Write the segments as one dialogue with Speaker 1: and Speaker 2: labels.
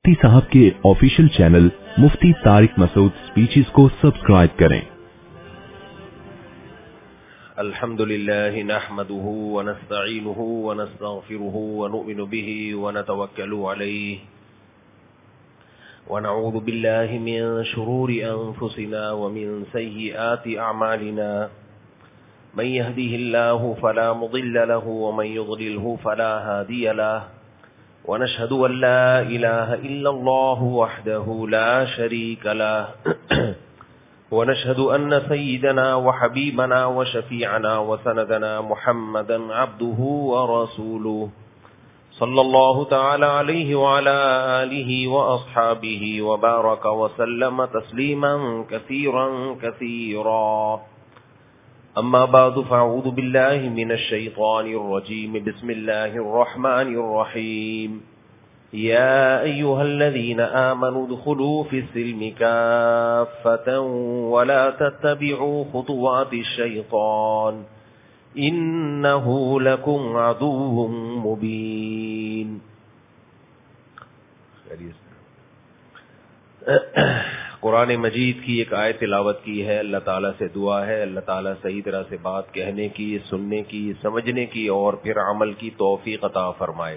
Speaker 1: مفتی صاحب کے official channel Mufti Tariq Masood speeches کو سبسکرائب کریں۔
Speaker 2: الحمد لله نحمده ونستعينه ونستغفره ونؤمن به ونتوكل عليه ونعوذ بالله من شرور أنفسنا ومن سيئات أعمالنا من يهده الله فلا مضل له ومن يضلله فلا هادي له ونشهد أن لا إله إلا الله وحده لا شريك له ونشهد أن سيدنا وحبيبنا وشفيعنا وسندنا محمدا عبده ورسوله صلى الله تعالى عليه وعلى آله وأصحابه وبارك وسلم تسليما كثيرا كثيرا أما بعد فأعوذ بالله من الشيطان الرجيم بسم الله الرحمن الرحيم يا أيها الذين آمنوا ادخلوا في السلم كافة ولا تتبعوا خطوات الشيطان إنه لكم عدو مبين۔ قرآن مجید کی ایک آیت تلاوت کی ہے۔ اللہ تعالیٰ سے دعا ہے اللہ تعالیٰ صحیح طرح سے بات کہنے کی، سننے کی، سمجھنے کی اور پھر عمل کی توفیق عطا فرمائے۔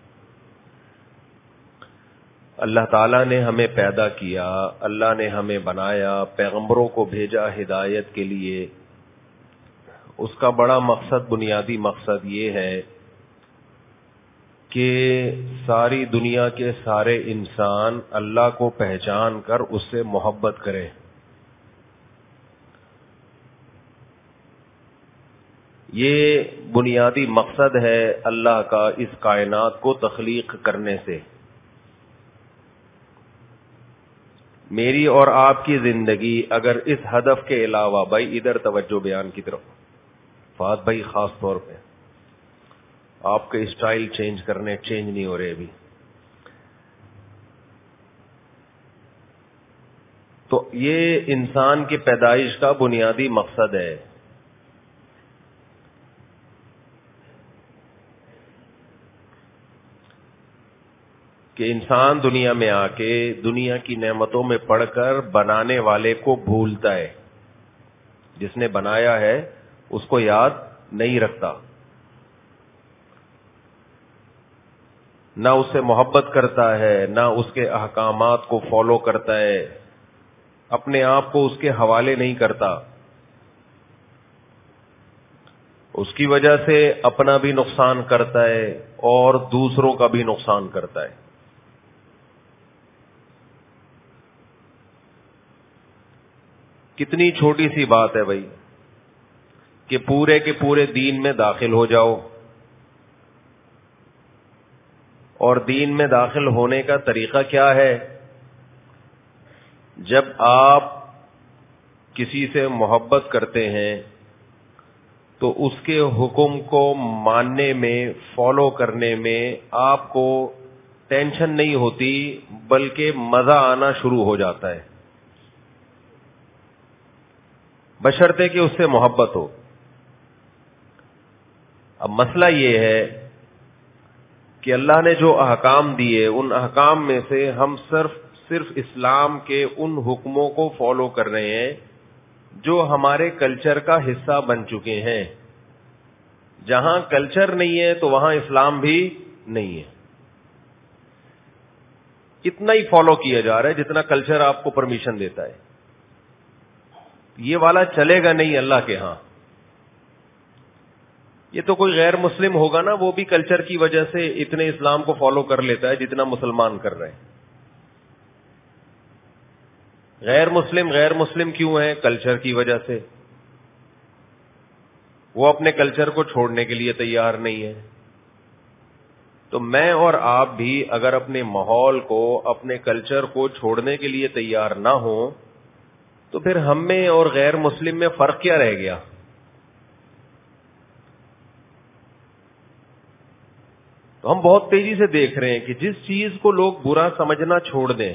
Speaker 2: اللہ تعالیٰ نے ہمیں پیدا کیا، اللہ نے ہمیں بنایا، پیغمبروں کو بھیجا ہدایت کے لیے۔ اس کا بڑا مقصد، بنیادی مقصد یہ ہے کہ ساری دنیا کے سارے انسان اللہ کو پہچان کر اس سے محبت کریں۔ یہ بنیادی مقصد ہے اللہ کا اس کائنات کو تخلیق کرنے سے۔ میری اور آپ کی زندگی اگر اس ہدف کے علاوہ، بھائی ادھر توجہ بیان کی طرف، فہد بھائی خاص طور پہ آپ کے اسٹائل چینج نہیں ہو رہے ابھی، تو یہ انسان کی پیدائش کا بنیادی مقصد ہے کہ انسان دنیا میں آ کے دنیا کی نعمتوں میں پڑھ کر بنانے والے کو بھولتا ہے، جس نے بنایا ہے اس کو یاد نہیں رکھتا، نہ اس سے محبت کرتا ہے، نہ اس کے احکامات کو فالو کرتا ہے، اپنے آپ کو اس کے حوالے نہیں کرتا، اس کی وجہ سے اپنا بھی نقصان کرتا ہے اور دوسروں کا بھی نقصان کرتا ہے۔ کتنی چھوٹی سی بات ہے بھائی کہ پورے کے پورے دین میں داخل ہو جاؤ، اور دین میں داخل ہونے کا طریقہ کیا ہے؟ جب آپ کسی سے محبت کرتے ہیں تو اس کے حکم کو ماننے میں، فالو کرنے میں آپ کو ٹینشن نہیں ہوتی، بلکہ مزہ آنا شروع ہو جاتا ہے، بشرطے کہ اس سے محبت ہو۔ اب مسئلہ یہ ہے کہ اللہ نے جو احکام دیے، ان احکام میں سے ہم صرف اسلام کے ان حکموں کو فالو کر رہے ہیں جو ہمارے کلچر کا حصہ بن چکے ہیں۔ جہاں کلچر نہیں ہے تو وہاں اسلام بھی نہیں ہے۔ اتنا ہی فالو کیا جا رہا ہے جتنا کلچر آپ کو پرمیشن دیتا ہے۔ یہ والا چلے گا نہیں اللہ کے ہاں۔ یہ تو کوئی غیر مسلم ہوگا نا، وہ بھی کلچر کی وجہ سے اتنے اسلام کو فالو کر لیتا ہے جتنا مسلمان کر رہے ہیں۔ غیر مسلم کیوں ہیں؟ کلچر کی وجہ سے۔ وہ اپنے کلچر کو چھوڑنے کے لیے تیار نہیں ہے۔ تو میں اور آپ بھی اگر اپنے ماحول کو، اپنے کلچر کو چھوڑنے کے لیے تیار نہ ہوں تو پھر ہم میں اور غیر مسلم میں فرق کیا رہ گیا؟ تو ہم بہت تیزی سے دیکھ رہے ہیں کہ جس چیز کو لوگ برا سمجھنا چھوڑ دیں،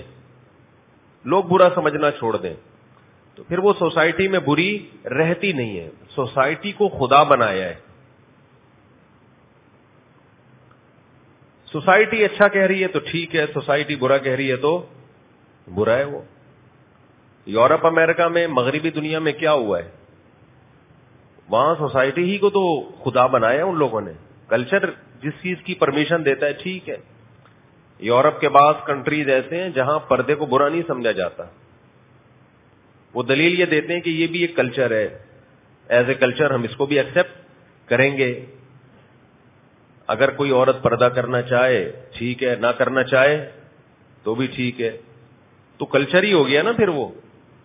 Speaker 2: تو پھر وہ سوسائٹی میں بری رہتی نہیں ہے۔ سوسائٹی کو خدا بنایا ہے، سوسائٹی اچھا کہہ رہی ہے تو ٹھیک ہے, سوسائٹی برا کہہ رہی ہے تو برا ہے. وہ یورپ امریکہ میں, مغربی دنیا میں کیا ہوا ہے, وہاں سوسائٹی ہی کو تو خدا بنایا ان لوگوں نے. کلچر جس چیز کی پرمیشن دیتا ہے ٹھیک ہے. یورپ کے بعض کنٹریز ایسے ہیں جہاں پردے کو برا نہیں سمجھا جاتا. وہ دلیل یہ دیتے ہیں کہ یہ بھی ایک کلچر ہے, ایز اے کلچر ہم اس کو بھی ایکسپٹ کریں گے. اگر کوئی عورت پردہ کرنا چاہے ٹھیک ہے, نہ کرنا چاہے تو بھی ٹھیک ہے. تو کلچر ہی ہو گیا نا پھر وہ.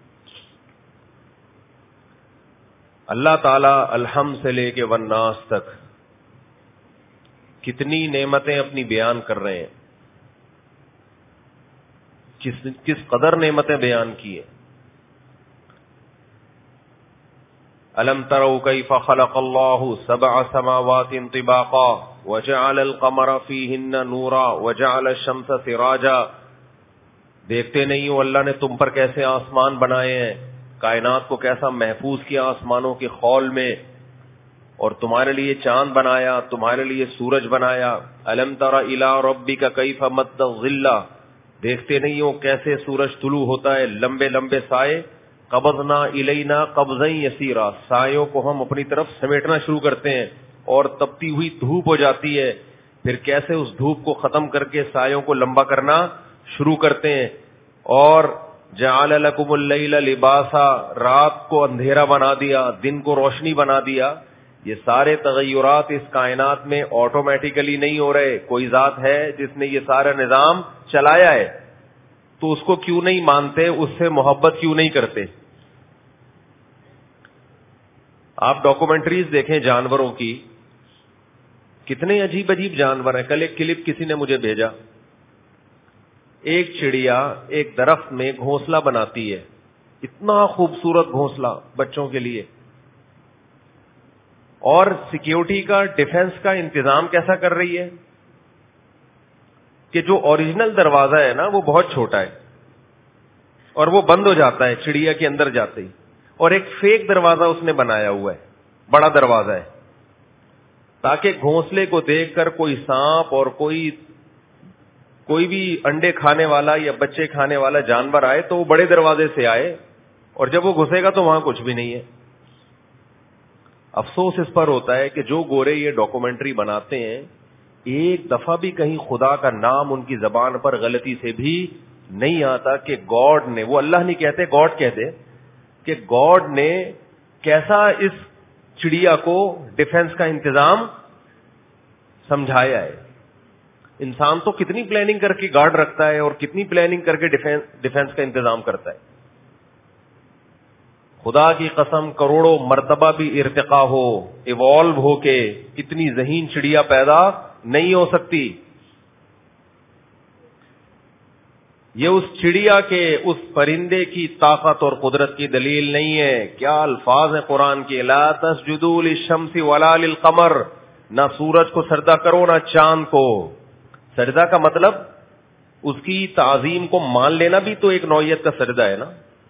Speaker 2: اللہ تعالی الحمد سے لے کے والناس تک کتنی نعمتیں اپنی بیان کر رہے ہیں, کس قدر نعمتیں بیان کی ہیں. الم تروا کیف خلق اللہ سبع سماوات طباقا وجعل القمر فیہن نورا وجعل الشمس سراجا. دیکھتے نہیں ہو اللہ نے تم پر کیسے آسمان بنائے ہیں, کائنات کو کیسا محفوظ کیا آسمانوں کے خول میں, اور تمہارے لیے چاند بنایا, تمہارے لیے سورج بنایا. الم تر الی ربک کیف مد الظل, دیکھتے نہیں ہو کیسے سورج طلوع ہوتا ہے, لمبے لمبے سائے. قبضنا الینا قبضا یسیرا, سایوں کو ہم اپنی طرف سمیٹنا شروع کرتے ہیں اور تپتی ہوئی دھوپ ہو جاتی ہے, پھر کیسے اس دھوپ کو ختم کر کے سایوں کو لمبا کرنا شروع کرتے ہیں. اور جعل لکم اللیل لباسا, رات کو اندھیرا بنا دیا, دن کو روشنی بنا دیا. یہ سارے تغیرات اس کائنات میں آٹومیٹیکلی نہیں ہو رہے, کوئی ذات ہے جس نے یہ سارا نظام چلایا ہے. تو اس کو کیوں نہیں مانتے, اس سے محبت کیوں نہیں کرتے؟ آپ ڈاکومنٹریز دیکھیں جانوروں کی, کتنے عجیب عجیب جانور ہیں. کل ایک کلپ کسی نے مجھے بھیجا, ایک چڑیا ایک درخت میں گھونسلہ بناتی ہے, اتنا خوبصورت گھونسلہ بچوں کے لیے, اور سیکیورٹی کا, ڈیفنس کا انتظام کیسا کر رہی ہے کہ جو اوریجنل دروازہ ہے نا وہ بہت چھوٹا ہے اور وہ بند ہو جاتا ہے چڑیا کے اندر جاتے ہی, اور ایک فیک دروازہ اس نے بنایا ہوا ہے, بڑا دروازہ ہے, تاکہ گھونسلے کو دیکھ کر کوئی سانپ اور کوئی بھی انڈے کھانے والا یا بچے کھانے والا جانور آئے تو وہ بڑے دروازے سے آئے, اور جب وہ گھسے گا تو وہاں کچھ بھی نہیں ہے. افسوس اس پر ہوتا ہے کہ جو گورے یہ ڈاکومنٹری بناتے ہیں, ایک دفعہ بھی کہیں خدا کا نام ان کی زبان پر غلطی سے بھی نہیں آتا کہ گاڈ نے, وہ اللہ نہیں کہتے گاڈ کہتے, کہ گاڈ نے کیسا اس چڑیا کو ڈیفنس کا انتظام سمجھایا ہے. انسان تو کتنی پلاننگ کر کے گارڈ رکھتا ہے اور کتنی پلاننگ کر کے ڈیفنس کا انتظام کرتا ہے. خدا کی قسم کروڑوں مرتبہ بھی ارتقا ہو, ایوالو ہو کے اتنی ذہین چڑیا پیدا نہیں ہو سکتی. یہ اس چڑیا کے, اس پرندے کی طاقت اور قدرت کی دلیل نہیں ہے. کیا الفاظ ہیں قرآن کے, لا تسجدوا للشمس ولا للقمر, نہ سورج کو سجدہ کرو نہ چاند کو. سجدہ کا مطلب اس کی تعظیم کو مان لینا بھی تو ایک نوعیت کا سجدہ ہے نا.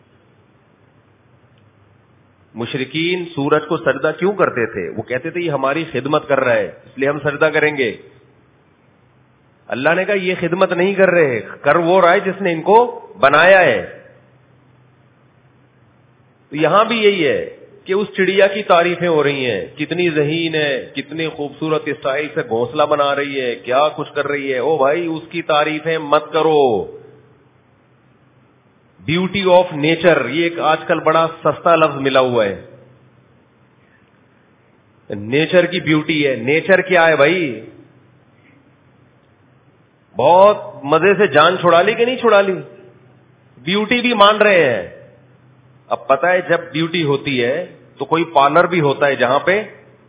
Speaker 2: مشرکین سورج کو سجدہ کیوں کرتے تھے؟ وہ کہتے تھے یہ ہماری خدمت کر رہا ہے اس لیے ہم سجدہ کریں گے. اللہ نے کہا یہ خدمت نہیں کر رہے, کر وہ رہا ہے جس نے ان کو بنایا ہے. تو یہاں بھی یہی ہے کہ اس چڑیا کی تعریفیں ہو رہی ہیں, کتنی ذہین ہے, کتنی خوبصورت اسٹائل سے گھونسلہ بنا رہی ہے, کیا کچھ کر رہی ہے. او بھائی اس کی تعریفیں مت کرو. بیوٹی آف نیچر, یہ ایک آج کل بڑا سستا لفظ ملا ہوا ہے. نیچر کی بیوٹی ہے. نیچر کیا ہے بھائی؟ بہت مزے سے جان چھڑا لی کہ نہیں چھڑا لی؟ بیوٹی بھی مان رہے ہیں. اب پتہ ہے جب بیوٹی ہوتی ہے تو کوئی پارلر بھی ہوتا ہے, جہاں پہ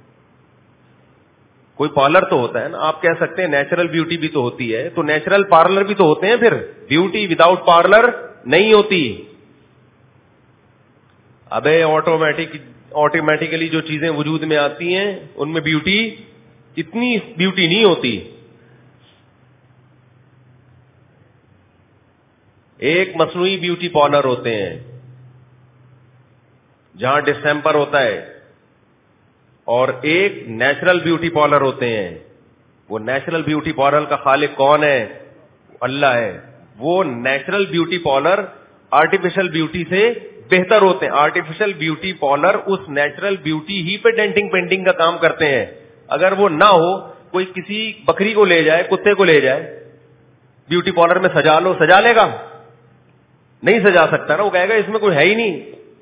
Speaker 2: کوئی پارلر تو ہوتا ہے نا. آپ کہہ سکتے ہیں نیچرل بیوٹی بھی تو ہوتی ہے, تو نیچرل پارلر بھی تو ہوتے ہیں. پھر بیوٹی وداؤٹ پارلر نہیں ہوتی. ابے آٹومیٹیکلی جو چیزیں وجود میں آتی ہیں ان میں بیوٹی, اتنی بیوٹی نہیں ہوتی. ایک مصنوعی بیوٹی پارلر ہوتے ہیں جہاں ڈسٹیمپر ہوتا ہے, اور ایک نیچرل بیوٹی پارلر ہوتے ہیں. وہ نیچرل بیوٹی پارلر کا خالق کون ہے؟ اللہ ہے. وہ natural beauty parlour artificial beauty سے بہتر ہوتے ہیں. آرٹیفیشل بیوٹی پارلر اس نیچرل بیوٹی ہی پہ ڈینٹنگ پینٹنگ کا کام کرتے ہیں. اگر وہ نہ ہو, کوئی کسی بکری کو لے جائے, کتے کو لے جائے, بیوٹی پارلر میں سجا لو, سجا لے گا؟ نہیں سجا سکتا نا, وہ کہے گا اس میں کوئی ہے ہی نہیں.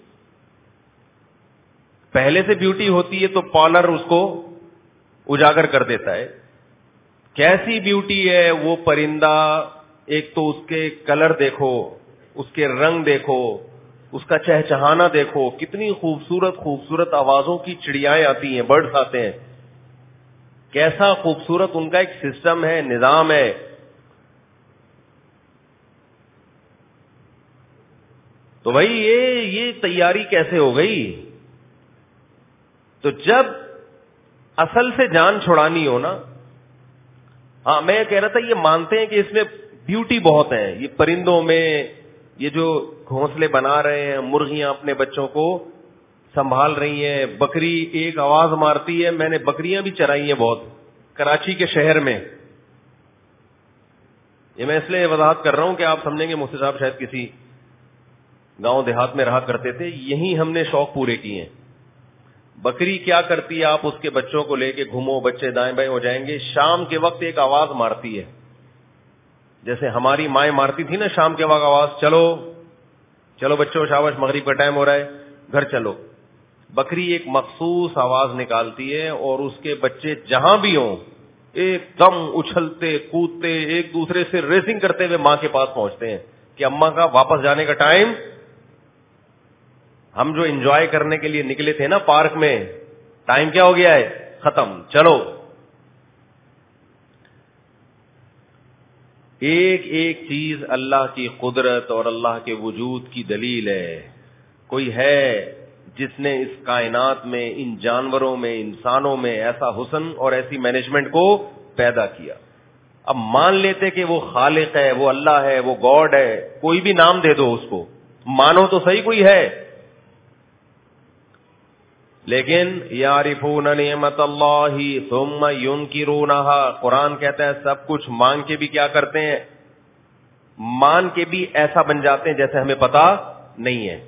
Speaker 2: پہلے سے بیوٹی ہوتی ہے تو پارلر اس کو اجاگر کر دیتا ہے. کیسی بیوٹی ہے وہ پرندہ, ایک تو اس کے کلر دیکھو, اس کے رنگ دیکھو, اس کا چہچہانا دیکھو, کتنی خوبصورت خوبصورت آوازوں کی چڑیائیں آتی ہیں, برڈز آتے ہیں, کیسا خوبصورت ان کا ایک سسٹم ہے, نظام ہے. تو بھائی یہ تیاری کیسے ہو گئی؟ تو جب اصل سے جان چھڑانی ہو نا, ہاں میں کہہ رہا تھا یہ مانتے ہیں کہ اس میں بیوٹی بہت ہے, یہ پرندوں میں, یہ جو گھونسلے بنا رہے ہیں, مرغیاں اپنے بچوں کو سنبھال رہی ہیں, بکری ایک آواز مارتی ہے. میں نے بکریاں بھی چرائی ہیں بہت کراچی کے شہر میں. یہ میں اس لیے وضاحت کر رہا ہوں کہ آپ سمجھیں گے مفتی صاحب شاید کسی گاؤں دیہات میں رہا کرتے تھے. یہی ہم نے شوق پورے کیے ہیں. بکری کیا کرتی ہے, آپ اس کے بچوں کو لے کے گھومو, بچے دائیں بائیں ہو جائیں گے, شام کے وقت ایک آواز مارتی ہے, جیسے ہماری مائیں مارتی تھی نا شام کے وقت آواز, چلو چلو بچوں شاباش مغرب کا ٹائم ہو رہا ہے گھر چلو. بکری ایک مخصوص آواز نکالتی ہے اور اس کے بچے جہاں بھی ہوں ایک دم اچھلتے کودتے ایک دوسرے سے ریسنگ کرتے ہوئے ماں کے پاس پہنچتے ہیں کہ اماں کا واپس جانے کا ٹائم. ہم جو انجوائے کرنے کے لیے نکلے تھے نا پارک میں, ٹائم کیا ہو گیا ہے, ختم, چلو. ایک ایک چیز اللہ کی قدرت اور اللہ کے وجود کی دلیل ہے. کوئی ہے جس نے اس کائنات میں, ان جانوروں میں, انسانوں میں ایسا حسن اور ایسی مینجمنٹ کو پیدا کیا. اب مان لیتے کہ وہ خالق ہے, وہ اللہ ہے, وہ گاڈ ہے, کوئی بھی نام دے دو اس کو, مانو تو صحیح کوئی ہے. لیکن یعرفون نعمت اللہ ثم ینکرونها, قرآن کہتا ہے سب کچھ مانگ کے بھی کیا کرتے ہیں, مان کے بھی ایسا بن جاتے ہیں جیسے ہمیں پتا نہیں ہے.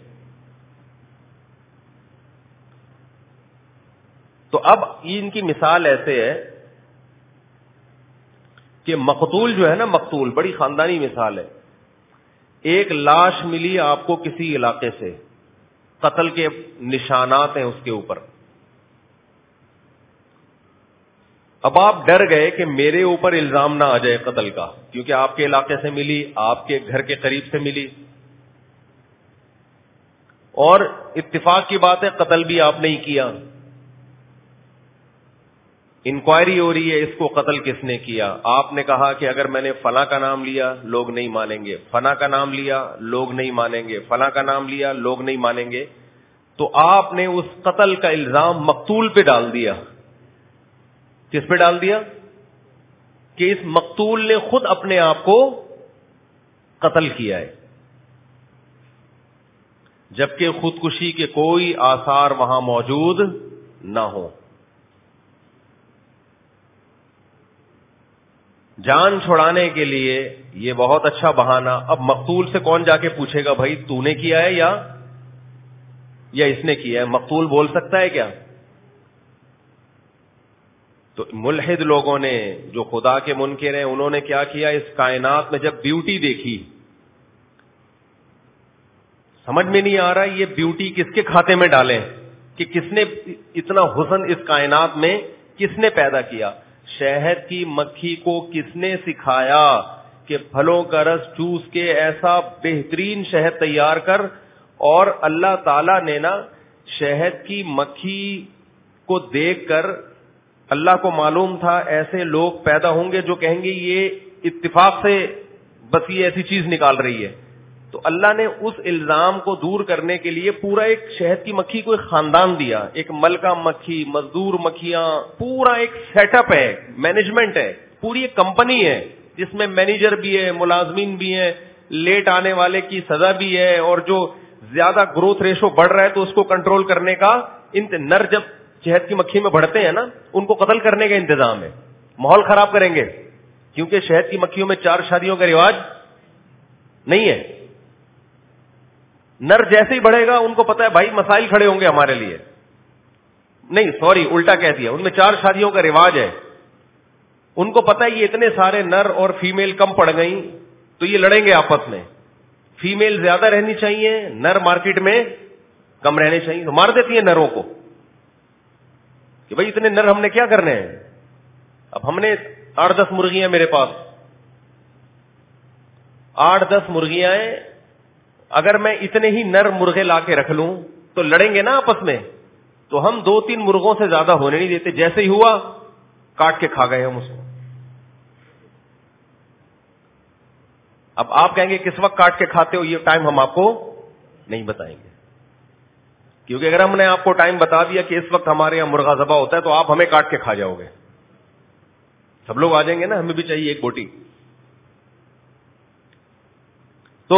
Speaker 2: تو اب ان کی مثال ایسے ہے کہ مقتول جو ہے نا, مقتول بڑی خاندانی مثال ہے. ایک لاش ملی آپ کو کسی علاقے سے, قتل کے نشانات ہیں اس کے اوپر. اب آپ ڈر گئے کہ میرے اوپر الزام نہ آ جائے قتل کا, کیونکہ آپ کے علاقے سے ملی, آپ کے گھر کے قریب سے ملی, اور اتفاق کی بات ہے قتل بھی آپ نے ہی کیا. انکوائری ہو رہی ہے اس کو قتل کس نے کیا. آپ نے کہا کہ اگر میں نے فلاں کا نام لیا لوگ نہیں مانیں گے, فلاں کا نام لیا لوگ نہیں مانیں گے, فلاں کا نام لیا لوگ نہیں مانیں گے. تو آپ نے اس قتل کا الزام مقتول پہ ڈال دیا. کس پہ ڈال دیا؟ کہ اس مقتول نے خود اپنے آپ کو قتل کیا ہے, جبکہ خودکشی کے کوئی آثار وہاں موجود نہ ہو. جان چھڑانے کے لیے یہ بہت اچھا بہانہ. اب مقتول سے کون جا کے پوچھے گا بھائی تو نے کیا ہے یا اس نے کیا ہے؟ مقتول بول سکتا ہے کیا؟ تو ملحد لوگوں نے جو خدا کے منکر ہیں انہوں نے کیا کیا, اس کائنات میں جب بیوٹی دیکھی, سمجھ میں نہیں آ رہا یہ بیوٹی کس کے کھاتے میں ڈالیں, کہ کس نے اتنا حسن اس کائنات میں کس نے پیدا کیا. شہد کی مکھی کو کس نے سکھایا کہ پھلوں کا رس چوس کے ایسا بہترین شہد تیار کر, اور اللہ تعالی نے نا شہد کی مکھی کو دیکھ کر اللہ کو معلوم تھا ایسے لوگ پیدا ہوں گے جو کہیں گے یہ اتفاق سے بس یہ ایسی چیز نکال رہی ہے. تو اللہ نے اس الزام کو دور کرنے کے لیے پورا ایک شہد کی مکھی کو ایک خاندان دیا, ایک ملکہ مکھی, مزدور مکھیاں, پورا ایک سیٹ اپ ہے, مینجمنٹ ہے, پوری ایک کمپنی ہے جس میں مینیجر بھی ہے, ملازمین بھی ہیں, لیٹ آنے والے کی سزا بھی ہے, اور جو زیادہ گروتھ ریشو بڑھ رہا ہے تو اس کو کنٹرول کرنے کا, نر جب شہد کی مکھی میں بڑھتے ہیں نا ان کو قتل کرنے کا انتظام ہے. ماحول خراب کریں گے, کیونکہ شہد کی مکھیوں میں 4 شادیوں کا رواج نہیں ہے. نر جیسے ہی بڑھے گا ان کو پتا ہے بھائی مسائل کھڑے ہوں گے ہمارے لیے, نہیں سوری الٹا کہہ دیا, ان میں 4 شادیوں کا رواج ہے. ان کو پتا ہے یہ اتنے سارے نر اور فیمیل کم پڑ گئی تو یہ لڑیں گے آپس میں, فیمیل زیادہ رہنی چاہیے, نر مارکیٹ میں کم رہنے چاہیے, تو مار دیتی ہیں نروں کو کہ بھائی اتنے نر ہم نے کیا کرنے ہیں. اب ہم نے 8-10 مرغیاں, میرے پاس 8-10 مرغیاں ہیں, اگر میں اتنے ہی نر مرغے لا کے رکھ لوں تو لڑیں گے نا آپس میں, تو ہم 2-3 مرغوں سے زیادہ ہونے نہیں دیتے, جیسے ہی ہوا کاٹ کے کھا گئے ہم اس کو. اب آپ کہیں گے کس وقت کاٹ کے کھاتے ہو, یہ ٹائم ہم آپ کو نہیں بتائیں گے, کیونکہ اگر ہم نے آپ کو ٹائم بتا دیا کہ اس وقت ہمارے یہاں مرغا ذبح ہوتا ہے تو آپ ہمیں کاٹ کے کھا جاؤ گے. سب لوگ آ جائیں گے نا, ہمیں بھی چاہیے ایک بوٹی. تو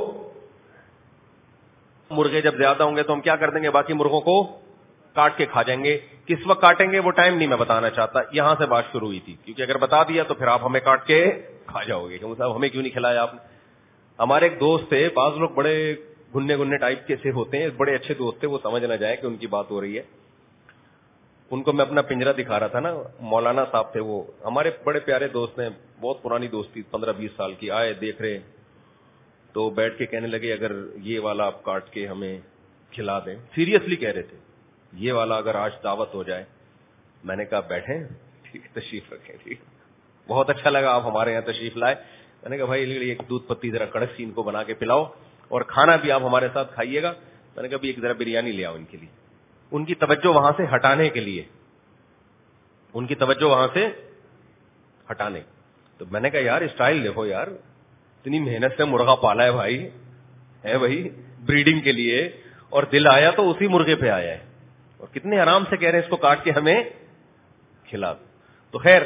Speaker 2: مرغے جب زیادہ ہوں گے تو ہم کیا کر دیں گے, باقی مرغوں کو کاٹ کے کھا جائیں گے. کس وقت کاٹیں گے وہ ٹائم نہیں میں بتانا چاہتا, یہاں سے بات شروع ہوئی تھی, کیونکہ اگر بتا دیا تو پھر آپ ہمیں کاٹ کے کھا جاؤ گے کہ صاحب ہمیں کیوں نہیں کھلایا آپ نے. ہمارے ایک دوست تھے, بعض لوگ بڑے گھننے گھننے ٹائپ کے سے ہوتے ہیں, بڑے اچھے دوست تھے, وہ سمجھ نہ جائے کہ ان کی بات ہو رہی ہے. ان کو میں اپنا پنجرا دکھا رہا تھا نا, مولانا صاحب تھے, وہ ہمارے بڑے پیارے دوست ہیں, بہت پرانی دوستی 15-20 سال کی. آئے دیکھ رہے تو بیٹھ کے کہنے لگے اگر یہ والا آپ کاٹ کے ہمیں کھلا دیں, سیریسلی کہہ رہے تھے, یہ والا اگر آج دعوت ہو جائے. میں نے کہا بیٹھیں, ٹھیک تشریف رکھیں, ٹھیک, بہت اچھا لگا آپ ہمارے یہاں تشریف لائے. میں نے کہا بھائی ایک دودھ پتی ذرا کڑک سی ان کو بنا کے پلاؤ, اور کھانا بھی آپ ہمارے ساتھ کھائیے گا. میں نے کہا بھی ایک ذرا بریانی لے آؤ ان کے لیے, ان کی توجہ وہاں سے ہٹانے کے لیے, ان کی توجہ وہاں سے ہٹانے. تو میں نے کہا یار اسٹائل دیکھو یار, اتنی محنت سے مرغا پالا ہے بھائی, ہے بھائی بریڈنگ کے لیے, اور دل آیا تو اسی مرغے پہ آیا ہے, اور کتنے آرام سے کہہ رہے ہیں اس کو کاٹ کے ہمیں کھلا دو. تو خیر,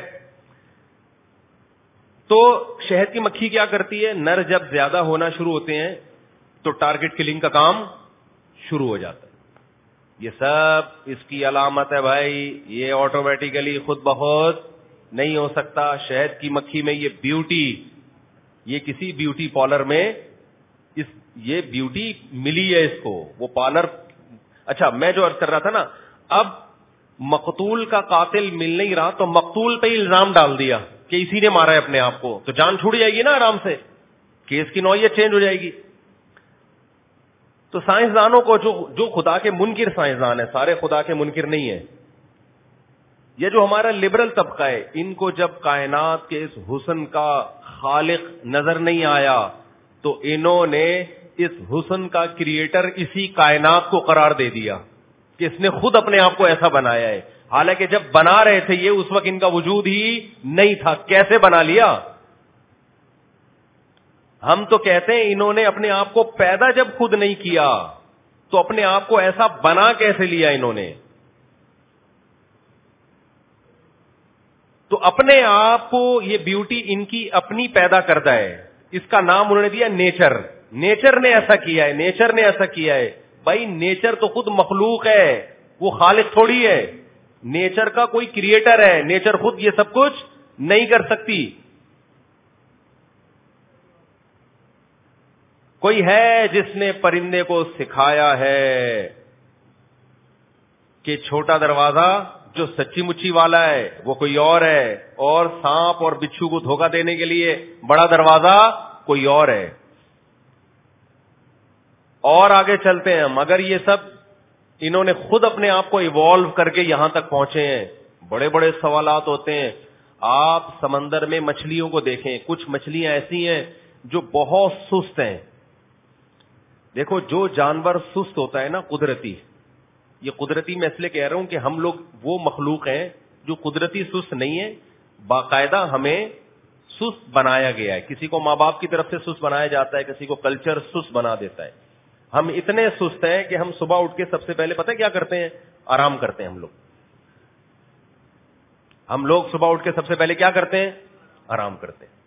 Speaker 2: تو شہد کی مکھی کیا کرتی ہے, نر جب زیادہ ہونا شروع ہوتے ہیں تو ٹارگٹ کلنگ کا کام شروع ہو جاتا ہے. یہ سب اس کی علامت ہے بھائی, یہ آٹومیٹیکلی خود بخود نہیں ہو سکتا. شہد کی مکھی میں یہ بیوٹی, یہ کسی بیوٹی پارلر میں یہ بیوٹی ملی ہے اس کو, وہ پارلر. اچھا میں جو عرض کر رہا تھا نا, اب مقتول کا قاتل مل نہیں رہا تو مقتول پہ الزام ڈال دیا کہ اسی نے مارا ہے اپنے آپ کو, تو جان چھوٹ جائے گی نا آرام سے, کیس کی نوعیت چینج ہو جائے گی. تو سائنسدانوں کو جو خدا کے منکر سائنسدان ہیں, سارے خدا کے منکر نہیں ہیں, یہ جو ہمارا لبرل طبقہ ہے, ان کو جب کائنات کے اس حسن کا خالق نظر نہیں آیا تو انہوں نے اس حسن کا کریٹر اسی کائنات کو قرار دے دیا کہ اس نے خود اپنے آپ کو ایسا بنایا ہے, حالانکہ جب بنا رہے تھے یہ اس وقت ان کا وجود ہی نہیں تھا. کیسے بنا لیا؟ ہم تو کہتے ہیں انہوں نے اپنے آپ کو پیدا جب خود نہیں کیا تو اپنے آپ کو ایسا بنا کیسے لیا انہوں نے؟ تو اپنے آپ کو یہ بیوٹی ان کی اپنی پیدا کردہ ہے, اس کا نام انہوں نے دیا نیچر. نیچر نے ایسا کیا ہے, نیچر نے ایسا کیا ہے. بھائی نیچر تو خود مخلوق ہے, وہ خالق تھوڑی ہے. نیچر کا کوئی کریٹر ہے, نیچر خود یہ سب کچھ نہیں کر سکتی. کوئی ہے جس نے پرندے کو سکھایا ہے کہ چھوٹا دروازہ جو سچی مچی والا ہے وہ کوئی اور ہے, اور سانپ اور بچھو کو دھوکہ دینے کے لیے بڑا دروازہ کوئی اور ہے. اور آگے چلتے ہیں, مگر یہ سب انہوں نے خود اپنے آپ کو ایوالو کر کے یہاں تک پہنچے ہیں. بڑے بڑے سوالات ہوتے ہیں. آپ سمندر میں مچھلیوں کو دیکھیں, کچھ مچھلیاں ایسی ہیں جو بہت سست ہیں. دیکھو جو جانور سست ہوتا ہے نا قدرتی, یہ قدرتی میں اس لیے کہہ رہا ہوں کہ ہم لوگ وہ مخلوق ہیں جو قدرتی سست نہیں ہے, باقاعدہ ہمیں سست بنایا گیا ہے. کسی کو ماں باپ کی طرف سے سست بنایا جاتا ہے, کسی کو کلچر سست بنا دیتا ہے. ہم اتنے سست ہیں کہ ہم صبح اٹھ کے سب سے پہلے پتہ کیا کرتے ہیں؟ آرام کرتے ہیں. ہم لوگ صبح اٹھ کے سب سے پہلے کیا کرتے ہیں؟ آرام کرتے ہیں.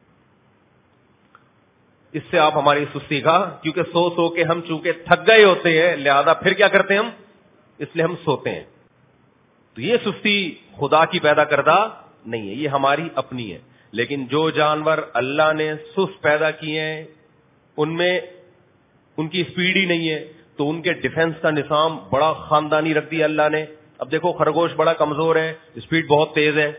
Speaker 2: اس سے آپ ہماری سستی کا, کیونکہ سو سو کے ہم چونکہ تھک گئے ہوتے ہیں لہذا پھر کیا کرتے ہیں ہم, اس لیے ہم سوتے ہیں. تو یہ سستی خدا کی پیدا کردہ نہیں ہے, یہ ہماری اپنی ہے. لیکن جو جانور اللہ نے سست پیدا کیے ہیں ان میں ان کی اسپیڈ ہی نہیں ہے, تو ان کے ڈیفنس کا نظام بڑا خاندانی رکھ دیا اللہ نے. اب دیکھو خرگوش بڑا کمزور ہے, اسپیڈ بہت تیز ہے.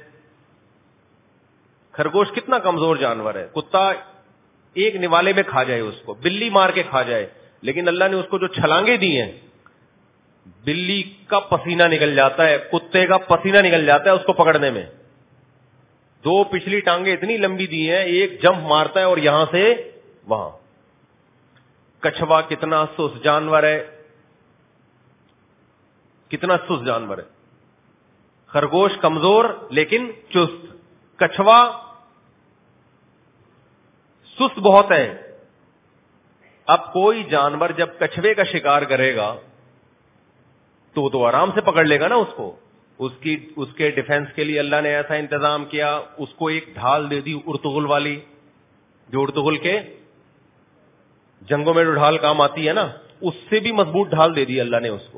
Speaker 2: خرگوش کتنا کمزور جانور ہے, کتا ایک نوالے میں کھا جائے اس کو, بلی مار کے کھا جائے, لیکن اللہ نے اس کو جو چھلانگیں دی ہیں, بلی کا پسینہ نکل جاتا ہے, کتے کا پسینہ نکل جاتا ہے اس کو پکڑنے میں. دو پچھلی ٹانگیں اتنی لمبی دی ہیں, ایک جمپ مارتا ہے اور یہاں سے وہاں. کچھوا کتنا سست جانور ہے, کتنا سست جانور ہے. خرگوش کمزور لیکن چست, کچھوا سست بہت ہے. اب کوئی جانور جب کچھوے کا شکار کرے گا تو آرام سے پکڑ لے گا نا اس کو. اس کے ڈیفنس کے لیے اللہ نے ایسا انتظام کیا, اس کو ایک ڈھال دے دی ارطغرل والی, جو ارطغرل کے جنگوں میں جو ڈھال کام آتی ہے نا, اس سے بھی مضبوط ڈھال دے دی اللہ نے اس کو.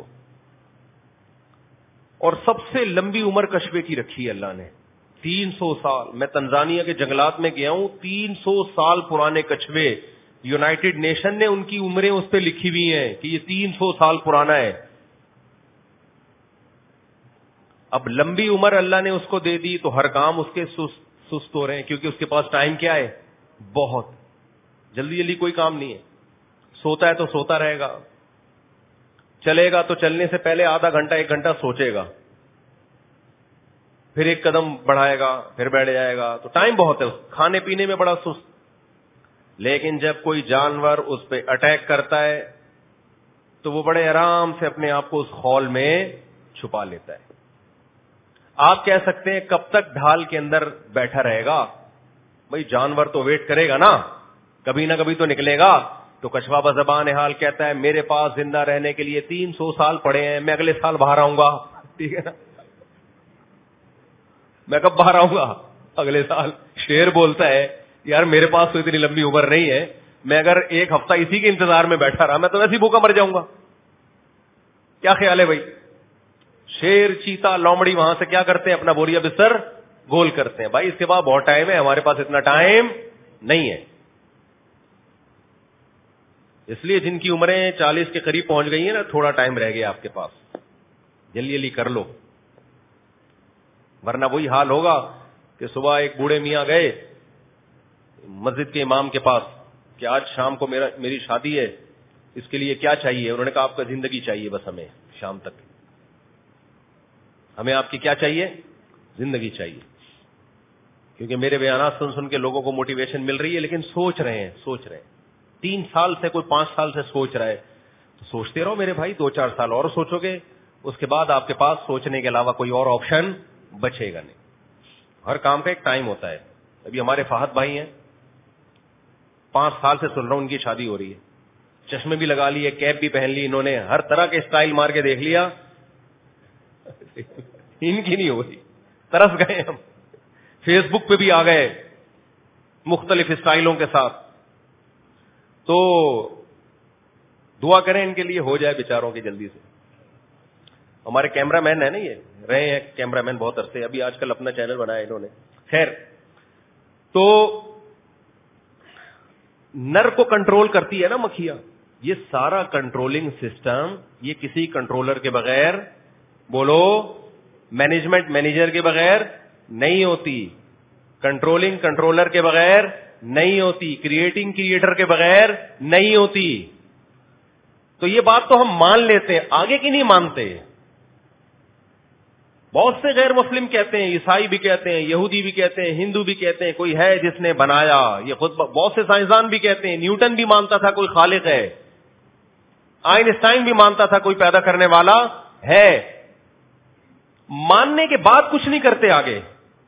Speaker 2: اور سب سے لمبی عمر کچھوے کی رکھی ہے اللہ نے, 300 سال. میں تنزانیہ کے جنگلات میں گیا ہوں, 300 سال پرانے کچھوے. یونائٹڈ نیشن نے ان کی عمریں اس پہ لکھی ہوئی ہیں کہ یہ 300 سال پرانا ہے. اب لمبی عمر اللہ نے اس کو دے دی تو ہر کام اس کے سست ہو رہے ہیں, کیونکہ اس کے پاس ٹائم کیا ہے, بہت. جلدی جلدی کوئی کام نہیں ہے. سوتا ہے تو سوتا رہے گا, چلے گا تو چلنے سے پہلے آدھا گھنٹہ 1 گھنٹہ سوچے گا, پھر 1 قدم بڑھائے گا, پھر بیٹھ جائے گا. تو ٹائم بہت ہے. کھانے پینے میں بڑا سست. لیکن جب کوئی جانور اس پہ اٹیک کرتا ہے تو وہ بڑے آرام سے اپنے آپ کو اس خول میں چھپا لیتا ہے. آپ کہہ سکتے ہیں کب تک ڈھال کے اندر بیٹھا رہے گا, بھئی جانور تو ویٹ کرے گا نا, کبھی نہ کبھی تو نکلے گا. تو کچھوا بزبان حال کہتا ہے میرے پاس زندہ رہنے کے لیے 300 سال پڑے ہیں, میں اگلے سال باہر آؤں گا. ٹھیک ہے نا, میں کب باہر آؤں گا, اگلے سال. شیر بولتا ہے یار میرے پاس تو اتنی لمبی عمر نہیں ہے, میں اگر 1 ہفتہ اسی کے انتظار میں بیٹھا رہا میں تو ویسے ہی بھوکا مر جاؤں گا. کیا خیال ہے بھائی؟ شیر, چیتا, لومڑی وہاں سے کیا کرتے ہیں, اپنا بوریا بستر گول کرتے ہیں. بھائی اس کے بعد بہت ٹائم ہے, ہمارے پاس اتنا ٹائم نہیں ہے. اس لیے جن کی عمریں 40 کے قریب پہنچ گئی ہیں نا, تھوڑا ٹائم رہ گیا آپ کے پاس, جلدی جلدی کر لو, ورنہ وہی حال ہوگا کہ صبح ایک بوڑھے میاں گئے مسجد کے امام کے پاس کہ آج شام کو میری شادی ہے, اس کے لیے کیا چاہیے. انہوں نے کہا آپ کا زندگی چاہیے, بس ہمیں شام تک, ہمیں آپ کی کیا چاہیے, زندگی چاہیے. کیونکہ میرے بیانات سن سن کے لوگوں کو موٹیویشن مل رہی ہے, لیکن سوچ رہے ہیں 3 سال سے, کوئی 5 سال سے سوچ رہا ہے. تو سوچتے رہو میرے بھائی, 2-4 سال اور سوچو گے, اس کے بعد آپ کے پاس سوچنے کے علاوہ کوئی اور آپشن بچے گا نہیں. ہر کام کا ایک ٹائم ہوتا ہے. ابھی ہمارے فہد بھائی ہیں, 5 سال سے سن رہا ہوں ان کی شادی ہو رہی ہے, چشمے بھی لگا لیے, کیپ بھی پہن لی, انہوں نے ہر طرح کے اسٹائل مار کے دیکھ لیا, ان کی نہیں ہو رہی. ترس گئے ہم, فیس بک پہ بھی آ گئے مختلف اسٹائلوں کے ساتھ. تو دعا کریں ان کے لیے ہو جائے بیچاروں کی جلدی سے. ہمارے کیمرہ مین ہے نا, یہ رہے ہیں کیمرہ مین بہت عرصے, ابھی آج کل اپنا چینل بنایا انہوں نے. خیر, تو نر کو کنٹرول کرتی ہے نا مکھیاں, یہ سارا کنٹرولنگ سسٹم یہ کسی کنٹرولر کے بغیر, بولو مینجمنٹ مینیجر کے بغیر نہیں ہوتی, کنٹرولنگ کنٹرولر کے بغیر نہیں ہوتی, کریٹنگ کریٹر کے بغیر نہیں ہوتی. تو یہ بات تو ہم مان لیتے ہیں, آگے کی نہیں مانتے. بہت سے غیر مسلم کہتے ہیں, عیسائی بھی کہتے ہیں, یہودی بھی کہتے ہیں, ہندو بھی کہتے ہیں کوئی ہے جس نے بنایا. یہ خود بہت سے سائنسدان بھی کہتے ہیں, نیوٹن بھی مانتا تھا کوئی خالق ہے, آئنسٹائن بھی مانتا تھا کوئی پیدا کرنے والا ہے. ماننے کے بعد کچھ نہیں کرتے آگے.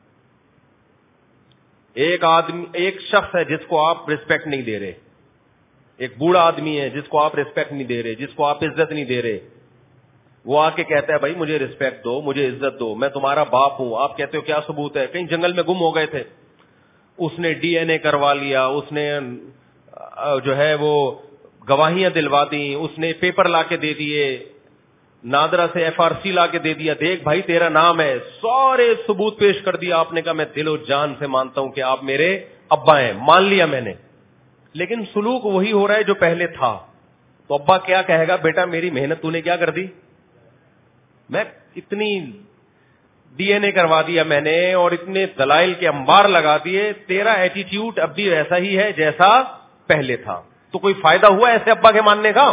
Speaker 2: ایک شخص ہے جس کو آپ ریسپیکٹ نہیں دے رہے, ایک بوڑھا آدمی ہے جس کو آپ ریسپیکٹ نہیں دے رہے, جس کو آپ عزت نہیں دے رہے. وہ آ کے کہتا ہے بھائی مجھے ریسپیکٹ دو, مجھے عزت دو, میں تمہارا باپ ہوں. آپ کہتے ہو کیا ثبوت ہے؟ کہیں جنگل میں گم ہو گئے تھے, اس نے ڈی این اے کروا لیا, اس نے جو ہے وہ گواہیاں دلوا دی, اس نے پیپر لا کے دے دیے, نادرا سے FRC لا کے دے دیا, دیکھ بھائی تیرا نام ہے, سارے ثبوت پیش کر دیا, آپ نے کہا میں دل و جان سے مانتا ہوں کہ آپ میرے ابا ہیں, مان لیا میں نے, لیکن سلوک وہی ہو رہا ہے جو پہلے تھا. تو ابا کیا کہے گا, بیٹا میری محنت تو نے کیا کر دی, میں اتنی DNA کروا دیا میں نے اور اتنے دلائل کے انبار لگا دیے, تیرا ایٹیٹیوڈ اب بھی ویسا ہی ہے جیسا پہلے تھا. تو کوئی فائدہ ہوا ایسے ابا کے ماننے کا؟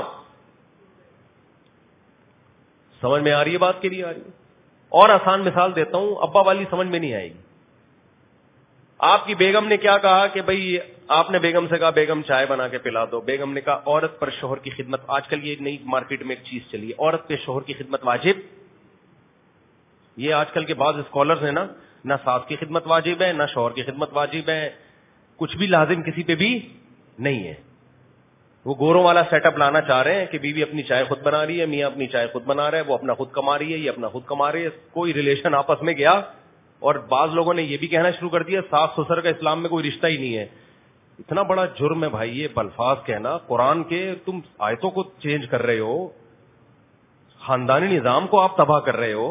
Speaker 2: سمجھ میں آ رہی ہے بات کے لیے آ رہی ہے. اور آسان مثال دیتا ہوں, ابا والی سمجھ میں نہیں آئے گی. آپ کی بیگم نے کیا کہا کہ بھئی آپ نے بیگم سے کہا بیگم چائے بنا کے پلا دو, بیگم نے کہا عورت پر شوہر کی خدمت, آج کل یہ نئی مارکیٹ میں ایک چیز چلی ہے, عورت پہ شوہر کی خدمت واجب. یہ آج کل کے بعض اسکالرز ہیں نا, نہ ساس کی خدمت واجب ہے, نہ شوہر کی خدمت واجب ہے, کچھ بھی لازم کسی پہ بھی نہیں ہے. وہ گوروں والا سیٹ اپ لانا چاہ رہے ہیں کہ بیوی اپنی چائے خود بنا رہی ہے, میاں اپنی چائے خود بنا رہا ہے, وہ اپنا خود کما رہی ہے, یہ اپنا خود کما رہی ہے, کوئی ریلیشن آپس میں گیا. اور بعض لوگوں نے یہ بھی کہنا شروع کر دیا ساس سسر کا اسلام میں کوئی رشتہ ہی نہیں ہے. اتنا بڑا جرم ہے بھائی یہ الفاظ کہنا, قرآن کے تم آیتوں کو چینج کر رہے ہو, خاندانی نظام کو آپ تباہ کر رہے ہو.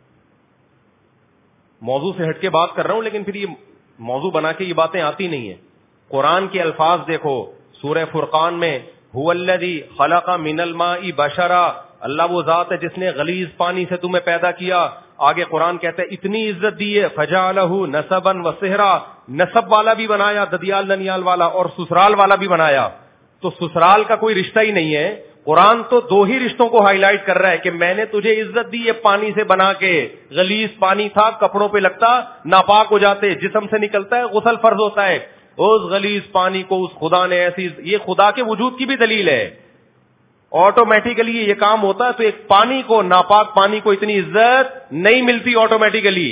Speaker 2: موضوع سے ہٹ کے بات کر رہا ہوں, لیکن پھر یہ موضوع بنا کے یہ باتیں آتی نہیں ہیں. قرآن کے الفاظ دیکھو, سورہ فرقان میں هو الذی خلق من الماء بشرا, اللہ وہ ذات ہے جس نے غلیظ پانی سے تمہیں پیدا کیا. آگے قرآن کہتا ہے اتنی عزت دی ہے, فجعلہ نسبا وصہرا, نسب والا بھی بنایا, ددیال ننیال والا, اور سسرال والا بھی بنایا. تو سسرال کا کوئی رشتہ ہی نہیں ہے. قرآن تو دو ہی رشتوں کو ہائی لائٹ کر رہا ہے کہ میں نے تجھے عزت دی ہے پانی سے بنا کے. غلیظ پانی تھا, کپڑوں پہ لگتا, ناپاک ہو جاتے, جسم سے نکلتا ہے, غسل فرض ہوتا ہے. اس غلیظ پانی کو اس خدا نے ایسی, یہ خدا کے وجود کی بھی دلیل ہے, آٹومیٹیکلی یہ کام ہوتا ہے. تو ایک پانی کو, ناپاک پانی کو اتنی عزت نہیں ملتی آٹومیٹیکلی.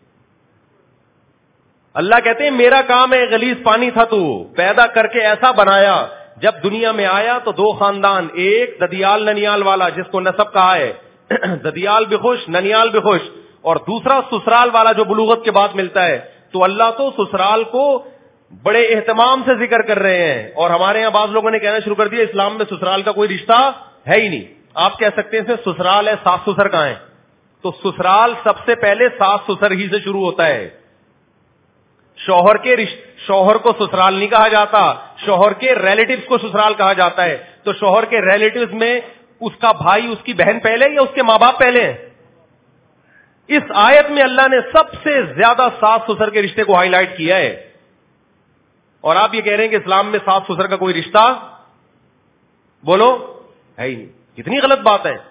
Speaker 2: اللہ کہتے ہیں میرا کام ہے, غلیظ پانی تھا تو پیدا کر کے ایسا بنایا. جب دنیا میں آیا تو دو خاندان, ایک ددیال ننیال والا جس کو نسب کہا ہے, ددیال بھی خوش ننیال بھی خوش, اور دوسرا سسرال والا جو بلوغت کے بعد ملتا ہے. تو اللہ تو سسرال کو بڑے اہتمام سے ذکر کر رہے ہیں, اور ہمارے یہاں بعض لوگوں نے کہنا شروع کر دیا اسلام میں سسرال کا کوئی رشتہ ہے ہی نہیں. آپ کہہ سکتے ہیں سسرال ہے, ساس سسر کہاں ہے؟ تو سسرال سب سے پہلے ساس سسر ہی سے شروع ہوتا ہے. شوہر کو سسرال نہیں کہا جاتا, شوہر کے ریلیٹیوز کو سسرال کہا جاتا ہے. تو شوہر کے ریلیٹیوز میں اس کا بھائی اس کی بہن پہلے یا اس کے ماں باپ پہلے ہیں؟ اس آیت میں اللہ نے سب سے زیادہ ساس سسر کے رشتے کو ہائی لائٹ کیا ہے. اور آپ یہ کہہ رہے ہیں کہ اسلام میں ساس سسر کا کوئی رشتہ بولو ہے ہی نہیں. کتنی غلط بات ہے.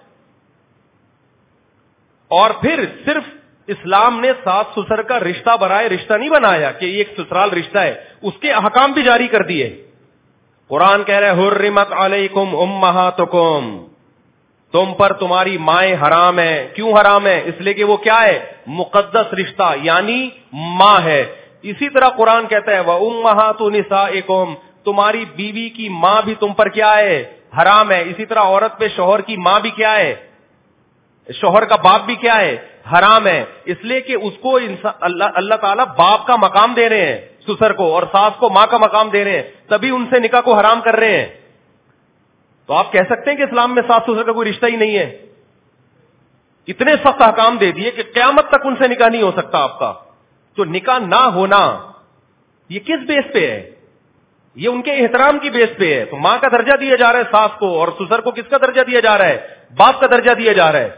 Speaker 2: اور پھر صرف اسلام نے ساس سسر کا رشتہ برائے رشتہ نہیں بنایا کہ یہ ایک سسرال رشتہ ہے, اس کے احکام بھی جاری کر دیے. قرآن کہہ رہے حرمت علیکم امہاتکم, تم پر تمہاری مائیں حرام ہے. کیوں حرام ہے؟ اس لیے کہ وہ کیا ہے؟ مقدس رشتہ, یعنی ماں ہے. اسی طرح قرآن کہتا ہے وَأُمَّهَاتُ نِسَائِكُمْ, تمہاری بیوی کی ماں بھی تم پر کیا ہے؟ حرام ہے. اسی طرح عورت پہ شوہر کی ماں بھی کیا ہے؟ شوہر کا باپ بھی کیا ہے؟ حرام ہے. اس لیے کہ اس کو اللہ تعالیٰ باپ کا مقام دے رہے ہیں سسر کو, اور ساس کو ماں کا مقام دے رہے ہیں, تبھی ان سے نکاح کو حرام کر رہے ہیں. تو آپ کہہ سکتے ہیں کہ اسلام میں ساس سسر کا کوئی رشتہ ہی نہیں ہے. اتنے سخت احکام دے دیے کہ قیامت تک ان سے نکاح نہیں ہو سکتا آپ کا. تو نکاح نہ ہونا یہ کس بیس پہ ہے؟ یہ ان کے احترام کی بیس پہ ہے. تو ماں کا درجہ دیا جا رہا ہے ساس کو, اور سسر کو کس کا درجہ دیا جا رہا ہے؟ باپ کا درجہ دیا جا رہا ہے.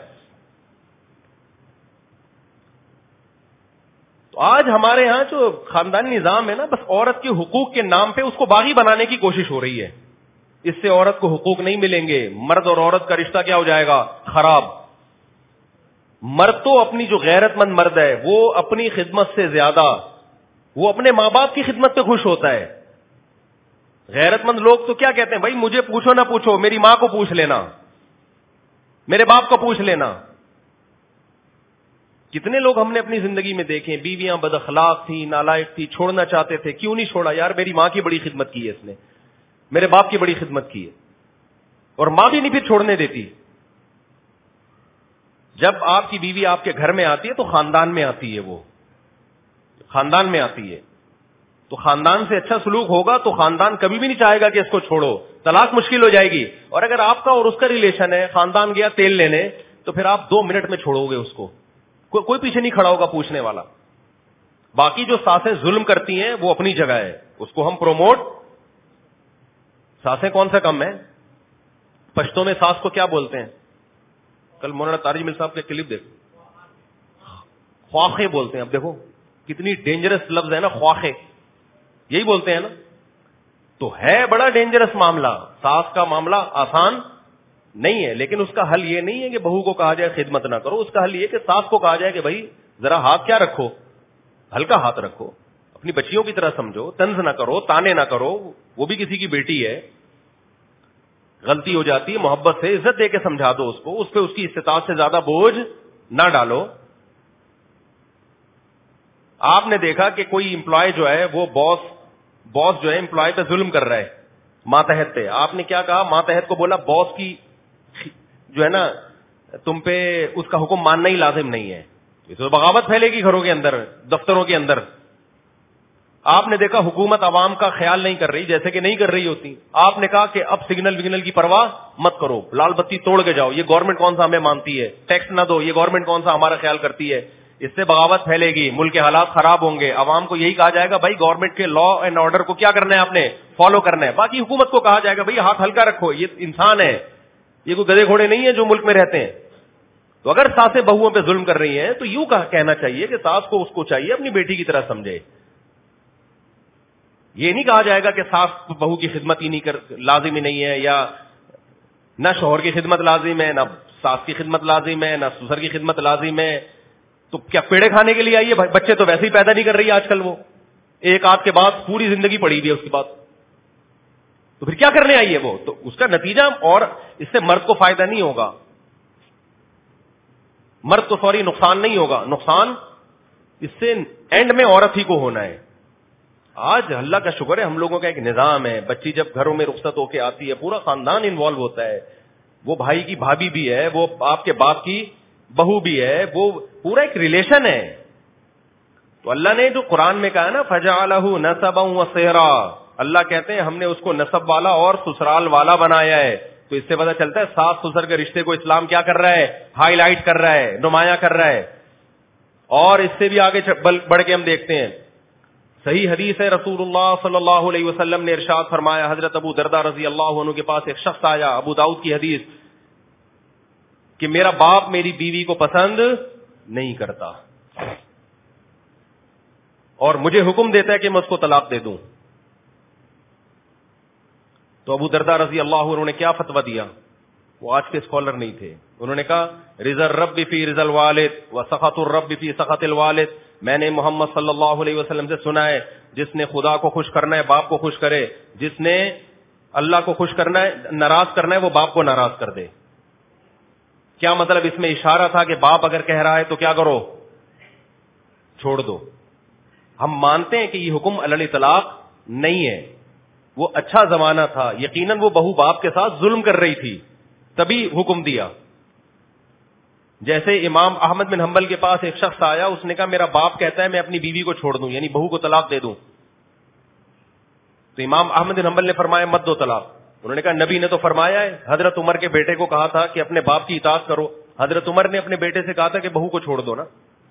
Speaker 2: تو آج ہمارے ہاں جو خاندانی نظام ہے نا, بس عورت کے حقوق کے نام پہ اس کو باغی بنانے کی کوشش ہو رہی ہے. اس سے عورت کو حقوق نہیں ملیں گے, مرد اور عورت کا رشتہ کیا ہو جائے گا؟ خراب. مرد تو اپنی جو غیرت مند مرد ہے وہ اپنی خدمت سے زیادہ وہ اپنے ماں باپ کی خدمت پہ خوش ہوتا ہے. غیرت مند لوگ تو کیا کہتے ہیں, بھائی مجھے پوچھو نہ پوچھو, میری ماں کو پوچھ لینا, میرے باپ کو پوچھ لینا. کتنے لوگ ہم نے اپنی زندگی میں دیکھے, بیویاں بد اخلاق تھی, نالائق تھی, چھوڑنا چاہتے تھے, کیوں نہیں چھوڑا؟ یار میری ماں کی بڑی خدمت کی ہے اس نے, میرے باپ کی بڑی خدمت کی ہے. اور ماں بھی نہیں پھر چھوڑنے دیتی. جب آپ کی بیوی آپ کے گھر میں آتی ہے تو خاندان میں آتی ہے, وہ خاندان میں آتی ہے, تو خاندان سے اچھا سلوک ہوگا تو خاندان کبھی بھی نہیں چاہے گا کہ اس کو چھوڑو, طلاق مشکل ہو جائے گی. اور اگر آپ کا اور اس کا ریلیشن ہے, خاندان گیا تیل لینے تو پھر آپ 2 منٹ میں چھوڑو گے اس کو, کوئی پیچھے نہیں کھڑا ہوگا پوچھنے والا. باقی جو ساسیں ظلم کرتی ہیں وہ اپنی جگہ ہے, اس کو ہم پروموٹ. ساسیں کون سا کم ہے؟ پشتوں میں ساس کو کیا بولتے ہیں؟ کل مولانا طارق مل صاحب کے کلپ دیکھ, خواخے بولتے ہیں. اب دیکھو کتنی ڈینجرس لفظ ہے نا, خواخے, یہی بولتے ہیں نا. تو ہے بڑا ڈینجرس معاملہ, ساس کا معاملہ آسان نہیں ہے. لیکن اس کا حل یہ نہیں ہے کہ بہو کو کہا جائے خدمت نہ کرو, اس کا حل یہ کہ ساس کو کہا جائے کہ بھائی ذرا ہاتھ کیا رکھو, ہلکا ہاتھ رکھو, اپنی بچیوں کی طرح سمجھو, طنز نہ کرو, تانے نہ کرو, وہ بھی کسی کی بیٹی ہے, غلطی ہو جاتی ہے, محبت سے عزت دے کے سمجھا دو اس کو, اس پہ اس کی استطاعت سے زیادہ بوجھ نہ ڈالو. آپ نے دیکھا کہ کوئی امپلائی جو ہے وہ باس جو ہے امپلائی پہ ظلم کر رہا ہے ماتحت پہ. آپ نے کیا کہا؟ ماتحت کو بولا باس کی جو ہے نا تم پہ اس کا حکم ماننا ہی لازم نہیں ہے. اس میں بغاوت پھیلے گی گھروں کے اندر, دفتروں کے اندر. آپ نے دیکھا حکومت عوام کا خیال نہیں کر رہی, جیسے کہ نہیں کر رہی ہوتی. آپ نے کہا کہ اب سگنل وگنل کی پرواہ مت کرو, لال بتی توڑ کے جاؤ, یہ گورنمنٹ کون سا ہمیں مانتی ہے, ٹیکس نہ دو, یہ گورنمنٹ کون سا ہمارا خیال کرتی ہے. اس سے بغاوت پھیلے گی, ملک کے حالات خراب ہوں گے. عوام کو یہی کہا جائے گا بھائی گورنمنٹ کے لا اینڈ آرڈر کو کیا کرنا ہے, آپ نے فالو کرنا ہے. باقی حکومت کو کہا جائے گا بھائی ہاتھ ہلکا رکھو, یہ انسان ہے, یہ کوئی گدے گھوڑے نہیں ہے جو ملک میں رہتے ہیں. تو اگر ساسیں بہوؤں پہ ظلم کر رہی ہیں تو یوں کہنا چاہیے کہ ساس کو اس کو چاہیے اپنی بیٹی کی طرح سمجھے. یہ نہیں کہا جائے گا کہ ساس بہو کی خدمت ہی نہیں لازم ہی نہیں ہے, یا نہ شوہر کی خدمت لازم ہے, نہ ساس کی خدمت لازم ہے, نہ سسر کی خدمت لازم ہے. تو کیا پیڑے کھانے کے لیے آئیے؟ بچے تو ویسے ہی پیدا نہیں کر رہی آج کل, وہ ایک آدھ کے بعد پوری زندگی پڑی ہوئی ہے اس کے بعد, تو پھر کیا کرنے آئیے وہ؟ تو اس کا نتیجہ, اور اس سے مرد کو فائدہ نہیں ہوگا, مرد کو نقصان نہیں ہوگا, نقصان اس سے اینڈ میں عورت ہی کو ہونا ہے. آج اللہ کا شکر ہے ہم لوگوں کا ایک نظام ہے, بچی جب گھروں میں رخصت ہو کے آتی ہے پورا خاندان انوالو ہوتا ہے, وہ بھائی کی بھابھی بھی ہے, وہ آپ کے باپ کی بہو بھی ہے, وہ پورا ایک ریلیشن ہے. تو اللہ نے جو قرآن میں کہا نا فجعلہ نسبا وصہرا, اللہ کہتے ہیں ہم نے اس کو نسب والا اور سسرال والا بنایا ہے. تو اس سے پتہ چلتا ہے ساس سسر کے رشتے کو اسلام کیا کر رہا ہے, ہائی لائٹ کر رہا ہے, نمایاں کر رہا ہے. اور اس سے بھی آگے بڑھ کے ہم دیکھتے ہیں, صحیح حدیث ہے, رسول اللہ صلی اللہ علیہ وسلم نے ارشاد فرمایا, حضرت ابو درداء رضی اللہ عنہ کے پاس ایک شخص آیا, ابو داؤد کی حدیث, کہ میرا باپ میری بیوی کو پسند نہیں کرتا اور مجھے حکم دیتا ہے کہ میں اس کو طلاق دے دوں. تو ابو درداء رضی اللہ عنہ نے کیا فتویٰ دیا؟ وہ آج کے اسکالر نہیں تھے. انہوں نے کہا رضا الرب فی رضا الوالد و سخط الرب فی سخط الوالد. میں نے محمد صلی اللہ علیہ وسلم سے سنا ہے, جس نے خدا کو خوش کرنا ہے باپ کو خوش کرے, جس نے اللہ کو خوش کرنا ہے ناراض کرنا ہے وہ باپ کو ناراض کر دے. کیا مطلب؟ اس میں اشارہ تھا کہ باپ اگر کہہ رہا ہے تو کیا کرو, چھوڑ دو. ہم مانتے ہیں کہ یہ حکم علی طلاق نہیں ہے, وہ اچھا زمانہ تھا, یقیناً وہ بہو باپ کے ساتھ ظلم کر رہی تھی تبھی حکم دیا. جیسے امام احمد بن حنبل کے پاس ایک شخص آیا, اس نے کہا میرا باپ کہتا ہے میں اپنی بیوی کو چھوڑ دوں, یعنی بہو کو طلاق دے دوں. تو امام احمد بن حنبل نے فرمایا مت دو طلاق. انہوں نے کہا نبی نے تو فرمایا ہے, حضرت عمر کے بیٹے کو کہا تھا کہ اپنے باپ کی اطاعت کرو, حضرت عمر نے اپنے بیٹے سے کہا تھا کہ بہو کو چھوڑ دو نا.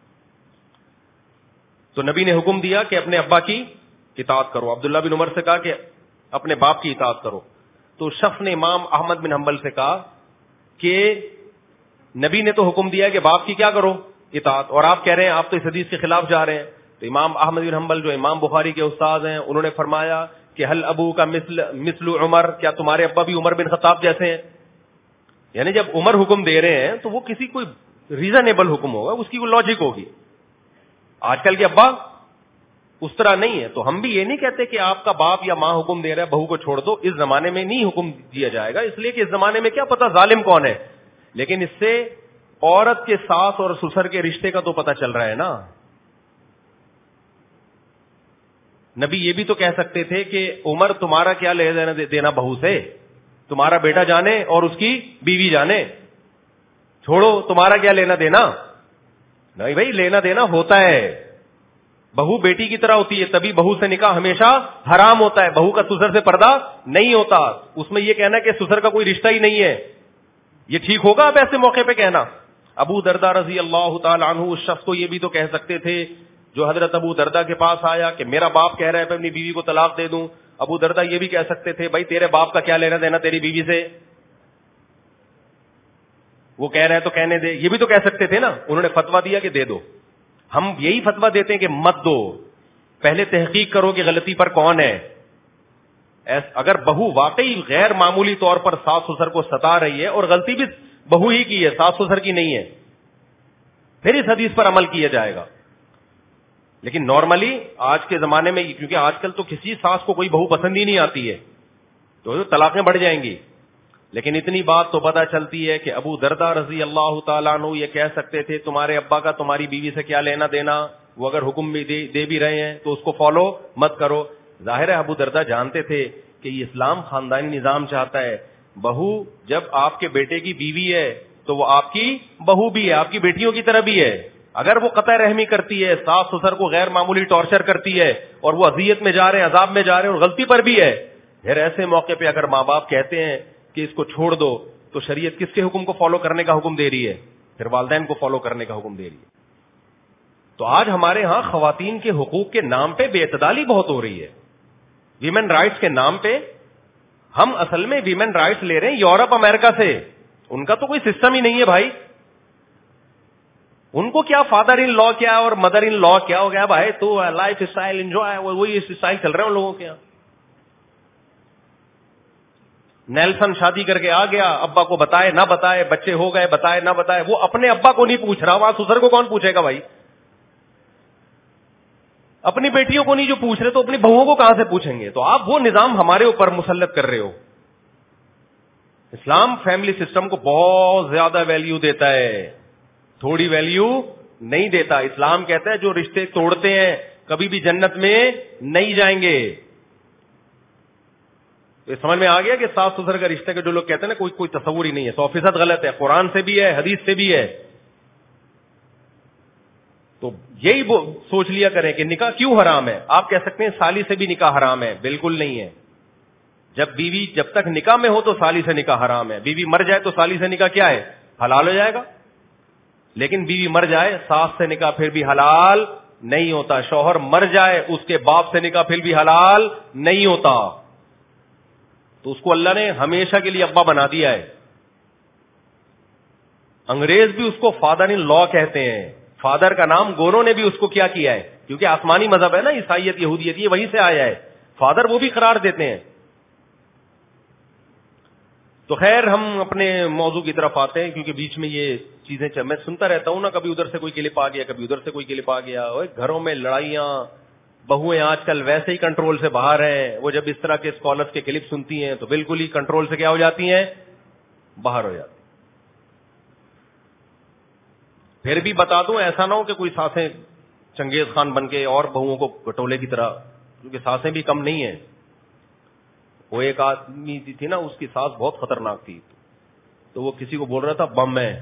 Speaker 2: تو نبی نے حکم دیا کہ اپنے ابا کی اطاعت کرو. عبداللہ بن عمر سے کہا کہ اپنے باپ کی اطاعت کرو. تو شخص نے امام احمد بن حنبل سے کہا کہ نبی نے تو حکم دیا کہ باپ کی کیا کرو, اطاعت, اور آپ کہہ رہے ہیں آپ تو اس حدیث کے خلاف جا رہے ہیں. تو امام احمد بن حنبل جو امام بخاری کے استاد ہیں, انہوں نے فرمایا کہ حل ابو کا مثل عمر, کیا تمہارے ابا بھی عمر بن خطاب جیسے ہیں؟ یعنی جب عمر حکم دے رہے ہیں تو وہ کسی کوئی ریزنیبل حکم ہوگا, اس کی کوئی لاجک ہوگی. آج کل کے ابا اس طرح نہیں ہے. تو ہم بھی یہ نہیں کہتے کہ آپ کا باپ یا ماں حکم دے رہا ہے بہو کو چھوڑ دو, اس زمانے میں نہیں حکم دیا جائے گا, اس لیے کہ اس زمانے میں کیا پتا ظالم کون ہے. لیکن اس سے عورت کے ساس اور سسر کے رشتے کا تو پتا چل رہا ہے نا. نبی یہ بھی تو کہہ سکتے تھے کہ عمر تمہارا کیا لے دینا بہو سے, تمہارا بیٹا جانے اور اس کی بیوی جانے, چھوڑو تمہارا کیا لینا دینا. نہیں بھائی, لینا دینا ہوتا ہے, بہو بیٹی کی طرح ہوتی ہے, تبھی بہو سے نکاح ہمیشہ حرام ہوتا ہے, بہو کا سسر سے پردہ نہیں ہوتا. اس میں یہ کہنا کہ سسر کا کوئی رشتہ ہی نہیں ہے, یہ ٹھیک ہوگا اب ایسے موقع پہ کہنا؟ ابو دردہ رضی اللہ تعالی عنہ اس شخص کو یہ بھی تو کہہ سکتے تھے جو حضرت ابو دردہ کے پاس آیا کہ میرا باپ کہہ رہا ہے میں اپنی بیوی کو طلاق دے دوں. ابو دردہ یہ بھی کہہ سکتے تھے بھائی تیرے باپ کا کیا لینا دینا تیری بیوی سے, وہ کہہ رہا ہے تو کہنے دے. یہ بھی تو کہہ سکتے تھے نا. انہوں نے فتویٰ دیا کہ دے دو. ہم یہی فتویٰ دیتے ہیں کہ مت دو, پہلے تحقیق کرو کہ غلطی پر کون ہے. اگر بہو واقعی غیر معمولی طور پر ساس سسر کو ستا رہی ہے اور غلطی بھی بہو ہی کی ہے, ساس سسر کی نہیں ہے, پھر اس حدیث پر عمل کیا جائے گا. لیکن نارملی آج کے زمانے میں, کیونکہ آج کل تو کسی ساس کو کوئی بہو پسند ہی نہیں آتی ہے, تو طلاقیں بڑھ جائیں گی. لیکن اتنی بات تو پتہ چلتی ہے کہ ابو دردہ رضی اللہ تعالیٰ عنہ یہ کہہ سکتے تھے تمہارے ابا کا تمہاری بیوی سے کیا لینا دینا, وہ اگر حکم بھی دے بھی رہے ہیں تو اس کو فالو مت کرو. ظاہر ہے ابو دردہ جانتے تھے کہ یہ اسلام خاندانی نظام چاہتا ہے. بہو جب آپ کے بیٹے کی بیوی ہے تو وہ آپ کی بہو بھی ہے, آپ کی بیٹیوں کی طرح بھی ہے. اگر وہ قطع رحمی کرتی ہے, ساس سسر کو غیر معمولی ٹارچر کرتی ہے اور وہ اذیت میں جا رہے ہیں, عذاب میں جا رہے ہیں اور غلطی پر بھی ہے, پھر ایسے موقع پہ اگر ماں باپ کہتے ہیں کہ اس کو چھوڑ دو تو شریعت کس کے حکم کو فالو کرنے کا حکم دے رہی ہے؟ پھر والدین کو فالو کرنے کا حکم دے رہی ہے. تو آج ہمارے ہاں خواتین کے حقوق کے نام پہ بے اعتدالی بہت ہو رہی ہے. ویمن رائٹس کے نام پہ ہم اصل میں ویمن رائٹس لے رہے ہیں یورپ امریکہ سے. ان کا تو کوئی سسٹم ہی نہیں ہے بھائی. ان کو کیا فادر ان لا کیا اور مدر ان لا کیا ہو گیا بھائی, تو لائف اسٹائل انجوائے, وہی اسٹائل چل رہے ہیں ان لوگوں کے یہاں. نیلسن شادی کر کے آ گیا, ابا کو بتائے نہ بتائے, بچے ہو گئے بتائے نہ بتائے, وہ اپنے ابا کو نہیں پوچھ رہا, وہاں سسر کو کون پوچھے گا بھائی؟ اپنی بیٹیوں کو نہیں جو پوچھ رہے تو اپنی بہوؤں کو کہاں سے پوچھیں گے؟ تو آپ وہ نظام ہمارے اوپر مسلط کر رہے ہو. اسلام فیملی سسٹم کو بہت زیادہ ویلیو دیتا ہے, تھوڑی ویلیو نہیں دیتا. اسلام کہتا ہے جو رشتے توڑتے ہیں کبھی بھی جنت میں نہیں جائیں گے. یہ سمجھ میں آ گیا کہ ساس سسر کا رشتہ کے جو لوگ کہتے ہیں نا کوئی تصور ہی نہیں ہے, 100% غلط ہے. قرآن سے بھی ہے, حدیث سے بھی ہے. تو یہی سوچ لیا کریں کہ نکاح کیوں حرام ہے. آپ کہہ سکتے ہیں سالی سے بھی نکاح حرام ہے, بالکل نہیں ہے. جب بیوی جب تک نکاح میں ہو تو سالی سے نکاح حرام ہے. بیوی مر جائے تو سالی سے نکاح کیا ہے؟ حلال ہو جائے گا. لیکن بیوی مر جائے ساس سے نکاح پھر بھی حلال نہیں ہوتا. شوہر مر جائے اس کے باپ سے نکاح پھر بھی حلال نہیں ہوتا. تو اس کو اللہ نے ہمیشہ کے لیے ابا بنا دیا ہے. انگریز بھی اس کو فادر ان لا کہتے ہیں. فادر کا نام گوروں نے بھی اس کو کیا ہے, کیونکہ آسمانی مذہب ہے نا عیسائیت یہودیت, یہ وہیں سے آیا ہے. فادر وہ بھی قرار دیتے ہیں. تو خیر ہم اپنے موضوع کی طرف آتے ہیں, کیونکہ بیچ میں یہ چیزیں میں سنتا رہتا ہوں نا, کبھی ادھر سے کوئی کلپ آ گیا, کبھی ادھر سے کوئی کلپ آ گیا. گھروں میں لڑائیاں, بہویں آج کل ویسے ہی کنٹرول سے باہر ہیں. وہ جب اس طرح کے اسکالرس کے کلپ سنتی ہیں تو بالکل ہی کنٹرول سے کیا ہو جاتی ہیں؟ باہر ہو جاتی. پھر بھی بتا دوں ایسا نہ ہو کہ کوئی ساسیں چنگیز خان بن کے اور بہوؤں کو بٹولے کی طرح, کیونکہ ساسیں بھی کم نہیں ہیں. وہ ایک آدمی تھی نا, اس کی ساس بہت خطرناک تھی. تو وہ کسی کو بول رہا تھا بم ہے,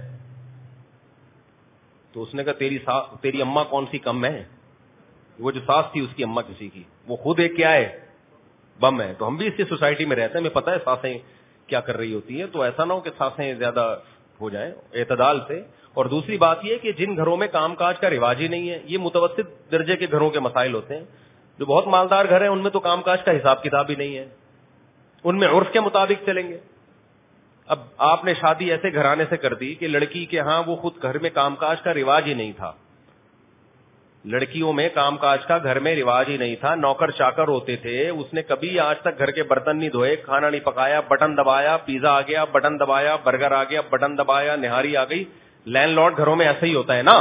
Speaker 2: تو اس نے کہا تیری اماں کون سی کم ہے؟ وہ جو ساس تھی اس کی اماں کسی کی, وہ خود ایک کیا ہے؟ بم ہے. تو ہم بھی اسی سوسائٹی میں رہتے ہیں, ہمیں پتہ ہے ساسیں کیا کر رہی ہوتی ہیں. تو ایسا نہ ہو کہ ساسیں زیادہ ہو جائیں, اعتدال سے. اور دوسری بات یہ کہ جن گھروں میں کام کاج کا رواج ہی نہیں ہے, یہ متوسط درجے کے گھروں کے مسائل ہوتے ہیں. جو بہت مالدار گھر ہیں ان میں تو کام کاج کا حساب کتاب ہی نہیں ہے, ان میں عرف کے مطابق چلیں گے. اب آپ نے شادی ایسے گھرانے سے کر دی کہ لڑکی کے ہاں وہ خود گھر میں کام کاج کا رواج ہی نہیں تھا. لڑکیوں میں کام کاج کا گھر میں رواج ہی نہیں تھا, نوکر چاکر ہوتے تھے. اس نے کبھی آج تک گھر کے برتن نہیں دھوئے, کھانا نہیں پکایا, بٹن دبایا پیزا آ گیا, بٹن دبایا برگر آ گیا, بٹن دبایا نہاری آ گئی. لینڈ لارڈ گھروں میں ایسا ہی ہوتا ہے نا.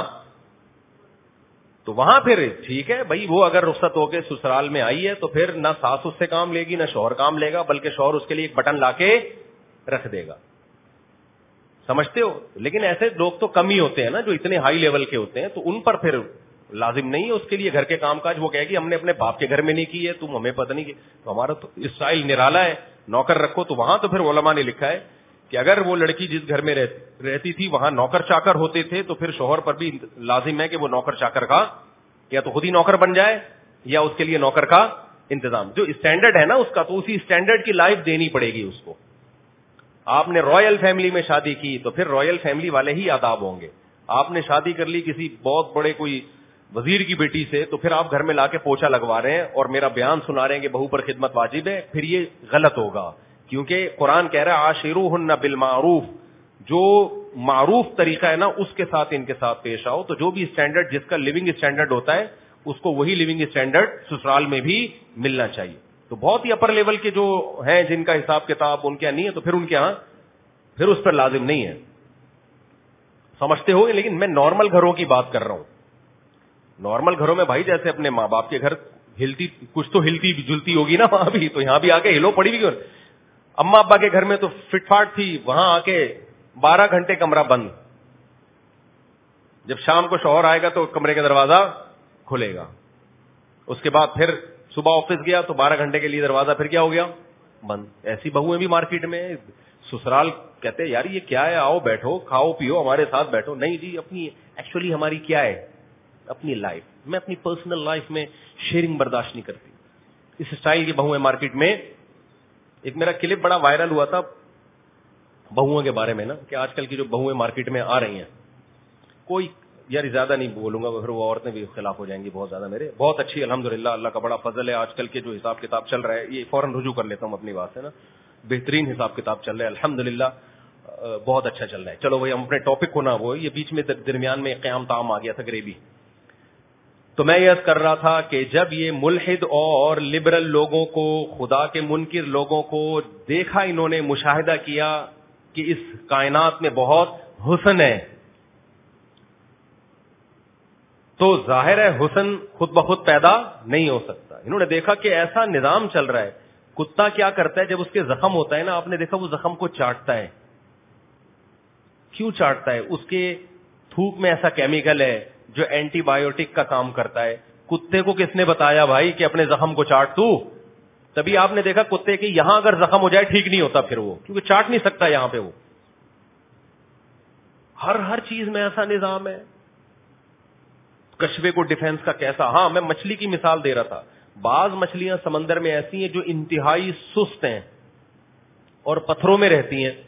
Speaker 2: تو وہاں پھر ٹھیک ہے بھائی, وہ اگر رخصت ہو کے سسرال میں آئی ہے تو پھر نہ ساس اس سے کام لے گی نہ شوہر کام لے گا, بلکہ شوہر اس کے لیے ایک بٹن لا کے رکھ دے گا. سمجھتے ہو؟ لیکن ایسے لوگ تو کم ہی ہوتے ہیں نا جو اتنے ہائی لیول کے ہوتے ہیں, تو ان پر پھر لازم نہیں ہے اس کے لیے گھر کے کام کاج. وہ کہے گی ہم نے اپنے باپ کے گھر میں نہیں کی ہے, تم ہمیں پتہ نہیں کی. تو ہمارا تو اسٹائل نرالا ہے, نوکر رکھو. تو وہاں تو پھر علماء نے لکھا ہے کہ اگر وہ لڑکی جس گھر میں رہتی تھی وہاں نوکر چاکر ہوتے تھے تو پھر شوہر پر بھی لازم ہے کہ وہ نوکر چاکر کا یا تو خود ہی نوکر بن جائے یا اس کے لیے نوکر کا انتظام. جو اسٹینڈرڈ ہے نا اس کا, تو اسی اسٹینڈرڈ کی لائف دینی پڑے گی اس کو. آپ نے رائل فیملی میں شادی کی تو پھر رائل فیملی والے ہی آداب ہوں گے. آپ نے شادی کر لی کسی بہت بڑے کوئی وزیر کی بیٹی سے, تو پھر آپ گھر میں لا کے پوچھا لگوا رہے ہیں اور میرا بیان سنا رہے ہیں کہ بہو پر خدمت واجب ہے, پھر یہ غلط ہوگا. کیونکہ قرآن کہہ رہا ہے عاشروہن بالمعروف, جو معروف طریقہ ہے نا اس کے ساتھ ان کے ساتھ پیش آؤ. تو جو بھی اسٹینڈرڈ جس کا لیونگ اسٹینڈرڈ ہوتا ہے اس کو وہی لیونگ اسٹینڈرڈ سسرال میں بھی ملنا چاہیے. تو بہت ہی اپر لیول کے جو ہیں جن کا حساب کتاب ان کے یہاں نہیں ہے, تو پھر ان کے یہاں پھر اس پر لازم نہیں ہے, سمجھتے ہو. لیکن میں نارمل گھروں کی بات کر رہا ہوں. نارمل گھروں میں بھائی جیسے اپنے ماں باپ کے گھر ہلتی کچھ تو ہلتی جلتی ہوگی نا وہاں بھی, تو یہاں بھی آ کے ہلو پڑی بھی. اما ابا کے گھر میں تو فٹ فاٹ تھی, وہاں آ کے 12 گھنٹے کمرہ بند. جب شام کو شوہر آئے گا تو کمرے کا دروازہ کھلے گا, اس کے بعد پھر صبح آفس گیا تو 12 گھنٹے کے لیے دروازہ پھر کیا ہو گیا بند. ایسی بہویں بھی مارکیٹ میں. سسرال کہتے یار یہ کیا ہے, آؤ بیٹھو کھاؤ پیو ہمارے ساتھ بیٹھو. نہیں جی, اپنی ایکچولی ہماری کیا ہے اپنی لائف, میں اپنی پرسنل لائف میں شیئرنگ برداشت نہیں کرتی. اس اسٹائل کی بہویں مارکیٹ میں. ایک میرا کلپ بڑا وائرل ہوا تھا بہوؤں کے بارے میں نا, کہ آج کل کی جو بہویں مارکیٹ میں آ رہی ہیں, کوئی یار زیادہ نہیں بولوں گا پھر وہ عورتیں بھی خلاف ہو جائیں گی بہت زیادہ. میرے بہت اچھی الحمدللہ اللہ کا بڑا فضل ہے, آج کل کے جو حساب کتاب چل رہا ہے, یہ فوراً رجوع کر لیتا ہوں اپنی بات سے نا, بہترین حساب کتاب چل رہا ہے الحمدللہ, بہت اچھا چل رہا ہے. چلو بھائی ہم اپنے ٹاپک کو نہ, وہ یہ بیچ میں درمیان میں قیام تام آ گیا تھا گریبی. تو میں یہ کر رہا تھا کہ جب یہ ملحد اور لبرل لوگوں کو, خدا کے منکر لوگوں کو دیکھا, انہوں نے مشاہدہ کیا کہ اس کائنات میں بہت حسن ہے, تو ظاہر ہے حسن خود بخود پیدا نہیں ہو سکتا. انہوں نے دیکھا کہ ایسا نظام چل رہا ہے. کتا کیا کرتا ہے جب اس کے زخم ہوتا ہے نا, آپ نے دیکھا وہ زخم کو چاٹتا ہے. کیوں چاٹتا ہے؟ اس کے تھوک میں ایسا کیمیکل ہے جو اینٹی بایوٹک کا کام کرتا ہے. کتے کو کس نے بتایا بھائی کہ اپنے زخم کو چاٹ تو؟ تبھی آپ نے دیکھا کتے کہ یہاں اگر زخم ہو جائے ٹھیک نہیں ہوتا پھر وہ, کیونکہ چاٹ نہیں سکتا یہاں پہ وہ. ہر چیز میں ایسا نظام ہے. کشبے کو ڈیفنس کا کیسا, ہاں میں مچھلی کی مثال دے رہا تھا. بعض مچھلیاں سمندر میں ایسی ہیں جو انتہائی سست ہیں اور پتھروں میں رہتی ہیں.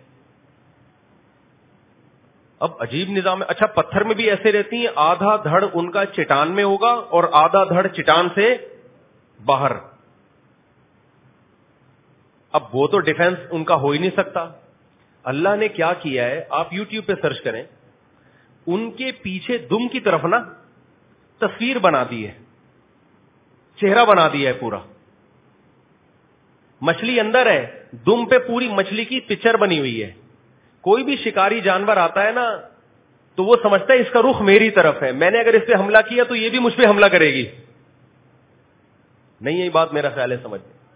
Speaker 2: اب عجیب نظام ہے. اچھا پتھر میں بھی ایسے رہتی ہیں, آدھا دھڑ ان کا چٹان میں ہوگا اور آدھا دھڑ چٹان سے باہر. اب وہ تو ڈیفنس ان کا ہو ہی نہیں سکتا. اللہ نے کیا کیا ہے, آپ یوٹیوب پہ سرچ کریں, ان کے پیچھے دم کی طرف نا تصویر بنا دی ہے, چہرہ بنا دیا ہے پورا. مچھلی اندر ہے, دم پہ پوری مچھلی کی پکچر بنی ہوئی ہے. کوئی بھی شکاری جانور آتا ہے نا تو وہ سمجھتا ہے اس کا رخ میری طرف ہے, میں نے اگر اس پہ حملہ کیا تو یہ بھی مجھ پہ حملہ کرے گی. نہیں یہی بات میرا خیال ہے سمجھ.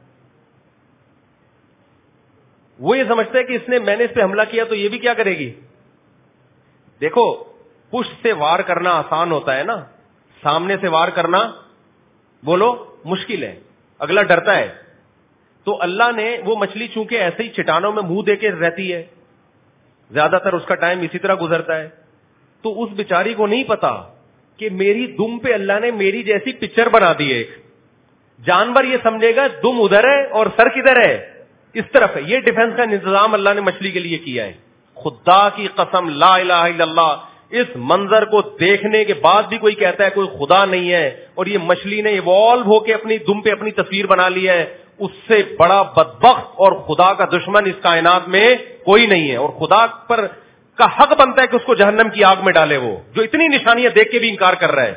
Speaker 2: وہ یہ سمجھتا ہے کہ اس نے, میں نے اس پہ حملہ کیا تو یہ بھی کیا کرے گی. دیکھو پشت سے وار کرنا آسان ہوتا ہے نا, سامنے سے وار کرنا بولو مشکل ہے, اگلا ڈرتا ہے. تو اللہ نے وہ مچھلی چونکہ ایسے ہی چٹانوں میں منہ دے کے رہتی ہے, زیادہ تر اس کا ٹائم اسی طرح گزرتا ہے, تو اس بیچاری کو نہیں پتا کہ میری دم پہ اللہ نے میری جیسی پکچر بنا دی ہے. جانور یہ سمجھے گا دم ادھر ہے اور سر کدھر ہے, اس طرف ہے. یہ ڈیفنس کا انتظام اللہ نے مچھلی کے لیے کیا ہے. خدا کی قسم لا الہ الا اللہ, اس منظر کو دیکھنے کے بعد بھی کوئی کہتا ہے کوئی خدا نہیں ہے, اور یہ مچھلی نے ایوالو ہو کے اپنی دم پہ اپنی تصویر بنا لی ہے, اس سے بڑا بدبخت اور خدا کا دشمن اس کائنات میں کوئی نہیں ہے. اور خدا پر کا حق بنتا ہے کہ اس کو جہنم کی آگ میں ڈالے, وہ جو اتنی نشانیاں دیکھ کے بھی انکار کر رہا ہے.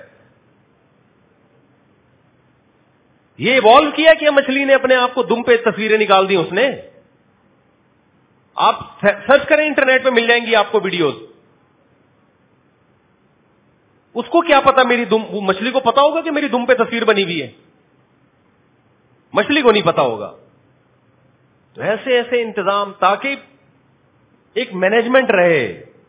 Speaker 2: یہ ایوالو کیا کہ مچھلی نے اپنے آپ کو دم پہ تصویریں نکال دی اس نے. آپ سرچ کریں انٹرنیٹ پہ مل جائیں گی آپ کو ویڈیوز. اس کو کیا پتا میری دم, مچھلی کو پتا ہوگا کہ میری دم پہ تصویر بنی ہوئی ہے, مچھلی کو نہیں پتا ہوگا. تو ایسے ایسے انتظام تاکہ ایک مینجمنٹ رہے.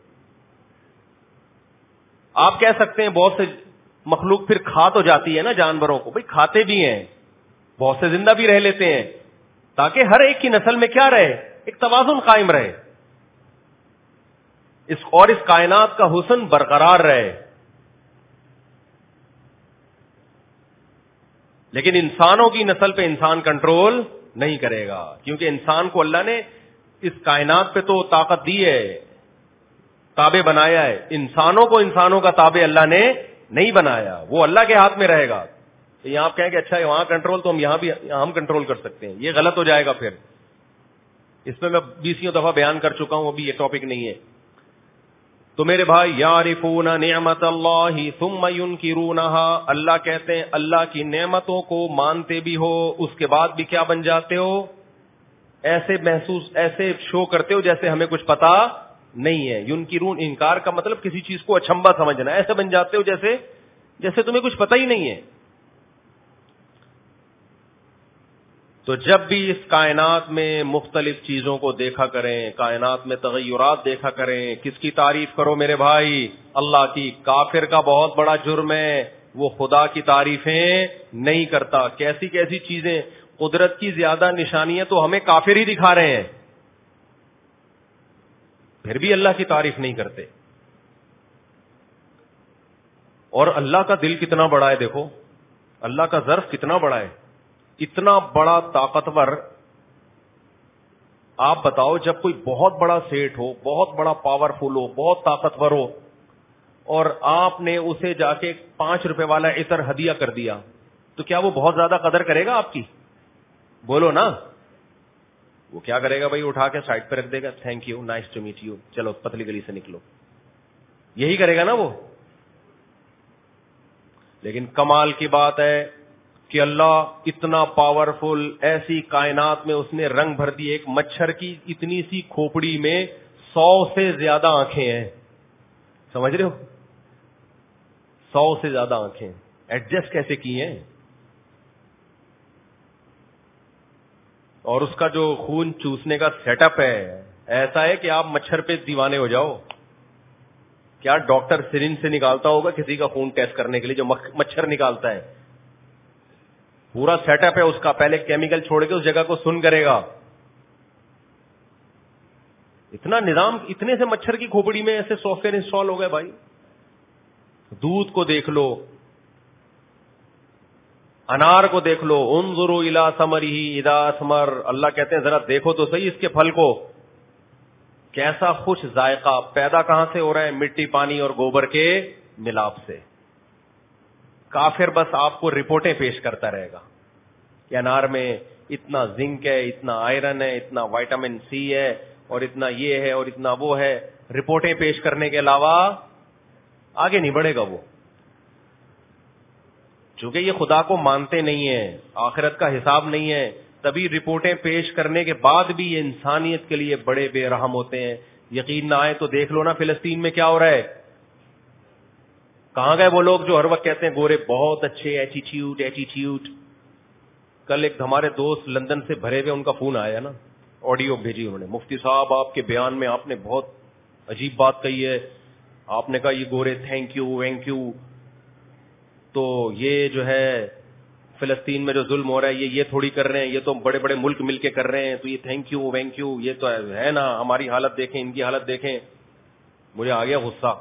Speaker 2: آپ کہہ سکتے ہیں بہت سے مخلوق پھر کھا تو جاتی ہے نا جانوروں کو, بھائی کھاتے بھی ہیں, بہت سے زندہ بھی رہ لیتے ہیں, تاکہ ہر ایک کی نسل میں کیا رہے, ایک توازن قائم رہے, اور اس کائنات کا حسن برقرار رہے. لیکن انسانوں کی نسل پہ انسان کنٹرول نہیں کرے گا, کیونکہ انسان کو اللہ نے اس کائنات پہ تو طاقت دی ہے, تابع بنایا ہے. انسانوں کو انسانوں کا تابع اللہ نے نہیں بنایا, وہ اللہ کے ہاتھ میں رہے گا. یہاں آپ کہیں کہ اچھا وہاں کنٹرول تو ہم یہاں بھی ہم کنٹرول کر سکتے ہیں, یہ غلط ہو جائے گا. پھر اس میں 20 دفعہ بیان کر چکا ہوں, ابھی یہ ٹاپک نہیں ہے. تو میرے بھائی, یعرفون نعمت اللہ ثم ینکرونها, اللہ کہتے ہیں اللہ کی نعمتوں کو مانتے بھی ہو, اس کے بعد بھی کیا بن جاتے ہو, ایسے شو کرتے ہو جیسے ہمیں کچھ پتا نہیں ہے. ینکرون, انکار کا مطلب کسی چیز کو اچھمبا سمجھنا, ایسے بن جاتے ہو جیسے تمہیں کچھ پتا ہی نہیں ہے. تو جب بھی اس کائنات میں مختلف چیزوں کو دیکھا کریں, کائنات میں تغیرات دیکھا کریں, کس کی تعریف کرو میرے بھائی, اللہ کی. کافر کا بہت بڑا جرم ہے, وہ خدا کی تعریفیں نہیں کرتا. کیسی کیسی چیزیں, قدرت کی زیادہ نشانیاں تو ہمیں کافر ہی دکھا رہے ہیں, پھر بھی اللہ کی تعریف نہیں کرتے. اور اللہ کا دل کتنا بڑا ہے, دیکھو اللہ کا ظرف کتنا بڑا ہے, اتنا بڑا طاقتور. آپ بتاؤ, جب کوئی بہت بڑا سیٹ ہو, بہت بڑا پاورفل ہو, بہت طاقتور ہو, اور آپ نے اسے جا کے 5 روپے والا عطر ہدیہ کر دیا, تو کیا وہ بہت زیادہ قدر کرے گا آپ کی؟ بولو نا. وہ کیا کرے گا بھائی, اٹھا کے سائڈ پہ رکھ دے گا, thank you, nice to meet you, چلو پتلی گلی سے نکلو, یہی کرے گا نا وہ. لیکن کمال کی بات ہے کہ اللہ اتنا پاورفل, ایسی کائنات میں اس نے رنگ بھر دی. ایک مچھر کی اتنی سی کھوپڑی میں 100 سے زیادہ آنکھیں ہیں, سمجھ رہے ہو, 100 سے زیادہ آنکھیں. ایڈجسٹ کیسے کی ہیں؟ اور اس کا جو خون چوسنے کا سیٹ اپ ہے ایسا ہے کہ آپ مچھر پہ دیوانے ہو جاؤ. کیا ڈاکٹر سرنج سے نکالتا ہوگا کسی کا خون ٹیسٹ کرنے کے لیے, جو مچھر نکالتا ہے, پورا سیٹ اپ ہے اس کا. پہلے کیمیکل چھوڑ کے اس جگہ کو سن کرے گا. اتنا نظام, اتنے سے مچھر کی کھوپڑی میں ایسے سافٹ ویئر انسٹال ہو گئے بھائی. دودھ کو دیکھ لو, انار کو دیکھ لو, انظروا الی ثمرہ اذا اثمر, اللہ کہتے ہیں ذرا دیکھو تو صحیح اس کے پھل کو, کیسا خوش ذائقہ. پیدا کہاں سے ہو رہا ہے؟ مٹی, پانی اور گوبر کے ملاپ سے. کافر بس آپ کو رپورٹیں پیش کرتا رہے گا کہ انار میں اتنا زنک ہے, اتنا آئرن ہے, اتنا وائٹامن سی ہے, اور اتنا یہ ہے اور اتنا وہ ہے. رپورٹیں پیش کرنے کے علاوہ آگے نہیں بڑھے گا وہ. چونکہ یہ خدا کو مانتے نہیں ہیں, آخرت کا حساب نہیں ہے, تبھی رپورٹیں پیش کرنے کے بعد بھی یہ انسانیت کے لیے بڑے بے رحم ہوتے ہیں. یقین نہ آئے تو دیکھ لو نا فلسطین میں کیا ہو رہا ہے. کہاں گئے وہ لوگ جو ہر وقت کہتے ہیں گورے بہت اچھے, ایٹیٹیوڈ. کل ایک ہمارے دوست لندن سے بھرے ہوئے, ان کا فون آیا نا, آڈیو بھیجی انہوں نے, مفتی صاحب آپ کے بیان میں آپ نے بہت عجیب بات کہی ہے, آپ نے کہا یہ گورے تھینک یو وینک یو, تو یہ جو ہے فلسطین میں جو ظلم ہو رہا ہے یہ تھوڑی کر رہے ہیں, یہ تو بڑے بڑے ملک مل کے کر رہے ہیں, تو یہ تھینک یو وینک یو, یہ تو ہے نا, ہماری حالت دیکھیں, ان کی حالت دیکھیں. مجھے آ گیا غصہ.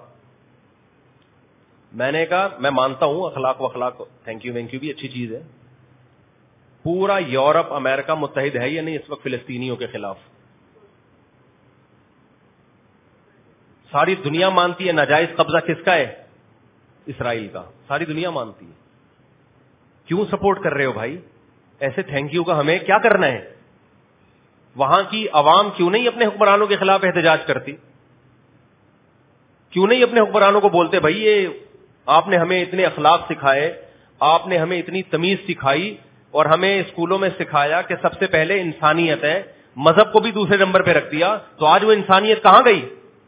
Speaker 2: میں نے کہا میں مانتا ہوں اخلاق و اخلاق, تھینک یو وینک یو بھی اچھی چیز ہے. پورا یورپ امریکہ متحد ہے یا نہیں اس وقت فلسطینیوں کے خلاف؟ ساری دنیا مانتی ہے ناجائز قبضہ کس کا ہے؟ اسرائیل کا. ساری دنیا مانتی ہے. کیوں سپورٹ کر رہے ہو بھائی؟ ایسے تھینک یو کا ہمیں کیا کرنا ہے؟ وہاں کی عوام کیوں نہیں اپنے حکمرانوں کے خلاف احتجاج کرتی؟ کیوں نہیں اپنے حکمرانوں کو بولتے بھائی یہ آپ نے ہمیں اتنے اخلاق سکھائے, آپ نے ہمیں اتنی تمیز سکھائی, اور ہمیں اسکولوں میں سکھایا کہ سب سے پہلے انسانیت ہے, مذہب کو بھی دوسرے نمبر پہ رکھ دیا, تو آج وہ انسانیت کہاں گئی؟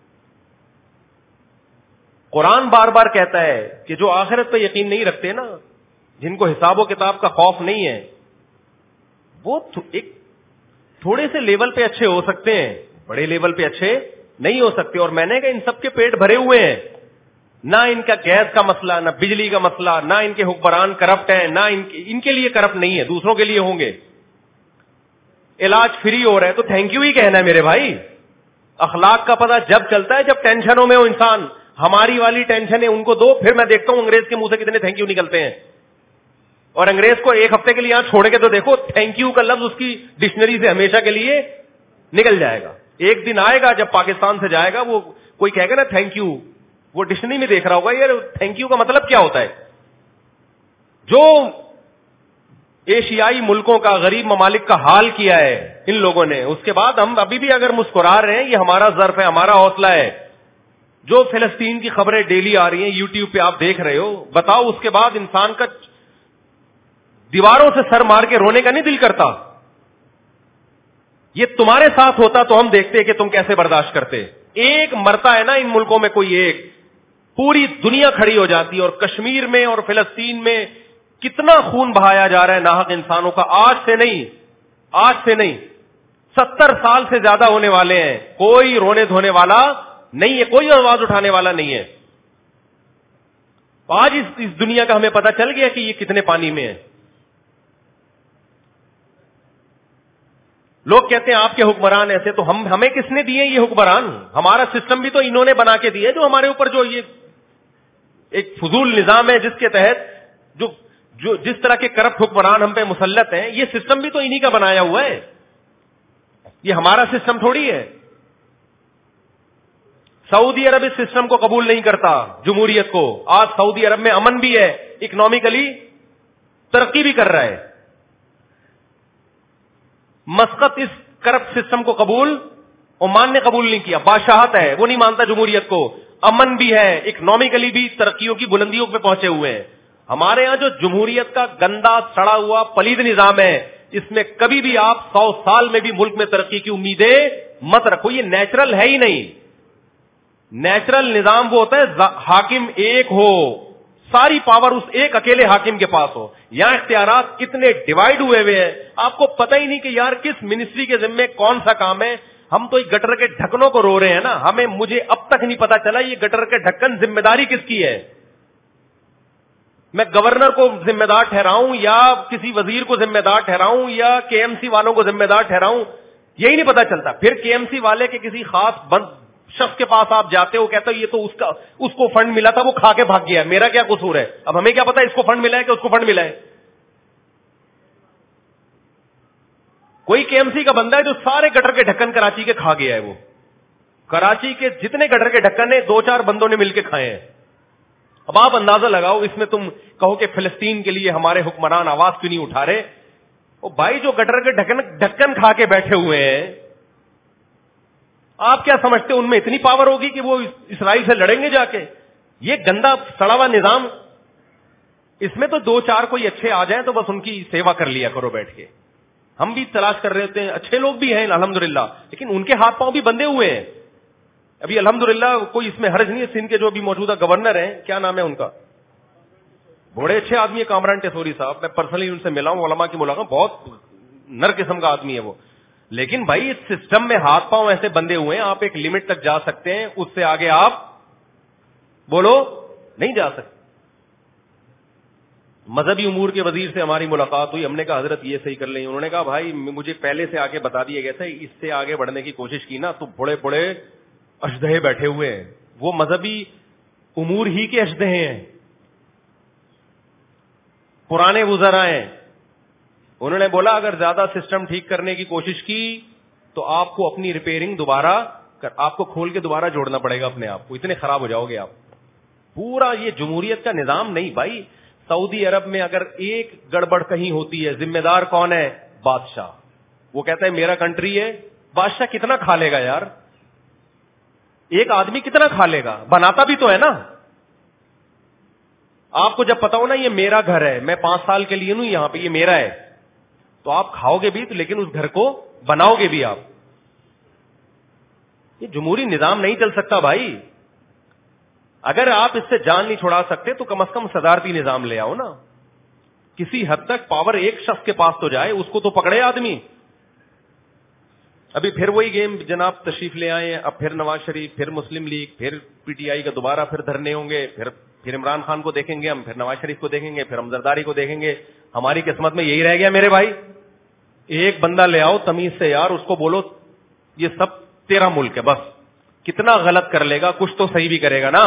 Speaker 2: قرآن بار بار کہتا ہے کہ جو آخرت پہ یقین نہیں رکھتے نا, جن کو حساب و کتاب کا خوف نہیں ہے, وہ ایک تھوڑے سے لیول پہ اچھے ہو سکتے ہیں, بڑے لیول پہ اچھے نہیں ہو سکتے. اور میں نے کہا ان سب کے پیٹ بھرے ہوئے ہیں, نہ ان کا گیس کا مسئلہ, نہ بجلی کا مسئلہ, نہ ان کے حکمران کرپٹ ہیں, نہ ان کے لیے کرپٹ نہیں ہے, دوسروں کے لیے ہوں گے. علاج فری ہو رہا ہے تو تھینک یو ہی کہنا ہے میرے بھائی. اخلاق کا پتہ جب چلتا ہے جب ٹینشنوں میں ہو انسان. ہماری والی ٹینشن ہے ان کو دو, پھر میں دیکھتا ہوں انگریز کے منہ سے کتنے تھینک یو نکلتے ہیں. اور انگریز کو ایک ہفتے کے لیے یہاں چھوڑ کے تو دیکھو, تھینک یو کا لفظ اس کی ڈکشنری سے ہمیشہ کے لیے نکل جائے گا. ایک دن آئے گا جب پاکستان سے جائے گا, وہ کوئی کہے گا نا تھینک یو, وہ ڈکشنری میں دیکھ رہا ہوگا یار تھینک یو کا مطلب کیا ہوتا ہے. جو ایشیائی ملکوں کا, غریب ممالک کا حال کیا ہے ان لوگوں نے, اس کے بعد ہم ابھی بھی اگر مسکرا رہے ہیں, یہ ہمارا ظرف ہے, ہمارا حوصلہ ہے. جو فلسطین کی خبریں ڈیلی آ رہی ہیں یوٹیوب پہ آپ دیکھ رہے ہو, بتاؤ اس کے بعد انسان کا دیواروں سے سر مار کے رونے کا نہیں دل کرتا. یہ تمہارے ساتھ ہوتا تو ہم دیکھتے کہ تم کیسے برداشت کرتے. ایک مرتا ہے نا ان ملکوں میں کوئی ایک, پوری دنیا کھڑی ہو جاتی ہے. اور کشمیر میں اور فلسطین میں کتنا خون بہایا جا رہا ہے ناحق انسانوں کا, آج سے نہیں 70 سال سے زیادہ ہونے والے ہیں. کوئی رونے دھونے والا نہیں ہے, کوئی آواز اٹھانے والا نہیں ہے. آج اس دنیا کا ہمیں پتہ چل گیا کہ یہ کتنے پانی میں ہے. لوگ کہتے ہیں آپ کے حکمران ایسے, تو ہمیں کس نے دیے یہ حکمران؟ ہمارا سسٹم بھی تو انہوں نے بنا کے دیے, جو ہمارے اوپر جو یہ ایک فضول نظام ہے جس کے تحت جو جس طرح کے کرپٹ حکمران ہم پہ مسلط ہیں, یہ سسٹم بھی تو انہی کا بنایا ہوا ہے. یہ ہمارا سسٹم تھوڑی ہے. سعودی عرب اس سسٹم کو قبول نہیں کرتا, جمہوریت کو. آج سعودی عرب میں امن بھی ہے, اکنامکلی ترقی بھی کر رہا ہے. مسقط اس کرپٹ سسٹم کو عمان نے قبول نہیں کیا. بادشاہت ہے, وہ نہیں مانتا جمہوریت کو. امن بھی ہے, اکنامکلی بھی ترقیوں کی بلندیوں پہ پہنچے ہوئے ہیں. ہمارے ہاں جو جمہوریت کا گندا سڑا ہوا پلید نظام ہے, اس میں کبھی بھی آپ 100 سال میں بھی ملک میں ترقی کی امیدیں مت رکھو. یہ نیچرل ہے ہی نہیں. نیچرل نظام وہ ہوتا ہے حاکم ایک ہو, ساری پاور اس ایک اکیلے حاکم کے پاس ہو. یہاں اختیارات کتنے ڈیوائیڈ ہوئے ہیں, آپ کو پتہ ہی نہیں کہ یار کس منسٹری کے ذمے کون سا کام ہے. ہم تو ایک گٹر کے ڈھکنوں کو رو رہے ہیں نا, مجھے اب تک نہیں پتا چلا یہ گٹر کے ڈھکن ذمہ داری کس کی ہے. میں گورنر کو ذمہ دار ٹھہراؤں یا کسی وزیر کو ذمہ دار ٹھہراؤں یا KMC والوں کو ذمہ دار ٹھہراؤں, یہی نہیں پتا چلتا. پھر KMC والے کے کسی خاص بند شخص کے پاس آپ جاتے ہو, کہتے ہو یہ تو اس کو فنڈ ملا تھا, وہ کھا کے بھاگ گیا, میرا کیا قصور ہے. اب ہمیں کیا پتا اس کو فنڈ ملا ہے کہ اس کو فنڈ ملا ہے. کوئی KMC کا بندہ ہے جو سارے گٹر کے ڈھکن کراچی کے کھا گیا ہے. وہ کراچی کے جتنے گٹر کے ڈھکن ہیں 2-4 بندوں نے مل کے کھائے ہیں. اب آپ اندازہ لگاؤ, اس میں تم کہو کہ فلسطین کے لیے ہمارے حکمران آواز کیوں نہیں اٹھا رہے. وہ بھائی جو گٹر کے ڈھکن کھا کے بیٹھے ہوئے ہیں, آپ کیا سمجھتے ان میں اتنی پاور ہوگی کہ وہ اسرائیل سے لڑیں گے جا کے؟ یہ گندا سڑا ہوا نظام, اس میں تو 2-4 کوئی اچھے آ جائیں تو بس ان کی سیوا کر لیا کرو بیٹھ کے. ہم بھی تلاش کر رہے ہوتے ہیں, اچھے لوگ بھی ہیں الحمدللہ, لیکن ان کے ہاتھ پاؤں بھی بندھے ہوئے ہیں. ابھی الحمدللہ کوئی اس میں حرج نہیں ہے. سندھ کے جو ابھی موجودہ گورنر ہیں, کیا نام ہے ان کا, بڑے اچھے آدمی ہے, کامران ٹیسوری صاحب. میں پرسنلی ان سے ملا ہوں, علماء کی ملاقات, بہت نر قسم کا آدمی ہے وہ. لیکن بھائی اس سسٹم میں ہاتھ پاؤں ایسے بندے ہوئے ہیں, آپ ایک لمٹ تک جا سکتے ہیں, اس سے آگے آپ بولو نہیں جا سکتے. مذہبی امور کے وزیر سے ہماری ملاقات ہوئی, ہم نے کہا حضرت یہ صحیح کر لیں. انہوں نے کہا بھائی مجھے پہلے سے آگے بتا دیا گیا تھا, اس سے آگے بڑھنے کی کوشش کی نا تو بڑے بڑے اشدہے بیٹھے ہوئے ہیں. وہ مذہبی امور ہی کے اشدہے ہیں, پرانے وزراء ہیں. انہوں نے بولا اگر زیادہ سسٹم ٹھیک کرنے کی کوشش کی تو آپ کو اپنی ریپیئرنگ دوبارہ آپ کو کھول کے دوبارہ جوڑنا پڑے گا اپنے آپ کو, اتنے خراب ہو جاؤ گے آپ. پورا یہ جمہوریت کا نظام نہیں بھائی. سعودی عرب میں اگر ایک گڑبڑ کہیں ہوتی ہے, ذمہ دار کون ہے؟ بادشاہ. وہ کہتا ہے میرا کنٹری ہے. بادشاہ کتنا کھا لے گا یار, ایک آدمی کتنا کھا لے گا, بناتا بھی تو ہے نا. آپ کو جب پتا ہو نا یہ میرا گھر ہے, میں 5 سال کے لیے ہوں یہاں پہ, یہ میرا ہے, تو آپ کھاؤ گے بھی, لیکن اس گھر کو بناؤ گے بھی آپ. یہ جمہوری نظام نہیں چل سکتا بھائی. اگر آپ اس سے جان نہیں چھڑا سکتے تو کم از کم صدارتی نظام لے آؤ نا. کسی حد تک پاور ایک شخص کے پاس تو جائے, اس کو تو پکڑے آدمی. ابھی پھر وہی گیم جناب تشریف لے آئے ہیں. اب پھر نواز شریف, پھر مسلم لیگ, پھر PTI کا دوبارہ پھر دھرنے ہوں گے, پھر عمران خان کو دیکھیں گے ہم, پھر نواز شریف کو دیکھیں گے, پھر ہم زرداری کو دیکھیں گے. ہماری قسمت میں یہی رہ گیا میرے بھائی. ایک بندہ لے آؤ تمیز سے یار, اس کو بولو یہ سب تیرا ملک ہے, بس کتنا غلط کر لے گا, کچھ تو صحیح بھی کرے گا نا.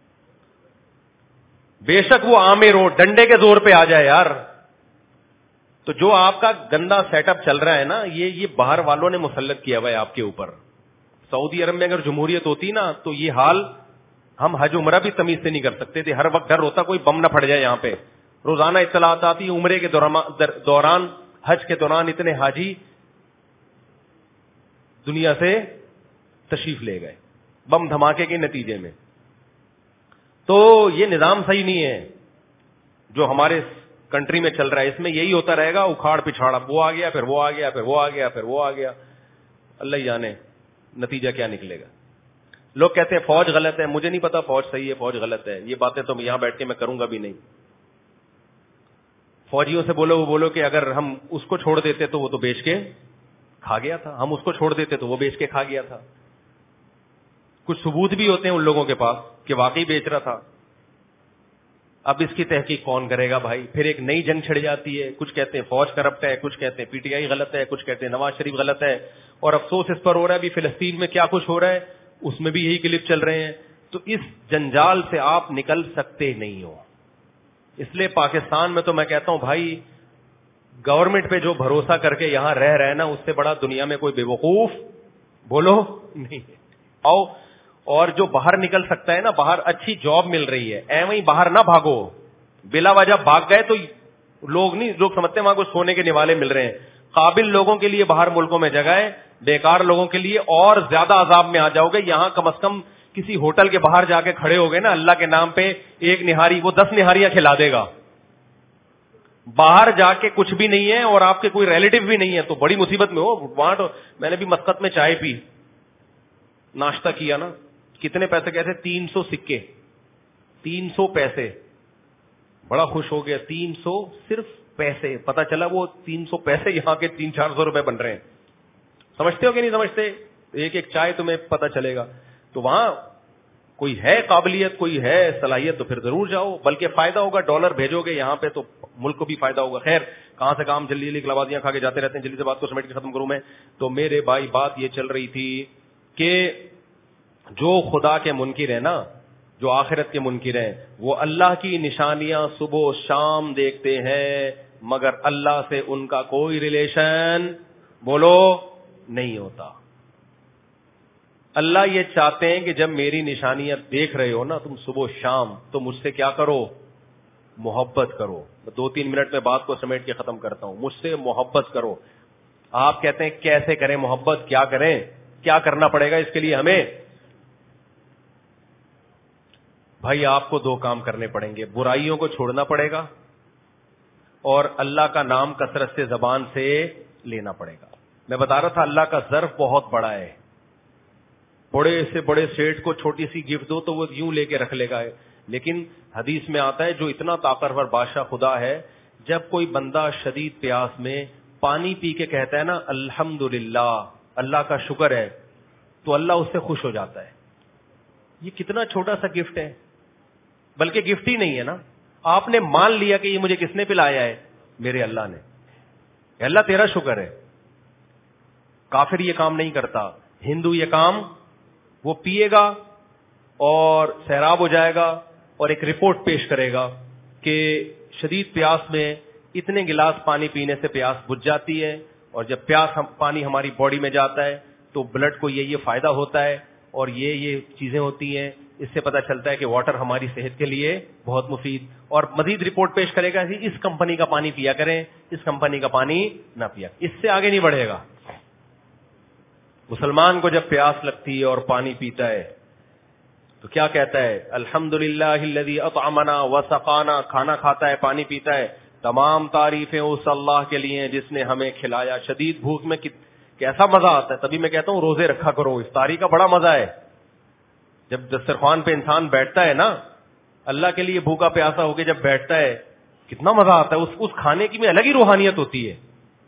Speaker 2: بے شک وہ عامر ہو, ڈنڈے کے زور پہ آ جائے یار, تو جو آپ کا گندا سیٹ اپ چل رہا ہے نا, یہ باہر والوں نے مسلط کیا ہوا ہے آپ کے اوپر. سعودی عرب میں اگر جمہوریت ہوتی نا تو یہ حال ہم حج عمرہ بھی تمیز سے نہیں کر سکتے تھے. ہر وقت ڈر ہوتا کوئی بم نہ پھٹ جائے یہاں پہ. روزانہ اطلاعات آتی, عمرے کے دوران, حج کے دوران اتنے حاجی دنیا سے تشریف لے گئے بم دھماکے کے نتیجے میں. تو یہ نظام صحیح نہیں ہے جو ہمارے کنٹری میں چل رہا ہے. اس میں یہی ہوتا رہے گا, اکھاڑ پچھاڑ, وہ آ گیا پھر وہ آ گیا پھر وہ آ گیا پھر وہ آ گیا. اللہ ہی جانے نتیجہ کیا نکلے گا. لوگ کہتے ہیں فوج غلط ہے, مجھے نہیں پتا فوج صحیح ہے فوج غلط ہے. یہ باتیں تو یہاں بیٹھ کے میں کروں گا بھی نہیں. فوجیوں سے بولو, وہ بولو کہ اگر ہم اس کو چھوڑ دیتے تو وہ تو بیچ کے کھا گیا تھا, ہم اس کو چھوڑ دیتے تو وہ بیچ کے کھا گیا تھا. کچھ ثبوت بھی ہوتے ہیں ان لوگوں کے پاس کہ واقعی بیچ رہا تھا. اب اس کی تحقیق کون کرے گا بھائی؟ پھر ایک نئی جنگ چھڑ جاتی ہے. کچھ کہتے ہیں فوج کرپٹ ہے, کچھ کہتے ہیں پی ٹی آئی غلط ہے, کچھ کہتے ہیں نواز شریف غلط ہے. اور افسوس اس پر ہو رہا ہے ابھی فلسطین میں کیا کچھ ہو رہا ہے, اس میں بھی یہی کلپ چل رہے ہیں. تو اس جنجال سے آپ نکل سکتے نہیں ہو. اس لیے پاکستان میں تو میں کہتا ہوں بھائی, گورنمنٹ پہ جو بھروسہ کر کے یہاں رہ رہے نا, اس سے بڑا دنیا میں کوئی بے وقوف بولو نہیں. آؤ, اور جو باہر نکل سکتا ہے نا, باہر اچھی جاب مل رہی ہے, ایویں ہی باہر نہ بھاگو. بلا وجہ بھاگ گئے تو لوگ سمجھتے ہیں وہاں کو سونے کے نوالے مل رہے ہیں. قابل لوگوں کے لیے باہر ملکوں میں جگہ ہے, بیکار لوگوں کے لیے اور زیادہ عذاب میں آ جاؤ گے. یہاں کم از کم کسی ہوٹل کے باہر جا کے کھڑے ہو گئے نا اللہ کے نام پہ, ایک نہاری وہ 10 نہاریاں کھلا دے گا. باہر جا کے کچھ بھی نہیں ہے اور آپ کے کوئی ریلیٹو بھی نہیں ہے تو بڑی مصیبت میں ہو. وہاں تو میں نے بھی مسقط میں چائے پی, ناشتہ کیا نا, کتنے پیسے کہتے 300 سکے, 300 پیسے. بڑا خوش ہو گیا, 300 صرف پیسے. پتا چلا وہ 300 پیسے یہاں کے 300-400 روپے بن رہے ہیں. سمجھتے ہو کہ نہیں سمجھتے؟ ایک ایک چائے تمہیں پتا چلے گا. تو وہاں کوئی ہے قابلیت, کوئی ہے صلاحیت تو پھر ضرور جاؤ, بلکہ فائدہ ہوگا. ڈالر بھیجو گے یہاں پہ تو ملک کو بھی فائدہ ہوگا. خیر, کہاں سے کام جلدی جلدی کلابازیاں کھا کے جاتے رہتے ہیں. جلدی سے بات کو سمیٹ کے ختم کروں میں. تو میرے بھائی بات یہ چل رہی تھی کہ جو خدا کے منکر ہیں نا, جو آخرت کے منکر ہیں, وہ اللہ کی نشانیاں صبح و شام دیکھتے ہیں, مگر اللہ سے ان کا کوئی ریلیشن بولو نہیں ہوتا. اللہ یہ چاہتے ہیں کہ جب میری نشانیاں دیکھ رہے ہو نا تم صبح و شام, تو مجھ سے کیا کرو, محبت کرو. 2-3 منٹ میں بات کو سمیٹ کے ختم کرتا ہوں. مجھ سے محبت کرو. آپ کہتے ہیں کیسے کریں محبت, کیا کریں, کیا کرنا پڑے گا اس کے لیے ہمیں؟ بھائی آپ کو 2 کام کرنے پڑیں گے. برائیوں کو چھوڑنا پڑے گا اور اللہ کا نام کثرت سے زبان سے لینا پڑے گا. میں بتا رہا تھا اللہ کا ظرف بہت بڑا ہے. بڑے سے بڑے سیٹ کو چھوٹی سی گفٹ دو تو وہ یوں لے کے رکھ لے گا. لیکن حدیث میں آتا ہے جو اتنا طاقتور بادشاہ خدا ہے, جب کوئی بندہ شدید پیاس میں پانی پی کے کہتا ہے نا الحمدللہ, اللہ کا شکر ہے, تو اللہ اس سے خوش ہو جاتا ہے. یہ کتنا چھوٹا سا گفٹ ہے, بلکہ گفٹ ہی نہیں ہے نا, آپ نے مان لیا کہ یہ مجھے کس نے پلایا ہے, میرے اللہ نے. اللہ تیرا شکر ہے. کافر یہ کام نہیں کرتا. ہندو یہ کام, وہ پیے گا اور سیراب ہو جائے گا اور ایک رپورٹ پیش کرے گا کہ شدید پیاس میں اتنے گلاس پانی پینے سے پیاس بجھ جاتی ہے, اور جب پانی ہماری باڈی میں جاتا ہے تو بلڈ کو یہ فائدہ ہوتا ہے اور یہ چیزیں ہوتی ہیں. اس سے پتہ چلتا ہے کہ واٹر ہماری صحت کے لیے بہت مفید. اور مزید رپورٹ پیش کرے گا اس کمپنی کا پانی پیا کریں, اس کمپنی کا پانی نہ پیا. اس سے آگے نہیں بڑھے گا. مسلمان کو جب پیاس لگتی ہے اور پانی پیتا ہے تو کیا کہتا ہے, الحمدللہ الذی اطعمنا وسقانا. کھانا کھاتا ہے, پانی پیتا ہے, تمام تعریفیں اس اللہ کے لیے جس نے ہمیں کھلایا. شدید بھوک میں کیسا مزہ آتا ہے. تبھی میں کہتا ہوں روزے رکھا کرو, افطاری کا بڑا مزہ ہے. جب دسترخوان پہ انسان بیٹھتا ہے نا, اللہ کے لیے بھوکا پیاسا ہو کے جب بیٹھتا ہے, کتنا مزہ آتا ہے. اس کھانے کی میں الگ ہی روحانیت ہوتی ہے.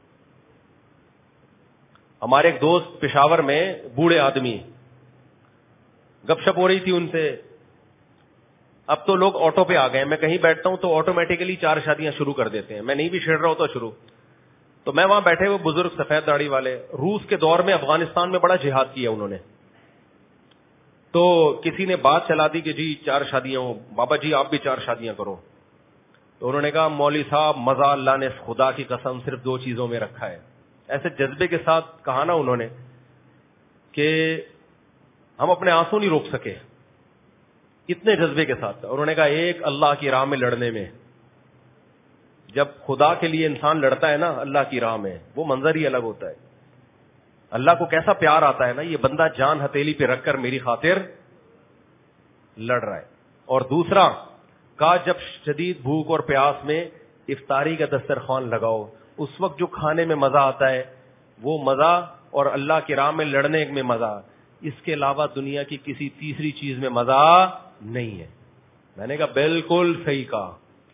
Speaker 2: ہمارے ایک دوست پشاور میں بوڑھے آدمی, گپ شپ ہو رہی تھی ان سے. اب تو لوگ آٹو پہ آ گئے. میں کہیں بیٹھتا ہوں تو آٹومیٹیکلی 4 شادیاں شروع کر دیتے ہیں. میں نہیں بھی چھیڑ رہا ہوتا شروع. تو میں وہاں بیٹھے ہوئے بزرگ سفید داڑھی والے, روس کے دور میں افغانستان میں بڑا جہاد کیا انہوں نے. تو کسی نے بات چلا دی کہ جی 4 شادیاں ہوں, بابا جی آپ بھی 4 شادیاں کرو. تو انہوں نے کہا مولوی صاحب مزہ اللہ نے خدا کی قسم صرف 2 چیزوں میں رکھا ہے. ایسے جذبے کے ساتھ کہا نا انہوں نے کہ ہم اپنے آنسو نہیں روک سکے, اتنے جذبے کے ساتھ. انہوں نے کہا ایک اللہ کی راہ میں لڑنے میں, جب خدا کے لیے انسان لڑتا ہے نا اللہ کی راہ میں, وہ منظر ہی الگ ہوتا ہے. اللہ کو کیسا پیار آتا ہے نا, یہ بندہ جان ہتھیلی پہ رکھ کر میری خاطر لڑ رہا ہے. اور دوسرا کہا جب شدید بھوک اور پیاس میں افطاری کا دسترخوان لگاؤ, اس وقت جو کھانے میں مزہ آتا ہے وہ مزہ اور اللہ کی راہ میں لڑنے میں مزہ, اس کے علاوہ دنیا کی کسی تیسری چیز میں مزہ نہیں ہے. میں نے کہا بالکل صحیح کہا,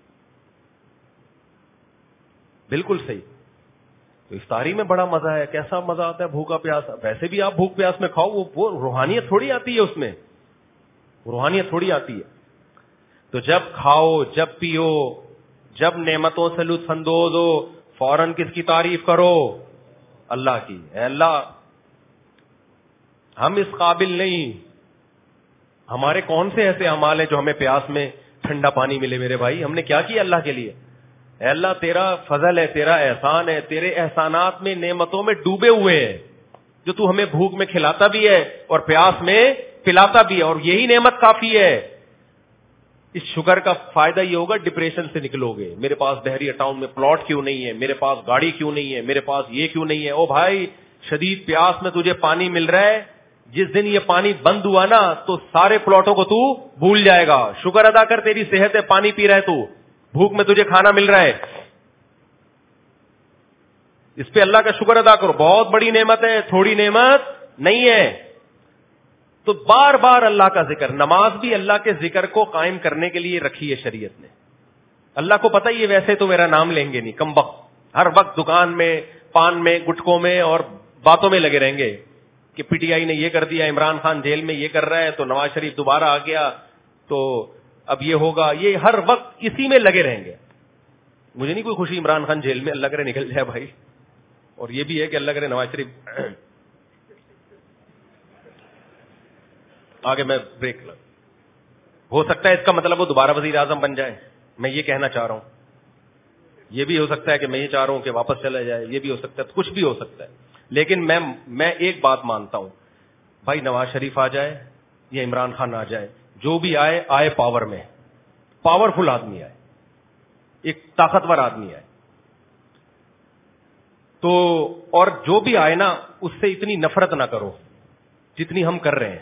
Speaker 2: بالکل صحیح. تو افطاری میں بڑا مزہ ہے, کیسا مزہ آتا ہے بھوکا پیاس. ویسے بھی آپ بھوک پیاس میں کھاؤ, وہ روحانیت تھوڑی آتی ہے اس میں, روحانیت تھوڑی آتی ہے. تو جب کھاؤ, جب پیو, جب نعمتوں سے لطف اندوز ہو, فوراً کس کی تعریف کرو؟ اللہ کی. اے اللہ ہم اس قابل نہیں, ہمارے کون سے ایسے اعمال ہیں جو ہمیں پیاس میں ٹھنڈا پانی ملے میرے بھائی, ہم نے کیا کیا اللہ کے لیے؟ اے اللہ تیرا فضل ہے, تیرا احسان ہے, تیرے احسانات میں نعمتوں میں ڈوبے ہوئے ہیں, جو تو ہمیں بھوک میں کھلاتا بھی ہے اور پیاس میں پلاتا بھی ہے, اور یہی نعمت کافی ہے. اس شکر کا فائدہ یہ ہوگا ڈپریشن سے نکلو گے. میرے پاس بحریہ ٹاؤن میں پلاٹ کیوں نہیں ہے, میرے پاس گاڑی کیوں نہیں ہے, میرے پاس یہ کیوں نہیں ہے. او بھائی شدید پیاس میں تجھے پانی مل رہا ہے, جس دن یہ پانی بند ہوا نا تو سارے پلاٹوں کو تو بھول جائے گا. شکر ادا کر, تیری صحت ہے, پانی پی رہا ہے تو, بھوک میں تجھے کھانا مل رہا ہے, اس پہ اللہ کا شکر ادا کرو. بہت بڑی نعمت ہے, تھوڑی نعمت نہیں ہے. تو بار بار اللہ کا ذکر, نماز بھی اللہ کے ذکر کو قائم کرنے کے لیے رکھی ہے شریعت نے. اللہ کو پتہ ہی ہے ویسے تو میرا نام لیں گے نہیں, کم وقت ہر وقت دکان میں, پان میں, گٹکوں میں اور باتوں میں لگے رہیں گے کہ پی ٹی آئی نے یہ کر دیا, عمران خان جیل میں یہ کر رہا ہے, تو نواز شریف دوبارہ آ گیا تو اب یہ ہوگا. یہ ہر وقت اسی میں لگے رہیں گے. مجھے نہیں کوئی خوشی عمران خان جیل میں, اللہ کرے نکل جائے بھائی, اور یہ بھی ہے کہ اللہ کرے نواز شریف آگے. میں بریک لگ, ہو سکتا ہے اس کا مطلب وہ دوبارہ وزیر اعظم بن جائے, میں یہ کہنا چاہ رہا ہوں. یہ بھی ہو سکتا ہے کہ میں یہ چاہ رہا ہوں کہ واپس چلا جائے, یہ بھی ہو سکتا ہے, کچھ بھی ہو سکتا ہے. لیکن میں ایک بات مانتا ہوں بھائی, نواز شریف آ جائے یا عمران خان آ جائے, جو بھی آئے آئے پاور میں, پاورفل آدمی آئے, ایک طاقتور آدمی آئے. تو اور جو بھی آئے نا اس سے اتنی نفرت نہ کرو جتنی ہم کر رہے ہیں.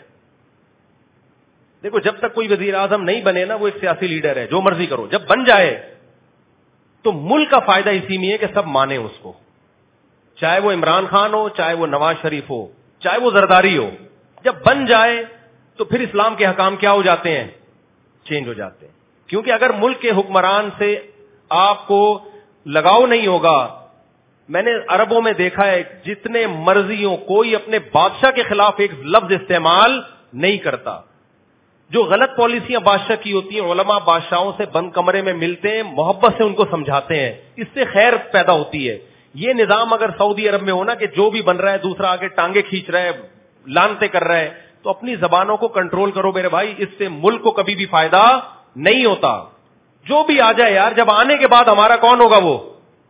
Speaker 2: دیکھو جب تک کوئی وزیر اعظم نہیں بنے نا, وہ ایک سیاسی لیڈر ہے, جو مرضی کرو. جب بن جائے تو ملک کا فائدہ اسی میں ہے کہ سب مانے اس کو, چاہے وہ عمران خان ہو, چاہے وہ نواز شریف ہو, چاہے وہ زرداری ہو. جب بن جائے تو پھر اسلام کے حکام کیا ہو جاتے ہیں؟ چینج ہو جاتے ہیں. کیونکہ اگر ملک کے حکمران سے آپ کو لگاؤ نہیں ہوگا, میں نے عربوں میں دیکھا ہے جتنے مرضیوں, کوئی اپنے بادشاہ کے خلاف ایک لفظ استعمال نہیں کرتا. جو غلط پالیسیاں بادشاہ کی ہوتی ہیں, علماء بادشاہوں سے بند کمرے میں ملتے ہیں, محبت سے ان کو سمجھاتے ہیں, اس سے خیر پیدا ہوتی ہے. یہ نظام اگر سعودی عرب میں ہونا کہ جو بھی بن رہا ہے دوسرا آگے ٹانگیں کھینچ رہا ہے, لانتے کر رہا ہے, تو اپنی زبانوں کو کنٹرول کرو میرے بھائی, اس سے ملک کو کبھی بھی فائدہ نہیں ہوتا. جو بھی آ جائے یار, جب آنے کے بعد ہمارا کون ہوگا؟ وہ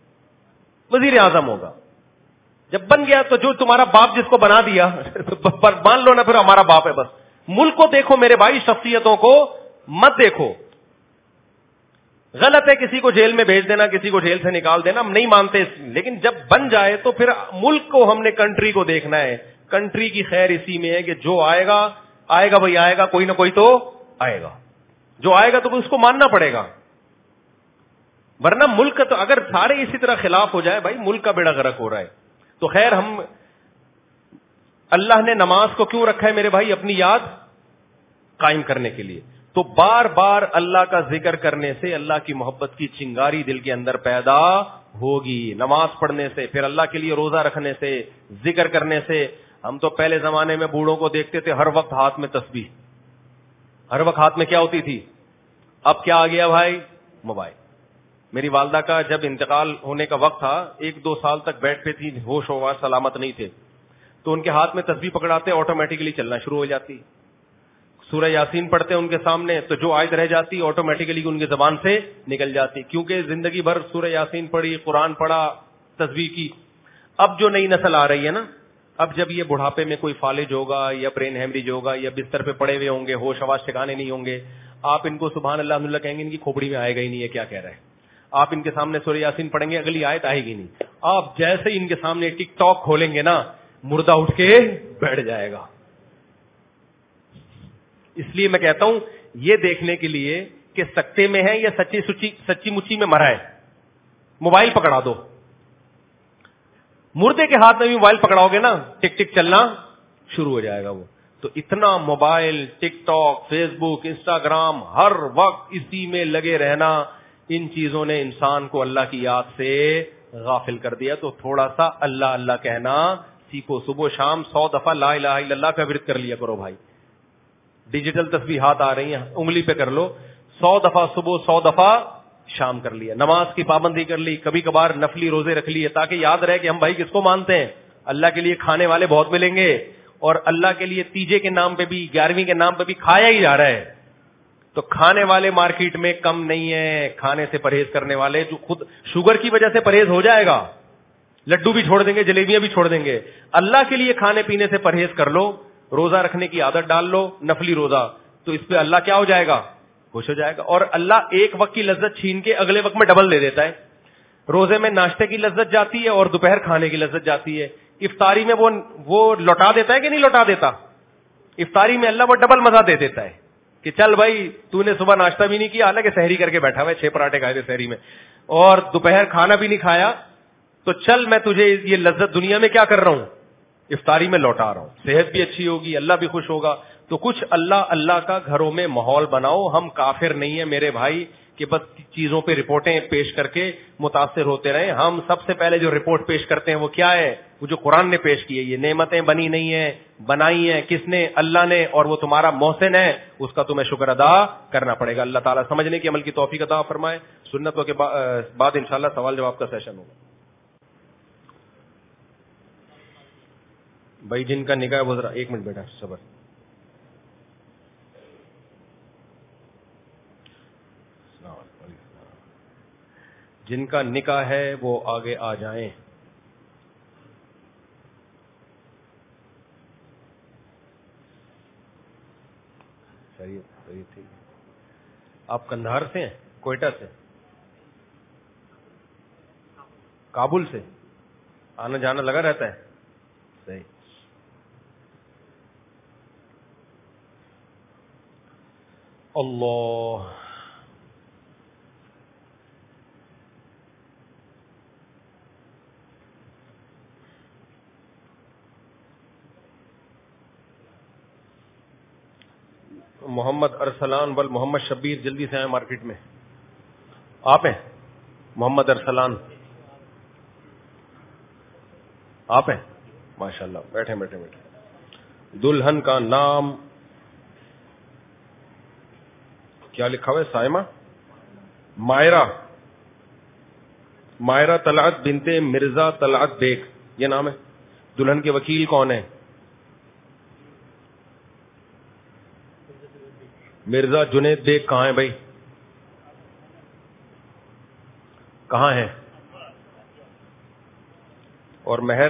Speaker 2: وزیر اعظم ہوگا. جب بن گیا تو جو تمہارا باپ جس کو بنا دیا مان لو نا پھر ہمارا باپ ہے. بس ملک کو دیکھو میرے بھائی, شخصیتوں کو مت دیکھو. غلط ہے کسی کو جیل میں بھیج دینا, کسی کو جیل سے نکال دینا, ہم نہیں مانتے, لیکن جب بن جائے تو پھر ملک کو ہم نے, کنٹری کو دیکھنا ہے. کنٹری کی خیر اسی میں ہے کہ جو آئے گا آئے گا بھائی, آئے گا, کوئی نہ کوئی تو آئے گا. جو آئے گا تو اس کو ماننا پڑے گا, ورنہ ملک تو اگر سارے اسی طرح خلاف ہو جائے بھائی, ملک کا بیڑا غرق ہو رہا ہے. تو خیر, ہم اللہ نے نماز کو کیوں رکھا ہے میرے بھائی؟ اپنی یاد قائم کرنے کے لیے. تو بار بار اللہ کا ذکر کرنے سے اللہ کی محبت کی چنگاری دل کے اندر پیدا ہوگی. نماز پڑھنے سے, پھر اللہ کے لیے روزہ رکھنے سے, ذکر کرنے سے. ہم تو پہلے زمانے میں بوڑھوں کو دیکھتے تھے ہر وقت ہاتھ میں تسبیح, ہر وقت ہاتھ میں کیا ہوتی تھی؟ اب کیا آ گیا بھائی؟ موبائل. میری والدہ کا جب انتقال ہونے کا وقت تھا, 1-2 سال تک بیڈ پہ تھی, ہوش و سلامت نہیں تھے, تو ان کے ہاتھ میں تسبیح پکڑاتے, آٹومیٹکلی چلنا شروع ہو جاتی. سورہ یاسین پڑھتے ہیں ان کے سامنے تو جو آیت رہ جاتی آٹومیٹیکلی ان کی زبان سے نکل جاتی, کیونکہ زندگی بھر سورہ یاسین پڑھی, قرآن پڑھا, تسبیح کی. اب جو نئی نسل آ رہی ہے نا, اب جب یہ بڑھاپے میں کوئی فالج ہوگا یا برین ہیمریج ہوگا یا بستر پہ پڑے ہوئے ہوں گے, ہوش آواز ٹھکانے نہیں ہوں گے, آپ ان کو سبحان اللہ الحمدللہ کہیں گے, ان کی کھوپڑی میں آئے گا ہی نہیں ہے کیا کہہ رہے ہیں. آپ ان کے سامنے سورہ یاسین پڑھیں گے, اگلی آیت آئے گی نہیں. آپ جیسے ہی ان کے سامنے ٹک ٹاک کھولیں گے نا, مردہ اٹھ کے بیٹھ جائے گا. اس لیے میں کہتا ہوں یہ دیکھنے کے لیے کہ سکتے میں ہے یا سچی مچی میں مرا ہے, موبائل پکڑا دو. مردے کے ہاتھ میں بھی موبائل پکڑاؤ گے نا, ٹک ٹک چلنا شروع ہو جائے گا وہ. تو اتنا mobile, TikTok, Facebook, Instagram, ہر وقت اسی میں لگے رہنا, ان چیزوں نے انسان کو اللہ کی یاد سے غافل کر دیا. تو تھوڑا سا اللہ اللہ کہنا سیکھو, صبح شام 100 دفعہ لا الہ الا اللہ کا ورد کر لیا کرو بھائی. ڈیجیٹل تسبیحات آ رہی ہیں, انگلی پہ کر لو, 100 دفعہ صبح 100 دفعہ شام کر لیا. نماز کی پابندی کر لی, کبھی کبھار نفلی روزے رکھ لیے, تاکہ یاد رہے کہ ہم بھائی کس کو مانتے ہیں. اللہ کے لیے کھانے والے بہت ملیں گے, اور اللہ کے لیے تیجے کے نام پہ بھی 11ویں کے نام پہ بھی کھایا ہی جا رہا ہے. تو کھانے والے مارکیٹ میں کم نہیں ہے, کھانے سے پرہیز کرنے والے جو خود شوگر کی وجہ سے پرہیز ہو جائے گا, لڈو بھی چھوڑ دیں گے, جلیبیاں بھی چھوڑ دیں گے. اللہ کے لیے کھانے پینے سے پرہیز کر لو, روزہ رکھنے کی عادت ڈال لو, نفلی روزہ, تو اس پہ اللہ کیا ہو جائے گا, خوش ہو جائے گا. اور اللہ ایک وقت کی لذت چھین کے اگلے وقت میں ڈبل دے دیتا ہے. روزے میں ناشتے کی لذت جاتی ہے اور دوپہر کھانے کی لذت جاتی ہے. افطاری میں وہ لوٹا دیتا ہے کہ نہیں لوٹا دیتا. افطاری میں اللہ وہ ڈبل مزہ دے دیتا ہے کہ چل بھائی تو نے صبح ناشتہ بھی نہیں کیا, حالانکہ سحری کر کے بیٹھا ہوا ہے, 6 پراٹھے کھائے تھے سحری میں, اور دوپہر کھانا بھی نہیں کھایا, تو چل میں تجھے یہ لذت دنیا میں کیا کر رہا ہوں, افطاری میں لوٹا رہا ہوں. صحت بھی اچھی ہوگی, اللہ بھی خوش ہوگا. تو کچھ اللہ اللہ کا گھروں میں ماحول بناؤ. ہم کافر نہیں ہیں میرے بھائی کہ بس چیزوں پہ رپورٹیں پیش کر کے متاثر ہوتے رہیں. ہم سب سے پہلے جو رپورٹ پیش کرتے ہیں وہ کیا ہے, وہ جو قرآن نے پیش کی ہے. یہ نعمتیں بنی نہیں ہیں, بنائی ہیں کس نے, اللہ نے, اور وہ تمہارا محسن ہے, اس کا تمہیں شکر ادا کرنا پڑے گا. اللہ تعالیٰ سمجھنے کی عمل کی توفیق عطا فرمائے. سنتوں کے بعد انشاءاللہ سوال جواب کا سیشن ہوگا. بھائی جن کا نکاح وہ ذرا 1 منٹ بیٹا صبر. جن کا نکاح ہے وہ آگے آ جائیں. صحیح ٹھیک. آپ کندھار سے ہیں, کوئٹہ سے, کابل سے, آنا جانا لگا رہتا ہے. صحیح. اللہ محمد ارسلان بل محمد شبیر جلدی سے آئے مارکیٹ میں. آپ ہیں محمد ارسلان, آپ ہیں ماشاءاللہ. بیٹھے بیٹھے بیٹھے. دلہن کا نام کیا لکھا ہوا ہے, سائمہ, مائرہ طلعت بنت مرزا طلعت بیگ, یہ نام ہے. دلہن کے وکیل کون ہیں؟ مرزا جنید بیگ. کہاں ہیں بھائی, کہاں ہیں؟ اور مہر؟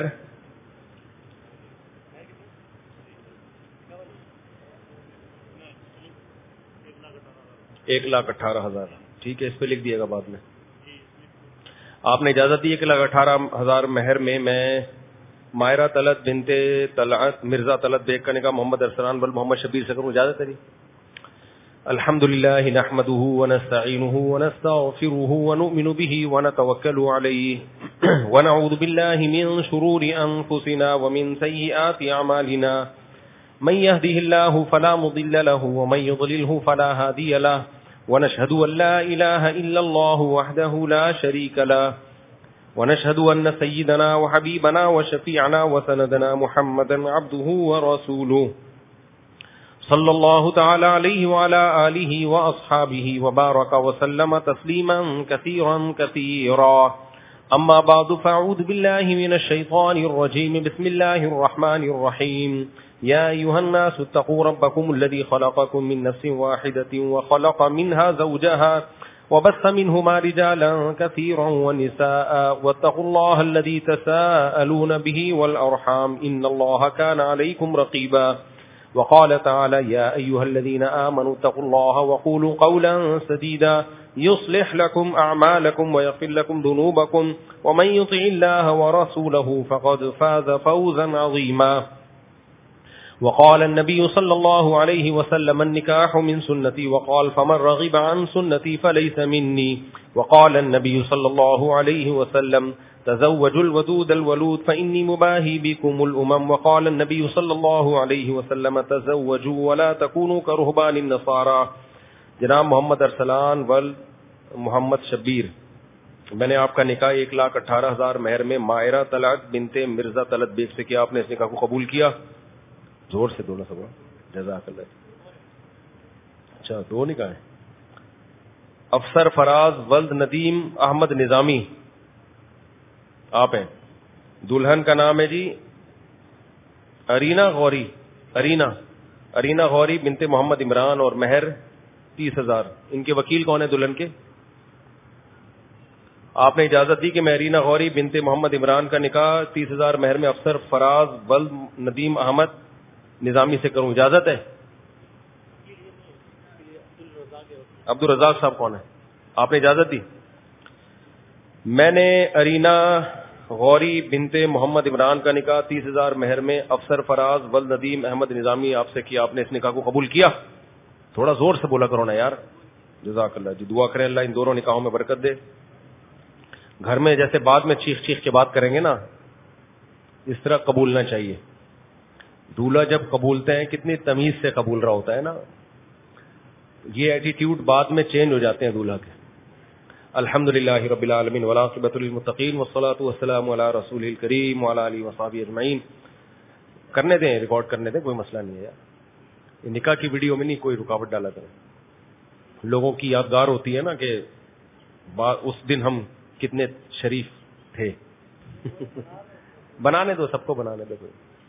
Speaker 2: ایک 1,18,000. ٹھیک ہے, اس پہ لکھ دیے گا بعد میں. آپ نے اجازت دی 1,18,000 مہر میں مائرہ طلعت بنت طلعت مرزا طلعت بیگ کا نکاح محمد ارسلان بل محمد شبیر سے کروں, اجازت ہے جی؟ الحمد للہ نحمده ونستعینه ونستغفره ونؤمن به ونتوکل علیہ ونعوذ باللہ من شرور انفسنا ومن سیئات اعمالنا من يهده الله فلا مضل له ومن يضلله فلا هادي له ونشهد ان لا اله الا الله وحده لا شريك له ونشهد ان سيدنا وحبيبنا وشفيعنا وسندنا محمدا عبده ورسوله صلی اللہ تعالی علیہ وعلى آلہ واصحابہ وبارک وسلم تسلیما کثیرا کثیرا. اما بعد فاعوذ باللہ من الشیطان الرجیم. بسم اللہ الرحمن الرحیم. يا أيها الناس اتقوا ربكم الذي خلقكم من نفس واحدة وخلق منها زوجها وبث منهما رجالا كثيرا ونساء واتقوا الله الذي تساءلون به والأرحام إن الله كان عليكم رقيبا وقال تعالى يا أيها الذين آمنوا اتقوا الله وقولوا قولا سديدا يصلح لكم أعمالكم ويغفر لكم ذنوبكم ومن يطع الله ورسوله فقد فاز فوزا عظيما وقال النبي صلى الله عليه وسلم النكاح من سنتي وقال فمن رغب عن سنتي فليس مني وقال النبي صلى الله عليه وسلم تزوجوا الودود الولود فإني مباهي بكم الأمم وقال النبي صلى الله عليه وسلم تزوجوا ولا تكونوا كرهبان النصارى. جناب محمد ارسلان ول محمد شبیر، میں نے آپ کا نکاح 1,18,000 مہر میں مائرہ طلعت بنت مرزا طلعت بیگ سے کیا. آپ نے اس نکاح کو قبول کیا؟ زور سے دونوں سب جزاک اللہ. اچھا دو نکاح ہیں. افسر فراز ولد ندیم احمد نظامی آپ ہیں. دلہن کا نام ہے جی ارینا غوری. ارینا غوری بنت محمد عمران اور مہر 30,000. ان کے وکیل کون ہیں دلہن کے؟ آپ نے اجازت دی کہ میں ارینا غوری بنت محمد عمران کا نکاح 30,000 مہر میں افسر فراز ولد ندیم احمد نظامی سے کروں. اجازت ہے؟ عبدالرزاق صاحب کون ہے؟ آپ نے اجازت دی. میں نے ارینا غوری بنت محمد عمران کا نکاح 30,000 مہر میں افسر فراز ولد ندیم احمد نظامی آپ سے کیا. آپ نے اس نکاح کو قبول کیا؟ تھوڑا زور سے بولا کرو نا یار. جزاک اللہ جی. دعا کریں اللہ ان دونوں نکاحوں میں برکت دے. گھر میں جیسے بعد میں چیخ کے بات کریں گے نا، اس طرح قبولنا چاہیے. دولہا جب قبولتے ہیں کتنی تمیز سے قبول رہا ہوتا ہے نا. یہ ایٹیٹیوڈ بعد میں چینج ہو جاتے ہیں دولہا کے. الحمدللہ رب العالمین والعاقبۃ للمتقین والصلاۃ والسلام علی رسول الکریم وعلی آلہ وصحبہ اجمعین. کرنے دیں، ریکارڈ کرنے دیں، کوئی مسئلہ نہیں ہے یار. یہ نکاح کی ویڈیو میں نہیں کوئی رکاوٹ ڈالا کریں. لوگوں کی یادگار ہوتی ہے نا کہ اس دن ہم کتنے شریف تھے. بنانے دو، سب کو بنانے دو.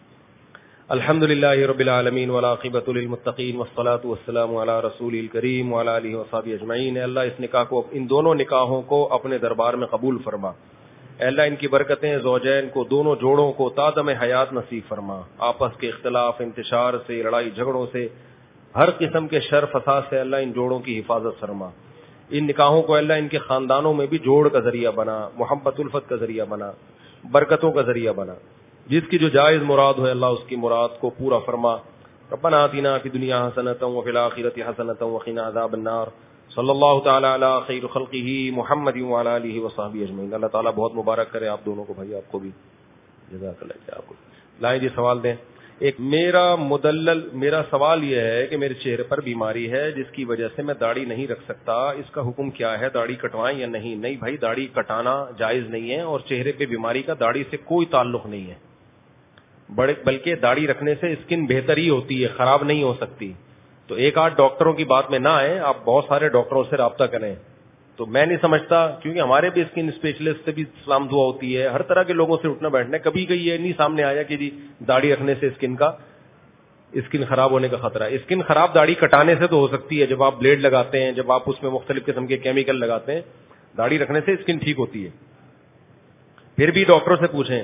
Speaker 2: الحمدللہ رب العالمین والعاقبۃ للمتقین والصلاۃ والسلام علی رسول الکریم وعلی آلہ وصحبہ اجمعین. اے اللہ اس نکاح کو، ان دونوں نکاحوں کو اپنے دربار میں قبول فرما. اے اللہ ان کی برکتیں زوجین کو، دونوں جوڑوں کو تادم حیات نصیب فرما. آپس کے اختلاف، انتشار سے، لڑائی جھگڑوں سے، ہر قسم کے شر فساد سے اللہ ان جوڑوں کی حفاظت فرما. ان نکاحوں کو اللہ ان کے خاندانوں میں بھی جوڑ کا ذریعہ بنا، محبت الفت کا ذریعہ بنا، برکتوں کا ذریعہ بنا. جس کی جو جائز مراد ہو اللہ اس کی مراد کو پورا فرما. ربنا آتنا فی الدنیا حسنۃ وفی الآخرۃ حسنۃ وقنا عذاب النار. صلی اللہ تعالی علی خیر خلقہ محمد وعلی آلہ وصحبہ اجمعین. اللہ تعالیٰ بہت مبارک کرے آپ دونوں کو بھائی، آپ کو بھی جزاک اللہ. آپ کو لائیں جی سوال دیں. ایک میرا سوال یہ ہے کہ میرے چہرے پر بیماری ہے جس کی وجہ سے میں داڑھی نہیں رکھ سکتا. اس کا حکم کیا ہے؟ داڑھی کٹوائیں یا نہیں؟ نہیں بھائی، داڑھی کٹانا جائز نہیں ہے، اور چہرے پہ بیماری کا داڑھی سے کوئی تعلق نہیں ہے. بلکہ داڑھی رکھنے سے اسکن بہتر ہی ہوتی ہے، خراب نہیں ہو سکتی. تو ایک آدھ ڈاکٹروں کی بات میں نہ آئے، آپ بہت سارے ڈاکٹروں سے رابطہ کریں. تو میں نہیں سمجھتا، کیونکہ ہمارے بھی اسکن اسپیشلسٹ سے بھی سلام دعا ہوتی ہے، ہر طرح کے لوگوں سے اٹھنا بیٹھنا ہے. کبھی یہ نہیں سامنے آیا کہ جی داڑھی رکھنے سے اسکن خراب ہونے کا خطرہ ہے. اسکن خراب داڑھی کٹانے سے تو ہو سکتی ہے، جب آپ بلیڈ لگاتے ہیں، جب آپ اس میں مختلف قسم کے کیمیکل لگاتے ہیں. داڑھی رکھنے سے اسکن ٹھیک ہوتی ہے. پھر بھی ڈاکٹروں سے پوچھیں.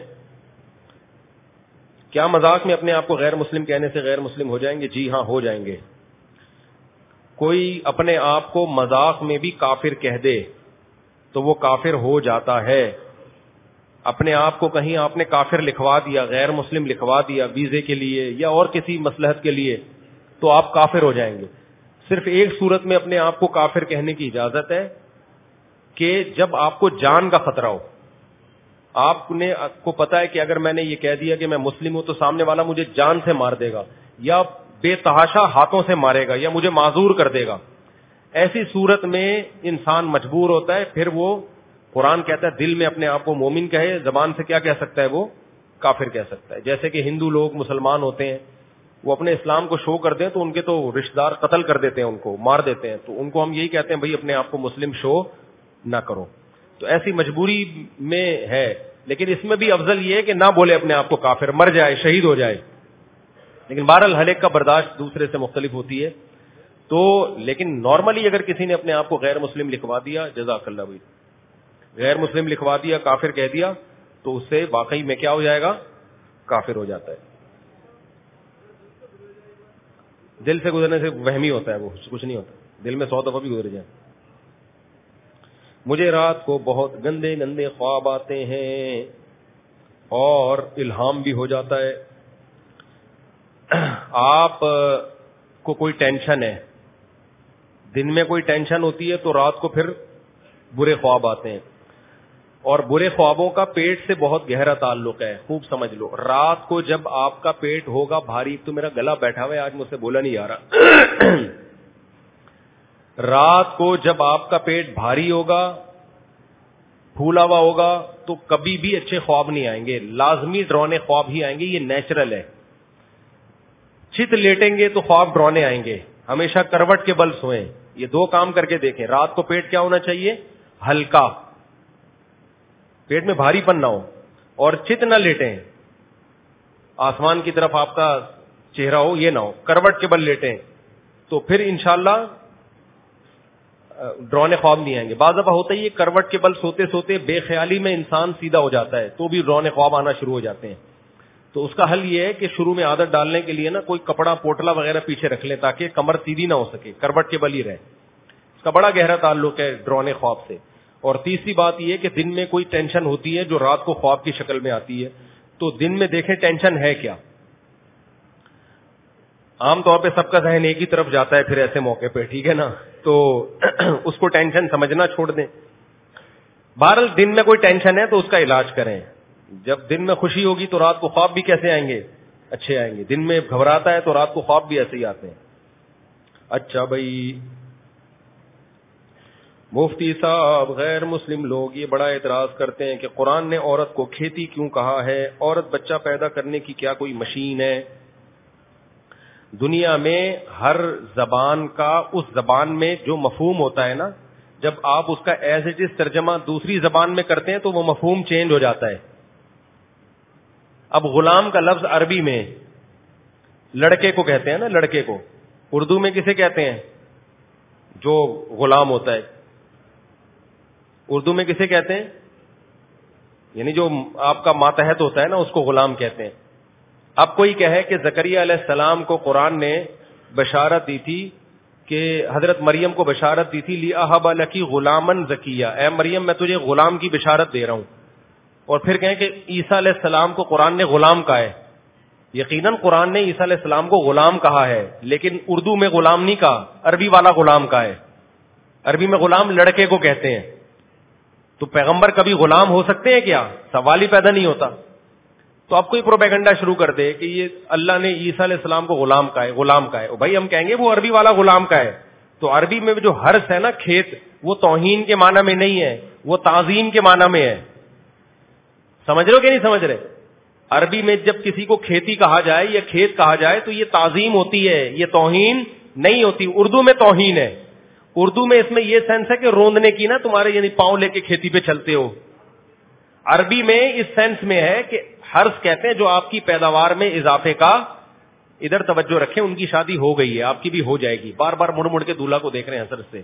Speaker 2: کیا مذاق میں اپنے آپ کو غیر مسلم کہنے سے غیر مسلم ہو جائیں گے؟ جی ہاں، ہو جائیں گے. کوئی اپنے آپ کو مذاق میں بھی کافر کہہ دے تو وہ کافر ہو جاتا ہے. اپنے آپ کو کہیں آپ نے کافر لکھوا دیا، غیر مسلم لکھوا دیا ویزے کے لیے یا اور کسی مصلحت کے لیے، تو آپ کافر ہو جائیں گے. صرف ایک صورت میں اپنے آپ کو کافر کہنے کی اجازت ہے کہ جب آپ کو جان کا خطرہ ہو. آپ کو پتا ہے کہ اگر میں نے یہ کہہ دیا کہ میں مسلم ہوں تو سامنے والا مجھے جان سے مار دے گا، یا بے تحاشا ہاتھوں سے مارے گا، یا مجھے معذور کر دے گا. ایسی صورت میں انسان مجبور ہوتا ہے. پھر وہ قرآن کہتا ہے دل میں اپنے آپ کو مومن کہے، زبان سے کیا کہہ سکتا ہے؟ وہ کافر کہہ سکتا ہے. جیسے کہ ہندو لوگ مسلمان ہوتے ہیں، وہ اپنے اسلام کو شو کر دیں تو ان کے تو رشتہ دار قتل کر دیتے ہیں، ان کو مار دیتے ہیں. تو ان کو ہم یہی کہتے ہیں بھائی اپنے آپ کو مسلم شو نہ کرو. تو ایسی مجبوری میں ہے، لیکن اس میں بھی افضل یہ ہے کہ نہ بولے اپنے آپ کو کافر، مر جائے، شہید ہو جائے. لیکن بہرحال ہر ایک کا برداشت دوسرے سے مختلف ہوتی ہے. تو لیکن نارملی اگر کسی نے اپنے آپ کو غیر مسلم لکھوا دیا, جزاک اللہ بھائی, غیر مسلم لکھوا دیا, کافر کہہ دیا, تو اس سے واقعی میں کیا ہو جائے گا, کافر ہو جاتا ہے. دل سے گزرنے سے وہمی ہوتا ہے, وہ کچھ نہیں ہوتا, دل میں 100 دفعہ بھی گزر جائے. مجھے رات کو بہت گندے گندے خواب آتے ہیں اور الہام بھی ہو جاتا ہے. آپ کو کوئی ٹینشن ہے, دن میں کوئی ٹینشن ہوتی ہے تو رات کو پھر برے خواب آتے ہیں, اور برے خوابوں کا پیٹ سے بہت گہرا تعلق ہے, خوب سمجھ لو. رات کو جب آپ کا پیٹ ہوگا بھاری, تو میرا گلا بیٹھا ہوا ہے آج, مجھ سے بولا نہیں جا رہا. رات کو جب آپ کا پیٹ بھاری ہوگا, پھولا ہوا ہوگا, تو کبھی بھی اچھے خواب نہیں آئیں گے, لازمی ڈرانے خواب ہی آئیں گے, یہ نیچرل ہے. چت لیٹیں گے تو خواب ڈرانے آئیں گے. ہمیشہ کروٹ کے بل سوئیں, یہ 2 کام کر کے دیکھیں. رات کو پیٹ کیا ہونا چاہیے, ہلکا, پیٹ میں بھاری پن نہ ہو, اور چت نہ لیٹیں, آسمان کی طرف آپ کا چہرہ ہو, یہ نہ ہو, کروٹ کے بل لیٹیں, تو پھر انشاءاللہ ڈرونے خواب نہیں آئیں گے. بعض دفعہ ہوتا ہی کروٹ کے بل سوتے سوتے بے خیالی میں انسان سیدھا ہو جاتا ہے, تو بھی ڈرونے خواب آنا شروع ہو جاتے ہیں. تو اس کا حل یہ ہے کہ شروع میں عادت ڈالنے کے لیے نا کوئی کپڑا پوٹلا وغیرہ پیچھے رکھ لیں, تاکہ کمر سیدھی نہ ہو سکے, کروٹ کے بل ہی رہے. اس کا بڑا گہرا تعلق ہے ڈرونے خواب سے. اور تیسری بات یہ کہ دن میں کوئی ٹینشن ہوتی ہے جو رات کو خواب کی شکل میں آتی ہے, تو دن میں دیکھیں ٹینشن ہے کیا. عام طور پہ سب کا ذہن ایک ہی طرف جاتا ہے پھر ایسے موقع پہ, ٹھیک ہے نا, تو اس کو ٹینشن سمجھنا چھوڑ دیں. بہرحال دن میں کوئی ٹینشن ہے تو اس کا علاج کریں. جب دن میں خوشی ہوگی تو رات کو خواب بھی کیسے آئیں گے, اچھے آئیں گے. دن میں گھبراتا ہے تو رات کو خواب بھی ایسے ہی آتے ہیں. اچھا بھائی مفتی صاحب, غیر مسلم لوگ یہ بڑا اعتراض کرتے ہیں کہ قرآن نے عورت کو کھیتی کیوں کہا ہے, عورت بچہ پیدا کرنے کی کیا کوئی مشین ہے. دنیا میں ہر زبان کا اس زبان میں جو مفہوم ہوتا ہے نا, جب آپ اس کا ایز اٹ از ترجمہ دوسری زبان میں کرتے ہیں تو وہ مفہوم چینج ہو جاتا ہے. اب غلام کا لفظ عربی میں لڑکے کو کہتے ہیں نا, لڑکے کو. اردو میں کسے کہتے ہیں جو غلام ہوتا ہے, اردو میں کسے کہتے ہیں, یعنی جو آپ کا ماتحت ہوتا ہے نا, اس کو غلام کہتے ہیں. اب کوئی کہے کہ زکریا علیہ السلام کو قرآن نے بشارت دی تھی, کہ حضرت مریم کو بشارت دی تھی, لِأَهَبَ لَكِ غُلَامًا زَكِيًّا, اے مریم میں تجھے غلام کی بشارت دے رہا ہوں. اور پھر کہیں کہ عیسیٰ علیہ السلام کو قرآن نے غلام کہا ہے. یقیناً قرآن نے عیسیٰ علیہ السلام کو غلام کہا ہے, لیکن اردو میں غلام نہیں کہا, عربی والا غلام کہا ہے. عربی میں غلام لڑکے کو کہتے ہیں. تو پیغمبر کبھی غلام ہو سکتے ہیں کیا, سوال ہی پیدا نہیں ہوتا. تو اب کوئی پروپیگنڈا شروع کر دے کہ یہ اللہ نے عیسیٰ علیہ السلام کو غلام کہا ہے, غلام کہا ہے. بھائی ہم کہیں گے وہ عربی والا غلام کا ہے. تو عربی میں جو حرث ہے نا, کھیت, وہ توہین کے معنی میں نہیں ہے, وہ تعظیم کے معنی میں ہے. سمجھ رہے ہو کہ نہیں سمجھ رہے. عربی میں جب کسی کو کھیتی کہا جائے یا کھیت کہا جائے تو یہ تعظیم ہوتی ہے, یہ توہین نہیں ہوتی. اردو میں توہین ہے. اردو میں اس میں یہ سینس ہے کہ روندنے کی نا, تمہارے یعنی پاؤں لے کے کھیتی پہ چلتے ہو. عربی میں اس سینس میں ہے کہ حرث کہتے ہیں جو آپ کی پیداوار میں اضافے کا. ادھر توجہ رکھیں, ان کی شادی ہو گئی ہے, آپ کی بھی ہو جائے گی. بار بار مڑ مڑ کے دولہا کو دیکھ رہے ہیں حسرت سے.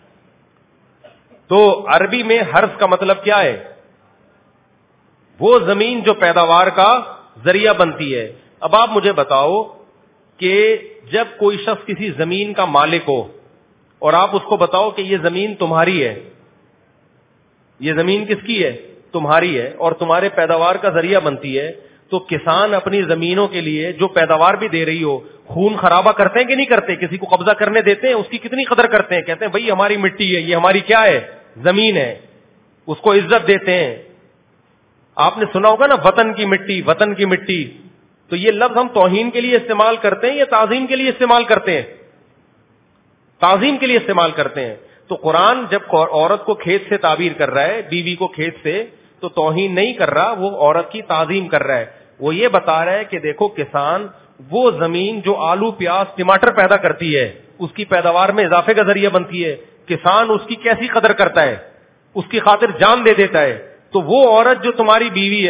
Speaker 2: تو عربی میں حرث کا مطلب کیا ہے, وہ زمین جو پیداوار کا ذریعہ بنتی ہے. اب آپ مجھے بتاؤ کہ جب کوئی شخص کسی زمین کا مالک ہو اور آپ اس کو بتاؤ کہ یہ زمین تمہاری ہے, یہ زمین کس کی ہے, تمہاری ہے, اور تمہارے پیداوار کا ذریعہ بنتی ہے, تو کسان اپنی زمینوں کے لیے جو پیداوار بھی دے رہی ہو, خون خرابہ کرتے ہیں کہ نہیں کرتے, کسی کو قبضہ کرنے دیتے ہیں, اس کی کتنی قدر کرتے ہیں, کہتے ہیں بھائی ہماری مٹی ہے, یہ ہماری کیا ہے, زمین ہے, اس کو عزت دیتے ہیں. آپ نے سنا ہوگا نا وطن کی مٹی, وطن کی مٹی. تو یہ لفظ ہم توہین کے لیے استعمال کرتے ہیں یا تعظیم کے لیے استعمال کرتے ہیں, تعظیم کے لیے استعمال کرتے ہیں. تو قرآن جب عورت کو کھیت سے تعبیر کر رہا ہے, بیوی کو کھیت سے, تو توہین نہیں کر رہا, وہ عورت کی تعظیم کر رہا ہے. وہ یہ بتا رہا ہے کہ دیکھو کسان وہ زمین جو آلو پیاز ٹماٹر پیدا کرتی ہے, اس کی پیداوار میں اضافے کا ذریعہ بنتی ہے, کسان اس کی کیسی قدر کرتا ہے, اس کی خاطر جان دے دیتا ہے. تو وہ عورت جو تمہاری بیوی ہے,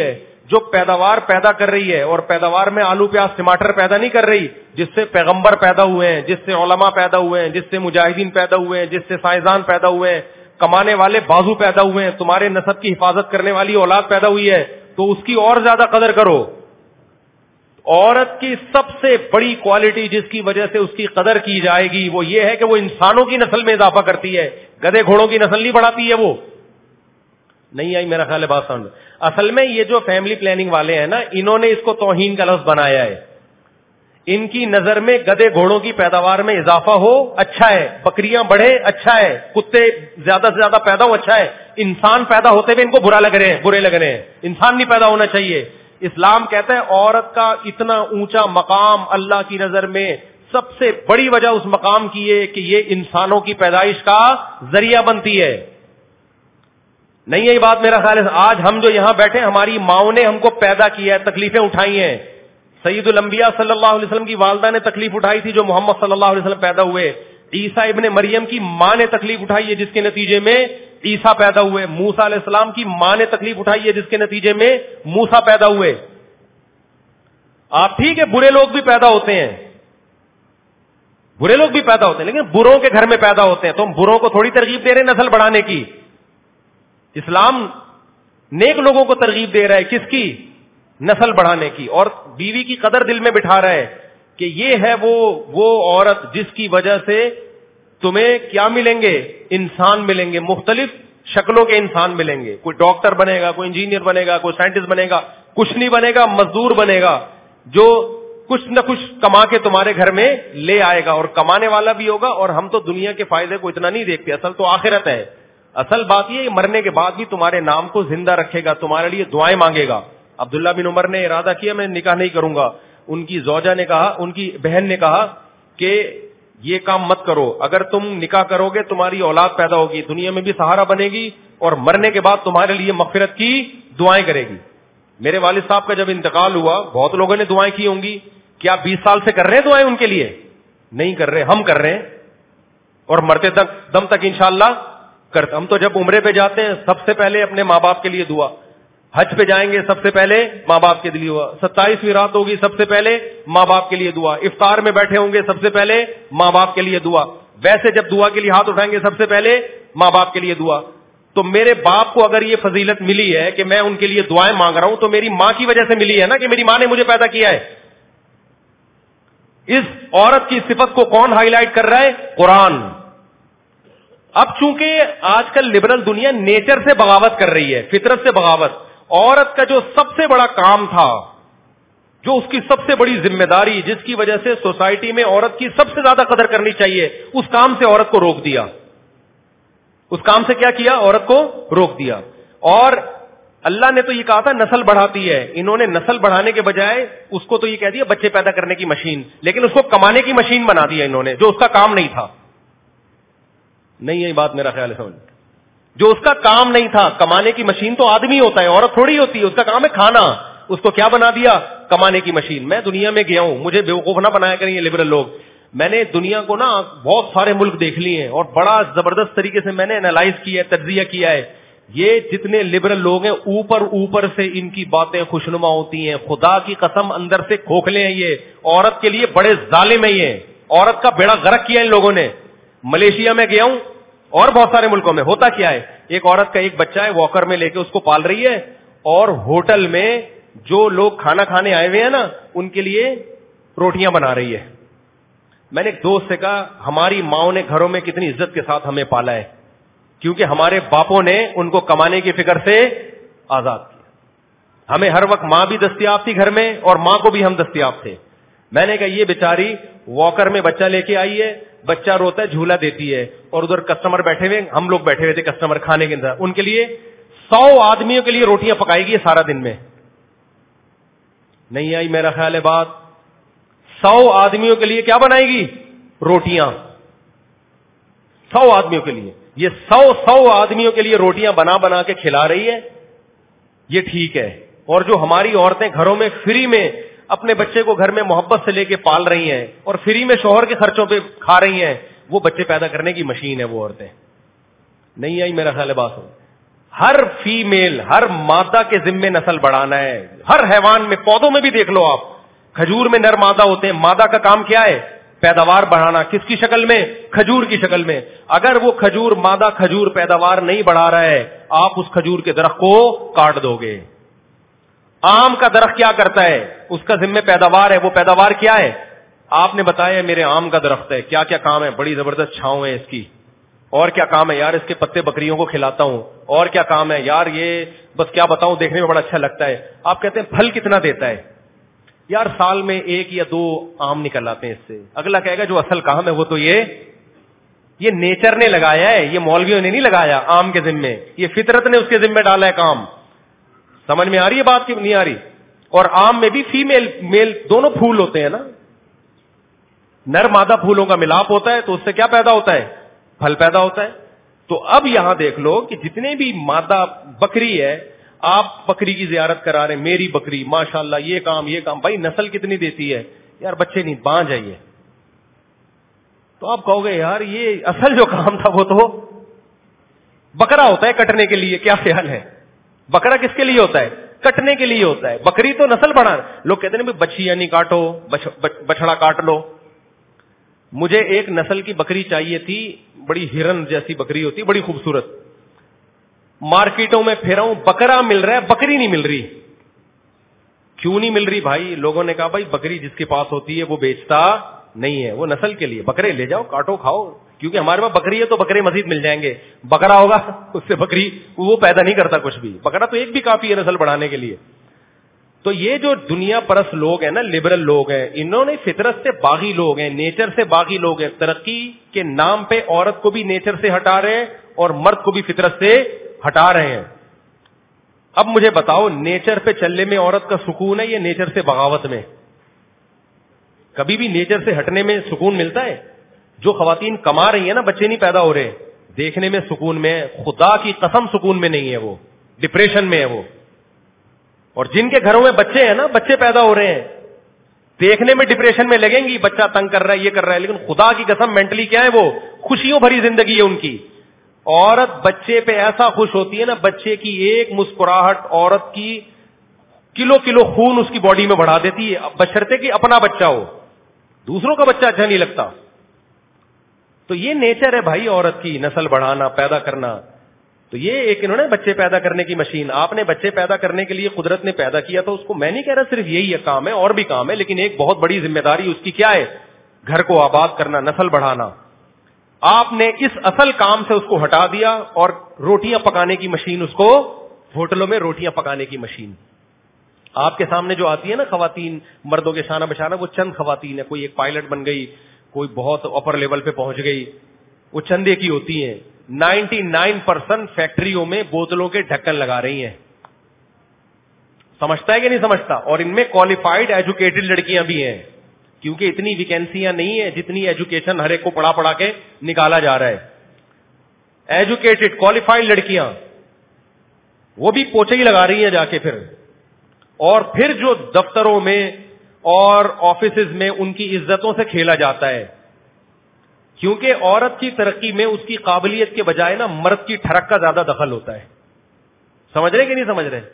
Speaker 2: جو پیداوار پیدا کر رہی ہے, اور پیداوار میں آلو پیاز ٹماٹر پیدا نہیں کر رہی, جس سے پیغمبر پیدا ہوئے ہیں, جس سے علماء پیدا ہوئے ہیں, جس سے مجاہدین پیدا ہوئے ہیں, جس سے سائنسدان پیدا ہوئے ہیں, کمانے والے بازو پیدا ہوئے ہیں, تمہارے نسب کی حفاظت کرنے والی اولاد پیدا ہوئی ہے, تو اس کی اور زیادہ قدر کرو. عورت کی سب سے بڑی کوالٹی جس کی وجہ سے اس کی قدر کی جائے گی وہ یہ ہے کہ وہ انسانوں کی نسل میں اضافہ کرتی ہے, گدھے گھوڑوں کی نسل نہیں بڑھاتی ہے. وہ نہیں آئی میرا خیال ہے بات سمجھ. اصل میں یہ جو فیملی پلاننگ والے ہیں نا, انہوں نے اس کو توہین کا لفظ بنایا ہے. ان کی نظر میں گدھے گھوڑوں کی پیداوار میں اضافہ ہو اچھا ہے, بکریاں بڑھے اچھا ہے, کتے زیادہ سے زیادہ پیدا ہو اچھا ہے. انسان پیدا ہوتے ہوئے ان کو برے لگ رہے ہیں. انسان نہیں پیدا ہونا چاہیے. اسلام کہتا ہے عورت کا اتنا اونچا مقام اللہ کی نظر میں سب سے بڑی وجہ اس مقام کی ہے کہ یہ انسانوں کی پیدائش کا ذریعہ بنتی ہے. نہیں یہی بات میرا خیال ہے. آج ہم جو یہاں بیٹھے, ہماری ماؤں نے ہم کو پیدا کیا ہے, تکلیفیں اٹھائی ہیں. سید الانبیاء صلی اللہ علیہ وسلم کی والدہ نے تکلیف اٹھائی تھی جو محمد صلی اللہ علیہ وسلم پیدا ہوئے. عیسیٰ ابن مریم کی ماں نے تکلیف اٹھائی ہے جس کے نتیجے میں عیسیٰ پیدا ہوئے. موسیٰ علیہ السلام کی ماں نے تکلیف اٹھائی ہے جس کے نتیجے میں موسیٰ پیدا ہوئے. آپ ٹھیک ہے برے لوگ بھی پیدا ہوتے ہیں, لیکن بروں کے گھر میں پیدا ہوتے ہیں. تو ہم بروں کو تھوڑی ترغیب دے رہے ہیں نسل بڑھانے کی. اسلام نیک لوگوں کو ترغیب دے رہا ہے, کس کی؟ نسل بڑھانے کی. اور بیوی کی قدر دل میں بٹھا رہا ہے کہ یہ ہے وہ عورت جس کی وجہ سے تمہیں کیا ملیں گے؟ انسان ملیں گے, مختلف شکلوں کے انسان ملیں گے. کوئی ڈاکٹر بنے گا, کوئی انجینئر بنے گا, کوئی سائنٹسٹ بنے گا, کچھ نہیں بنے گا, مزدور بنے گا جو کچھ نہ کچھ کما کے تمہارے گھر میں لے آئے گا, اور کمانے والا بھی ہوگا. اور ہم تو دنیا کے فائدے کو اتنا نہیں دیکھتے, اصل تو آخرت ہے. اصل بات یہ مرنے کے بعد بھی تمہارے نام کو زندہ رکھے گا, تمہارے لیے دعائیں مانگے گا. عبداللہ بن عمر نے ارادہ کیا میں نکاح نہیں کروں گا. ان کی زوجہ نے کہا, ان کی بہن نے کہا کہ یہ کام مت کرو, اگر تم نکاح کرو گے تمہاری اولاد پیدا ہوگی, دنیا میں بھی سہارا بنے گی, اور مرنے کے بعد تمہارے لیے مغفرت کی دعائیں کرے گی. میرے والد صاحب کا جب انتقال ہوا بہت لوگوں نے دعائیں کی ہوں گی. کیا 20 سال سے کر رہے ہیں دعائیں ان کے لیے؟ نہیں کر رہے, ہم کر رہے ہیں, اور مرتے دم تک انشاءاللہ کرتے. ہم تو جب عمرے پہ جاتے ہیں سب سے پہلے اپنے ماں باپ کے لیے دعا, حج پہ جائیں گے سب سے پہلے ماں باپ کے لیے دعا, 27ویں رات ہوگی سب سے پہلے ماں باپ کے لیے دعا, افطار میں بیٹھے ہوں گے سب سے پہلے ماں باپ کے لیے دعا, ویسے جب دعا کے لیے ہاتھ اٹھائیں گے سب سے پہلے ماں باپ کے لیے دعا. تو میرے باپ کو اگر یہ فضیلت ملی ہے کہ میں ان کے لیے دعائیں مانگ رہا ہوں تو میری ماں کی وجہ سے ملی ہے نا, کہ میری ماں نے مجھے پیدا کیا ہے. اس عورت کی صفت کو کون ہائی لائٹ کر رہا ہے؟ قرآن. اب چونکہ آج کل لبرل دنیا نیچر سے بغاوت کر رہی ہے, فطرت سے بغاوت. عورت کا جو سب سے بڑا کام تھا, جو اس کی سب سے بڑی ذمہ داری, جس کی وجہ سے سوسائٹی میں عورت کی سب سے زیادہ قدر کرنی چاہیے, اس کام سے عورت کو روک دیا. اس کام سے کیا کیا؟ عورت کو روک دیا. اور اللہ نے تو یہ کہا تھا نسل بڑھاتی ہے, انہوں نے نسل بڑھانے کے بجائے اس کو تو یہ کہہ دیا بچے پیدا کرنے کی مشین, لیکن اس کو کمانے کی مشین بنا دیا انہوں نے, جو اس کا کام نہیں تھا. نہیں یہی بات میرا خیال ہے سمجھ, جو اس کا کام نہیں تھا. کمانے کی مشین تو آدمی ہوتا ہے, عورت تھوڑی ہوتی ہے, اس کا کام ہے کھانا. اس کو کیا بنا دیا؟ کمانے کی مشین. میں دنیا میں گیا ہوں, مجھے بیوقوف نہ بنایا کریں یہ لبرل لوگ. میں نے دنیا کو نا بہت سارے ملک دیکھ لیے ہیں, اور بڑا زبردست طریقے سے میں نے انالائز کیا ہے, تجزیہ کیا ہے. یہ جتنے لبرل لوگ ہیں اوپر سے ان کی باتیں خوشنما ہوتی ہیں, خدا کی قسم اندر سے کھوکھلے ہیں. یہ عورت کے لیے بڑے ظالم ہیں, یہ عورت کا بیڑا غرق کیا ان لوگوں نے. ملیشیا میں گیا ہوں اور بہت سارے ملکوں میں. ہوتا کیا ہے, ایک عورت کا ایک بچہ ہے, واکر میں لے کے اس کو پال رہی ہے, اور ہوٹل میں جو لوگ کھانا کھانے آئے ہوئے ہیں نا ان کے لیے روٹیاں بنا رہی ہے. میں نے ایک دوست سے کہا ہماری ماؤں نے گھروں میں کتنی عزت کے ساتھ ہمیں پالا ہے, کیونکہ ہمارے باپوں نے ان کو کمانے کی فکر سے آزاد کیا. ہمیں ہر وقت ماں بھی دستیاب تھی گھر میں, اور ماں کو بھی ہم دستیاب تھے. میں نے کہا یہ بیچاری واکر میں بچہ لے کے آئی ہے, بچہ روتا ہے جھولا دیتی ہے, اور ادھر کسٹمر بیٹھے ہوئے, ہم لوگ بیٹھے ہوئے تھے کسٹمر کھانے کے اندر, ان کے لیے 100 آدمیوں کے لیے روٹیاں پکائے گی سارا دن میں. نہیں آئی میرا خیال ہے بات. 100 آدمیوں کے لیے کیا بنائے گی؟ روٹیاں. 100 آدمیوں کے لیے, یہ 100 آدمیوں کے لیے روٹیاں بنا کے کھلا رہی ہے. یہ ٹھیک ہے. اور جو ہماری عورتیں گھروں میں فری میں اپنے بچے کو گھر میں محبت سے لے کے پال رہی ہیں, اور فری میں شوہر کے خرچوں پہ کھا رہی ہیں, وہ بچے پیدا کرنے کی مشین ہے وہ عورتیں. نہیں آئی میرا خیال ہے بات ہو.
Speaker 3: ہر فیمیل, ہر مادہ کے ذمے نسل بڑھانا ہے. ہر حیوان میں, پودوں میں بھی دیکھ لو آپ, کھجور میں نر مادہ ہوتے ہیں. مادہ کا کام کیا ہے؟ پیداوار بڑھانا. کس کی شکل میں؟ کھجور کی شکل میں. اگر وہ کھجور, مادہ کھجور پیداوار نہیں بڑھا رہا ہے, آپ اس کھجور کے درخت کو کاٹ دو گے. آم کا درخت کیا کرتا ہے؟ اس کا ذمہ پیداوار ہے. وہ پیداوار کیا ہے؟ آپ نے بتایا میرے آم کا درخت ہے, کیا کیا کام ہے؟ بڑی زبردست چھاؤں ہے اس کی. اور کیا کام ہے یار؟ اس کے پتے بکریوں کو کھلاتا ہوں. اور کیا کام ہے یار؟ یہ بس کیا بتاؤں, دیکھنے میں بڑا اچھا لگتا ہے. آپ کہتے ہیں پھل کتنا دیتا ہے؟ یار سال میں 1 یا 2 آم نکل آتے ہیں اس سے. اگلا کہے گا جو اصل کام ہے وہ تو یہ نیچر نے لگایا ہے, یہ مولویوں نے نہیں لگایا آم کے ذمے, یہ فطرت نے اس کے ذمے ڈالا ہے کام. سمجھ میں آ رہی ہے بات کی نہیں آ رہی؟ اور آم میں بھی فیمیل میل دونوں پھول ہوتے ہیں نا, نر مادہ پھولوں کا ملاپ ہوتا ہے, تو اس سے کیا پیدا ہوتا ہے؟ پھل پیدا ہوتا ہے. تو اب یہاں دیکھ لو کہ جتنے بھی مادہ بکری ہے, آپ بکری کی زیارت کرا رہے ہیں, میری بکری ماشاءاللہ یہ کام, بھائی نسل کتنی دیتی ہے یار؟ بچے نہیں, بانج جائیے. تو آپ کہو گے یار یہ اصل جو کام تھا وہ تو بکرا ہوتا ہے کٹنے کے لیے. کیا خیال ہے؟ بکرا کس کے لیے ہوتا ہے؟ کٹنے کے لیے ہوتا ہے. بکری تو نسل بڑھا. لوگ کہتے ہیں بچیاں نہیں کاٹو, بچڑا کاٹ لو. مجھے ایک نسل کی بکری چاہیے تھی, بڑی ہرن جیسی بکری ہوتی, بڑی خوبصورت. مارکیٹوں میں پھرا ہوں, بکرا مل رہا ہے, بکری نہیں مل رہی. کیوں نہیں مل رہی بھائی؟ لوگوں نے کہا بھائی بکری جس کے پاس ہوتی ہے وہ بیچتا نہیں ہے, وہ نسل کے لیے. بکرے لے جاؤ, کاٹو, کھاؤ, کیونکہ ہمارے پاس بکری ہے تو بکرے مزید مل جائیں گے. بکرا ہوگا اس سے بکری وہ پیدا نہیں کرتا کچھ بھی. بکرا تو ایک بھی کافی ہے نسل بڑھانے کے لیے. تو یہ جو دنیا پرست لوگ ہیں نا, لبرل لوگ ہیں, انہوں نے فطرت سے باغی لوگ ہیں, نیچر سے باغی لوگ ہیں. ترقی کے نام پہ عورت کو بھی نیچر سے ہٹا رہے ہیں اور مرد کو بھی فطرت سے ہٹا رہے ہیں. اب مجھے بتاؤ, نیچر پہ چلنے میں عورت کا سکون ہے یا نیچر سے بغاوت میں؟ کبھی بھی نیچر سے ہٹنے میں سکون ملتا ہے؟ جو خواتین کما رہی ہیں نا, بچے نہیں پیدا ہو رہے, دیکھنے میں سکون میں, خدا کی قسم سکون میں نہیں ہے, وہ ڈپریشن میں ہے وہ. اور جن کے گھروں میں بچے ہیں نا, بچے پیدا ہو رہے ہیں, دیکھنے میں ڈپریشن میں لگیں گی, بچہ تنگ کر رہا ہے, یہ کر رہا ہے, لیکن خدا کی قسم مینٹلی کیا ہے, وہ خوشیوں بھری زندگی ہے ان کی. عورت بچے پہ ایسا خوش ہوتی ہے نا, بچے کی ایک مسکراہٹ عورت کی کلو خون اس کی باڈی میں بڑھا دیتی ہے, بشرطے کہ اپنا بچہ ہو, دوسروں کا بچہ اچھا نہیں لگتا. تو یہ نیچر ہے بھائی عورت کی, نسل بڑھانا, پیدا کرنا. تو یہ ایک انہوں نے بچے پیدا کرنے کی مشین, آپ نے بچے پیدا کرنے کے لیے قدرت نے پیدا کیا تھا اس کو. میں نہیں کہہ رہا صرف یہی ہے کام ہے, اور بھی کام ہے, لیکن ایک بہت بڑی ذمہ داری اس کی کیا ہے؟ گھر کو آباد کرنا, نسل بڑھانا. آپ نے اس اصل کام سے اس کو ہٹا دیا اور روٹیاں پکانے کی مشین, اس کو ہوٹلوں میں روٹیاں پکانے کی مشین. آپ کے سامنے جو آتی ہے نا خواتین, مردوں کے شانہ بشانہ, وہ چند خواتین ہیں. کوئی ایک پائلٹ بن گئی, کوئی بہت اپر لیول پہ پہنچ گئی, وہ چندے کی ہوتی ہیں. 99% فیکٹریوں میں بوتلوں کے ڈھکن لگا رہی ہیں. سمجھتا ہے کہ نہیں سمجھتا؟ اور ان میں کوالیفائڈ ایجوکیٹڈ لڑکیاں بھی ہیں, کیونکہ اتنی ویکینسیاں نہیں ہیں جتنی ایجوکیشن ہر ایک کو پڑھا پڑھا کے نکالا جا رہا ہے. ایجوکیٹڈ کوالیفائڈ لڑکیاں, وہ بھی پوچھے ہی لگا رہی ہیں جا کے پھر. اور پھر جو دفتروں میں اور آفیسز میں ان کی عزتوں سے کھیلا جاتا ہے, کیونکہ عورت کی ترقی میں اس کی قابلیت کے بجائے نا مرد کی ٹھڑک کا زیادہ دخل ہوتا ہے. سمجھ رہے کہ نہیں سمجھ رہے؟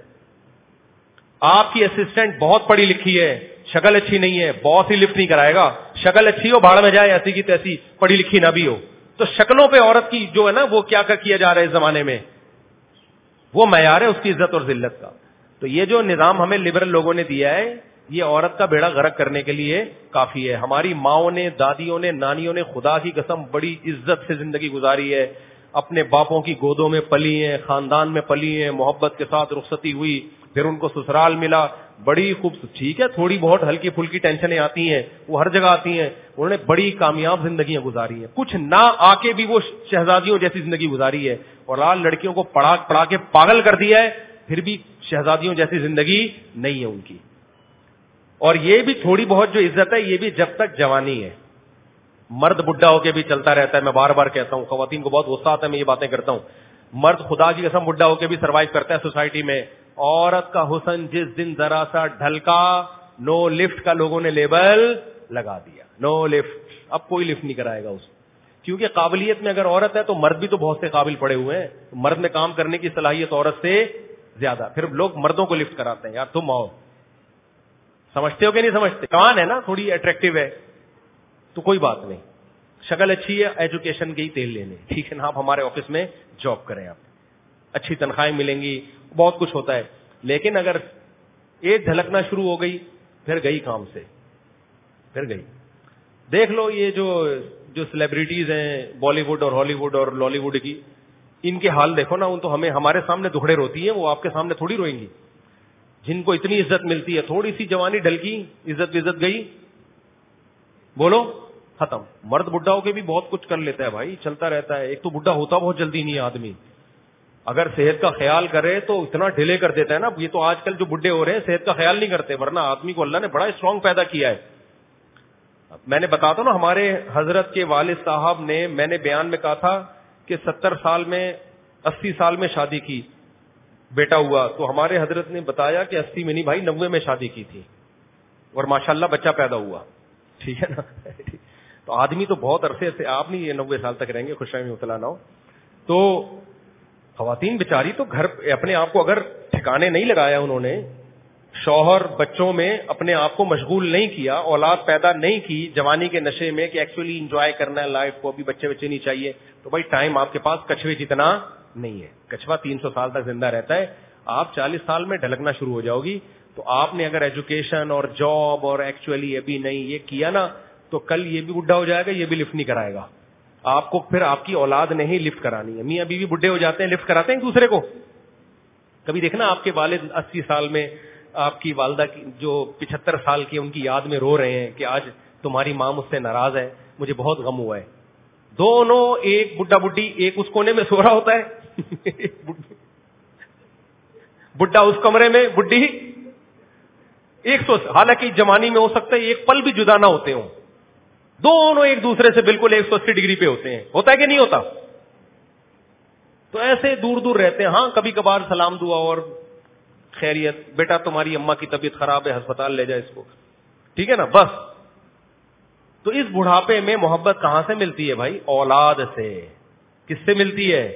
Speaker 3: آپ کی اسسٹنٹ بہت پڑھی لکھی ہے, شکل اچھی نہیں ہے, باس ہی لفٹ نہیں کرائے گا. شکل اچھی ہو بھاڑ میں جائے, ایسی کی تیسی, پڑھی لکھی نہ بھی ہو. تو شکلوں پہ عورت کی جو ہے نا وہ کیا کیا جا رہا ہے اس زمانے میں, وہ معیار ہے اس کی عزت اور ذلت کا. تو یہ جو نظام ہمیں لبرل لوگوں نے دیا ہے, یہ عورت کا بیڑا غرق کرنے کے لیے کافی ہے. ہماری ماؤں نے, دادیوں نے, نانیوں نے خدا کی قسم بڑی عزت سے زندگی گزاری ہے, اپنے باپوں کی گودوں میں پلی ہیں, خاندان میں پلی ہیں, محبت کے ساتھ رخصتی ہوئی, پھر ان کو سسرال ملا, بڑی خوبصورت. ٹھیک ہے تھوڑی بہت ہلکی پھلکی ٹینشنیں آتی ہیں, وہ ہر جگہ آتی ہیں. انہوں نے بڑی کامیاب زندگیاں گزاری ہیں, کچھ نہ آ کے بھی وہ شہزادیوں جیسی زندگی گزاری ہے. اور آج لڑکیوں کو پڑھا کے پاگل کر دیا ہے, پھر بھی شہزادیوں جیسی زندگی نہیں ہے ان کی. اور یہ بھی تھوڑی بہت جو عزت ہے یہ بھی جب تک جوانی ہے. مرد بڈھا ہو کے بھی چلتا رہتا ہے. میں بار بار کہتا ہوں, خواتین کو بہت غصہ آتا ہے میں یہ باتیں کرتا ہوں. مرد خدا کی قسم بڈھا ہو کے بھی سروائیو کرتا ہے سوسائٹی میں. عورت کا حسن جس دن ذرا سا ڈھلکا, نو لفٹ کا لوگوں نے لیبل لگا دیا, نو لفٹ, اب کوئی لفٹ نہیں کرائے گا اس. کیونکہ قابلیت میں اگر عورت ہے تو مرد بھی تو بہت سے قابل پڑے ہوئے ہیں, مرد میں کام کرنے کی صلاحیت عورت سے زیادہ, پھر لوگ مردوں کو لفٹ کراتے ہیں, یار تم آؤ. سمجھتے ہو کہ نہیں سمجھتے؟ کان ہے نا تھوڑی اٹریکٹیو ہے تو کوئی بات نہیں, شکل اچھی ہے, ایجوکیشن کے ہی تیل لینے, ٹھیک ہے نا, آپ ہمارے آفس میں جاب کریں, آپ اچھی تنخواہیں ملیں گی, بہت کچھ ہوتا ہے. لیکن اگر ایک جھلکنا شروع ہو گئی پھر گئی کام سے, پھر گئی. دیکھ لو یہ جو سیلیبریٹیز ہیں بالی ووڈ اور ہالی ووڈ اور لالی ووڈ کی, ان کے حال دیکھو نا, ان تو ہمیں ہمارے سامنے دکھڑے روتی ہیں, وہ آپ کے سامنے تھوڑی روئیں گی. جن کو اتنی عزت ملتی ہے, تھوڑی سی جوانی ڈل کی, عزت گئی, بولو ختم. مرد بڈھا ہو کے بھی بہت کچھ کر لیتا ہے بھائی, چلتا رہتا ہے. ایک تو بڈھا ہوتا بہت جلدی نہیں آدمی, اگر صحت کا خیال کرے تو اتنا ڈیلے کر دیتا ہے نا. یہ تو آج کل جو بڈھے ہو رہے ہیں صحت کا خیال نہیں کرتے, ورنہ آدمی کو اللہ نے بڑا اسٹرانگ پیدا کیا ہے. میں نے بتاتا ہوں نا, ہمارے حضرت کے والد صاحب نے, میں نے بیان میں کہا تھا کہ 70 سال میں 80 سال میں شادی کی, بیٹا ہوا, تو ہمارے حضرت نے بتایا کہ 80 میں نہیں بھائی 90 میں شادی کی تھی, اور ماشاءاللہ بچہ پیدا ہوا, ٹھیک ہے نا. تو آدمی تو بہت عرصے سے, آپ نہیں یہ 90 سال تک رہیں گے, خوش میں مبتلا نہ ہو. تو خواتین بیچاری تو گھر اپنے آپ کو اگر ٹھکانے نہیں لگایا انہوں نے, شوہر بچوں میں اپنے آپ کو مشغول نہیں کیا, اولاد پیدا نہیں کی جوانی کے نشے میں کہ ایکچولی انجوائے کرنا ہے لائف کو, ابھی بچے نہیں چاہیے, تو بھائی ٹائم آپ کے پاس کچھوے جتنا نہیں ہے. کچھوا 300 سال تک زندہ رہتا ہے, آپ 40 سال میں ڈھلکنا شروع ہو جاؤ گی. تو آپ نے اگر ایجوکیشن اور جاب اور ایکچولی ابھی نہیں یہ کیا نا, تو کل یہ بھی بڈھا ہو جائے گا, یہ بھی لفٹ نہیں کرائے گا آپ کو, پھر آپ کی اولاد نے ہی لفٹ کرانی ہے. میاں بیوی بڈھے ہو جاتے ہیں, لفٹ کراتے ہیں ایک دوسرے کو. کبھی دیکھنا آپ کے والد 80 سال میں آپ کی والدہ کی جو 75 سال کی ان کی یاد میں رو رہے ہیں کہ آج تمہاری ماں مجھ سے ناراض ہے, مجھے بہت غم ہوا ہے. دونوں, ایک بڈھا بڈھی ایک اس کونے میں سو رہا ہوتا ہے, بڈھا اس کمرے میں, بڈھی 100, حالانکہ جوانی میں ہو سکتا ہے ایک پل بھی جدا نہ ہوتے ہوں, دونوں ایک دوسرے سے بالکل 180 ڈگری پہ ہوتے ہیں. ہوتا ہے کہ نہیں ہوتا؟ تو ایسے دور دور رہتے ہیں. ہاں کبھی کبھار سلام دعا اور خیریت, بیٹا تمہاری اماں کی طبیعت خراب ہے, ہسپتال لے جائے اس کو, ٹھیک ہے نا, بس. تو اس بڑھاپے میں محبت کہاں سے ملتی ہے بھائی؟ اولاد سے. کس سے ملتی ہے؟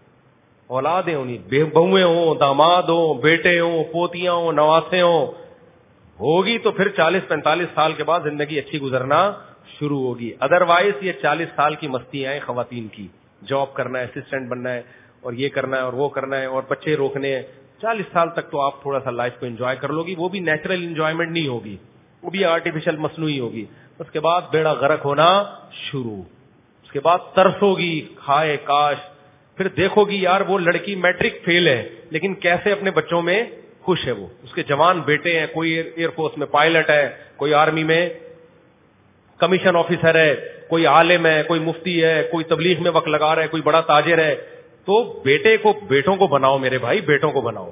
Speaker 3: اولادیں ہونی, بہویں ہوں, داماد ہوں, بیٹے ہوں, پوتیاں ہوں, نواسے ہوں, ہوگی تو پھر 40-45 سال کے بعد زندگی اچھی گزرنا شروع ہوگی. ادروائز یہ 40 سال کی مستیاں ہیں خواتین کی, جاب کرنا ہے, اسسٹنٹ بننا ہے, اور یہ کرنا ہے اور وہ کرنا ہے, اور بچے روکنے ہیں. 40 سال تک تو آپ تھوڑا سا لائف کو انجوائے کر لو گی, وہ بھی نیچرل انجوائمنٹ نہیں ہوگی, وہ بھی آرٹیفیشل مصنوعی ہوگی. اس کے بعد بیڑا غرق ہونا شروع, اس کے بعد ترسو گی, کھائے کاش. پھر دیکھو گی یار وہ لڑکی میٹرک فیل ہے لیکن کیسے اپنے بچوں میں خوش ہے. وہ اس کے جوان بیٹے ہیں, کوئی ایئر فورس میں پائلٹ ہے, کوئی آرمی میں کمیشن آفیسر ہے, کوئی عالم ہے, کوئی مفتی ہے, کوئی تبلیغ میں وقت لگا رہا ہے, کوئی بڑا تاجر ہے. تو بیٹوں کو بناؤ میرے بھائی, بیٹوں کو بناؤ,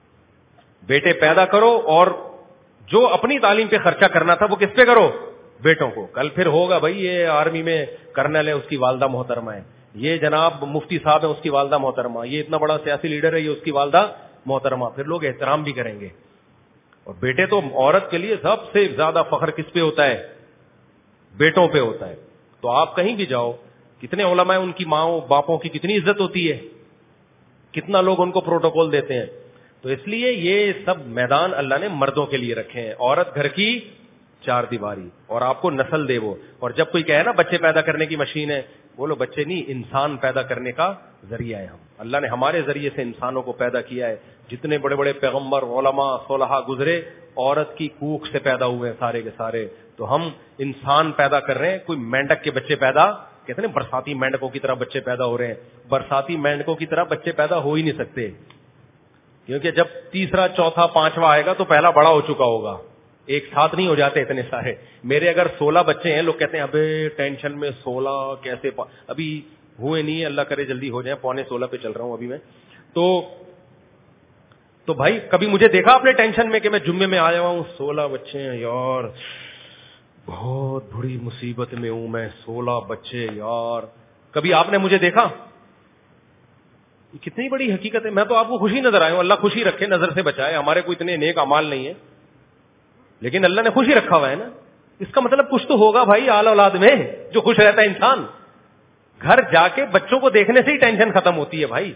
Speaker 3: بیٹے پیدا کرو, اور جو اپنی تعلیم پہ خرچہ کرنا تھا وہ کس پہ کرو؟ بیٹوں کو. کل پھر ہوگا بھائی یہ آرمی میں کرنل ہے, اس کی والدہ محترمہ ہے, یہ جناب مفتی صاحب ہے, اس کی والدہ محترمہ, یہ اتنا بڑا سیاسی لیڈر ہے, یہ اس کی والدہ محترمہ. پھر لوگ احترام بھی کریں گے. اور بیٹے تو عورت کے لیے سب سے زیادہ فخر کس پہ ہوتا ہے؟ بیٹوں پہ ہوتا ہے. تو آپ کہیں بھی جاؤ, کتنے علماء ان کی ماں باپوں کی کتنی عزت ہوتی ہے, کتنا لوگ ان کو پروٹوکول دیتے ہیں. تو اس لیے یہ سب میدان اللہ نے مردوں کے لیے رکھے ہیں. عورت گھر کی چار دیواری, اور آپ کو نسل دے وہ. اور جب کوئی کہے نا بچے پیدا کرنے کی مشین ہے, بولو بچے نہیں, انسان پیدا کرنے کا ذریعہ ہے. ہم اللہ نے ہمارے ذریعے سے انسانوں کو پیدا کیا ہے. جتنے بڑے بڑے پیغمبر, علماء, صلحاء گزرے عورت کی کوکھ سے پیدا ہوئے ہیں سارے کے سارے. تو ہم انسان پیدا کر رہے ہیں, کوئی مینڈک کے بچے پیدا, کہتے ہیں برساتی مینڈکوں کی طرح بچے پیدا ہو رہے ہیں. برساتی مینڈکوں کی طرح بچے پیدا ہو ہی نہیں سکتے, کیونکہ جب تیسرا چوتھا پانچواں آئے گا تو پہلا بڑا ہو چکا ہوگا. ایک ساتھ نہیں ہو جاتے اتنے سارے. میرے اگر 16 بچے ہیں, لوگ کہتے ہیں ابے ٹینشن میں 16 کیسے, ابھی ہوئے نہیں, اللہ کرے جلدی ہو جائیں, 15.5 پہ چل رہا ہوں ابھی میں. تو بھائی کبھی مجھے دیکھا آپ نے ٹینشن میں کہ میں جمعے میں آیا ہوں 16 بچے ہیں یار, بہت بڑی مصیبت میں ہوں میں, 16 بچے یار. کبھی آپ نے مجھے دیکھا؟ کتنی بڑی حقیقت ہے. میں تو آپ کو خوشی نظر آیا ہوں, اللہ خوشی رکھے, نظر سے بچائے. ہمارے کو اتنے نیک اعمال نہیں ہے, لیکن اللہ نے خوشی رکھا ہوا ہے نا. اس کا مطلب کچھ تو ہوگا بھائی آل اولاد میں جو خوش رہتا ہے انسان. گھر جا کے بچوں کو دیکھنے سے ہی ٹینشن ختم ہوتی ہے بھائی.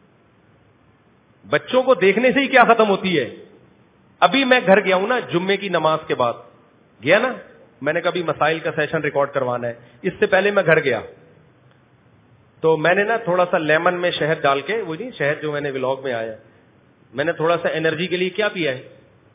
Speaker 3: بچوں کو دیکھنے سے ہی کیا ختم ہوتی ہے. ابھی میں گھر گیا ہوں نا جمعے کی نماز کے بعد گیا نا, میں نے کبھی مسائل کا سیشن ریکارڈ کروانا ہے, اس سے پہلے میں گھر گیا تو میں نے نا تھوڑا سا لیمن میں شہد ڈال کے, وہ نہیں شہد جو میں نے ولاگ میں آیا, میں نے تھوڑا سا انرجی کے لیے کیا پیا ہے,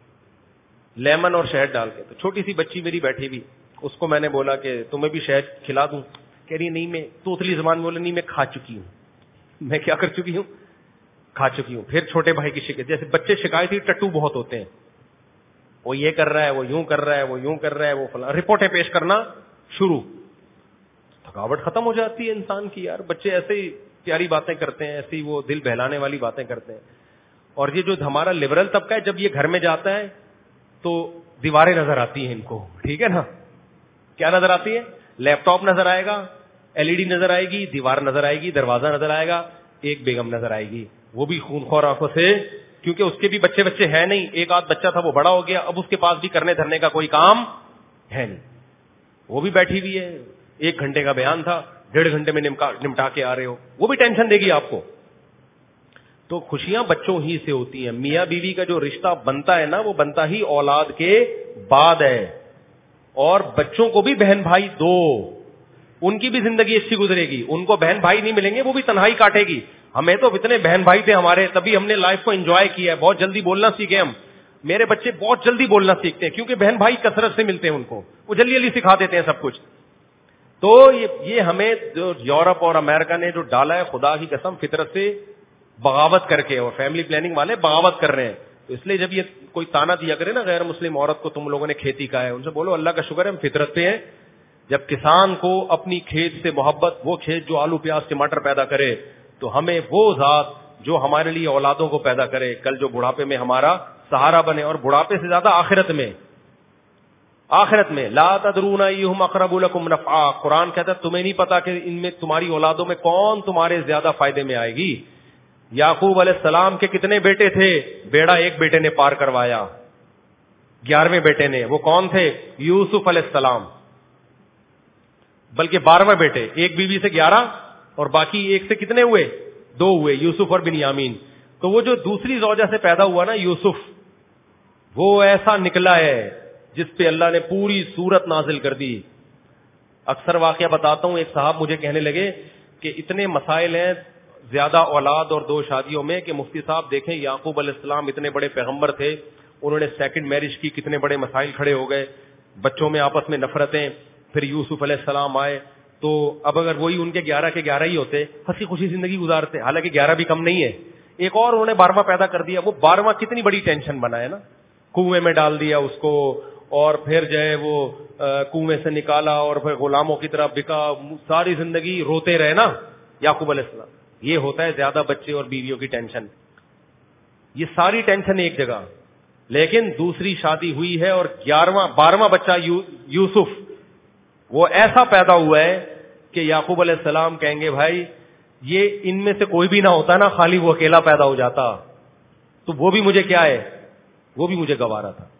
Speaker 3: لیمن اور شہد ڈال کے. تو چھوٹی سی بچی میری بیٹھی بھی, اس کو میں نے بولا کہ تمہیں بھی شہد کھلا دوں, کہہ رہی نہیں, میں توتلی زبان میں بولا نہیں میں کھا چکی ہوں. میں کیا کر چکی ہوں, کھا چکی ہوں. پھر چھوٹے بھائی کی شکایت, جیسے بچے شکایتی ٹٹو بہت ہوتے ہیں, وہ یہ کر رہا ہے, وہ یوں کر رہا ہے, وہ یوں کر رہا ہے, وہ فلاں رپورٹیں پیش کرنا شروع. تھکاوٹ ختم ہو جاتی ہے انسان کی یار. بچے ایسے ہی پیاری باتیں کرتے ہیں, ایسی وہ دل بہلانے والی باتیں کرتے ہیں. اور یہ جو ہمارا لبرل طبقہ ہے, جب یہ گھر میں جاتا ہے تو دیواریں نظر آتی ہیں ان کو, ٹھیک ہے نا, کیا نظر آتی ہے, لیپ ٹاپ نظر آئے گا, ایل ای ڈی نظر آئے گی, دیوار نظر آئے گی, دروازہ نظر آئے گا, ایک بیگم نظر آئے گی, وہ بھی خونخوار آنکھوں سے, کیونکہ اس کے بھی بچے ہیں نہیں, ایک آدھ بچہ تھا وہ بڑا ہو گیا, اب اس کے پاس بھی کرنے دھرنے کا کوئی کام ہے نہیں, وہ بھی بیٹھی ہوئی ہے. 1 گھنٹے کا بیان تھا, 1.5 گھنٹے میں نمٹا کے آ رہے ہو, وہ بھی ٹینشن دے گی آپ کو. تو خوشیاں بچوں ہی سے ہوتی ہیں. میاں بیوی کا جو رشتہ بنتا ہے نا, وہ بنتا ہی اولاد کے بعد ہے. اور بچوں کو بھی بہن بھائی دو, ان کی بھی زندگی اچھی گزرے گی. ان کو بہن بھائی نہیں ملیں گے, وہ بھی تنہائی کاٹے گی. ہمیں تو اتنے بہن بھائی تھے ہمارے, تبھی ہم نے لائف کو انجوائے کیا ہے. بہت جلدی بولنا سیکھے ہم, میرے بچے بہت جلدی بولنا سیکھتے ہیں کیونکہ بہن بھائی کثرت سے ملتے ہیں ان کو, وہ جلدی جلدی سکھا دیتے ہیں سب کچھ. تو یہ ہمیں جو یورپ اور امریکہ نے جو ڈالا ہے, خدا کی قسم فطرت سے بغاوت کر کے, اور فیملی پلاننگ والے بغاوت کر رہے ہیں. تو اس لیے جب یہ کوئی تانا دیا کرے نا غیر مسلم عورت کو, تم لوگوں نے کھیتی کا ہے, ان سے بولو اللہ کا شکر ہے ہم فطرت پہ ہیں. جب کسان کو اپنی کھیت سے محبت, وہ کھیت جو آلو پیاز ٹماٹر پیدا کرے, تو ہمیں وہ ذات جو ہمارے لیے اولادوں کو پیدا کرے, کل جو بڑھاپے میں ہمارا سہارا بنے. اور بڑھاپے سے زیادہ آخرت میں لا تدرون ایہم اقرب لکم نفعا, قرآن کہتا ہے تمہیں نہیں پتا کہ ان میں تمہاری اولادوں میں کون تمہارے زیادہ فائدے میں آئے گی. یعقوب علیہ السلام کے کتنے بیٹے تھے, بیڑا ایک بیٹے نے پار کروایا, 11ویں بیٹے نے, وہ کون تھے, یوسف علیہ السلام. بلکہ 12 بیٹے, ایک بیوی سے 11 اور باقی ایک سے کتنے ہوئے, 2 ہوئے, یوسف اور بنیامین. تو وہ جو دوسری زوجہ سے پیدا ہوا نا یوسف, وہ ایسا نکلا ہے جس پہ اللہ نے پوری سورت نازل کر دی. اکثر واقعہ بتاتا ہوں, ایک صاحب مجھے کہنے لگے کہ اتنے مسائل ہیں زیادہ اولاد اور 2 شادیوں میں کہ مفتی صاحب دیکھیں یعقوب علیہ السلام اتنے بڑے پیغمبر تھے, انہوں نے سیکنڈ میرج کی, کتنے بڑے مسائل کھڑے ہو گئے, بچوں میں آپس میں نفرتیں. پھر یوسف علیہ السلام آئے, تو اب اگر وہی ان کے 11 کے 11 ہی ہوتے, ہنسی خوشی زندگی گزارتے, حالانکہ 11 بھی کم نہیں ہے. ایک اور انہوں نے 12واں پیدا کر دیا, وہ 12واں کتنی بڑی ٹینشن بنا ہے نا, کنویں میں ڈال دیا اس کو, اور پھر جو ہے وہ کنویں سے نکالا اور پھر غلاموں کی طرح بکا, ساری زندگی روتے رہے نا یعقوب علیہ السلام. یہ ہوتا ہے زیادہ بچے اور بیویوں کی ٹینشن, یہ ساری ٹینشن ایک جگہ. لیکن دوسری شادی ہوئی ہے اور 12واں بچہ یوسف, وہ ایسا پیدا ہوا ہے کہ یعقوب علیہ السلام کہیں گے بھائی یہ ان میں سے کوئی بھی نہ ہوتا نا, خالی وہ اکیلا پیدا ہو جاتا تو وہ بھی مجھے کیا ہے, وہ بھی مجھے گوارا تھا.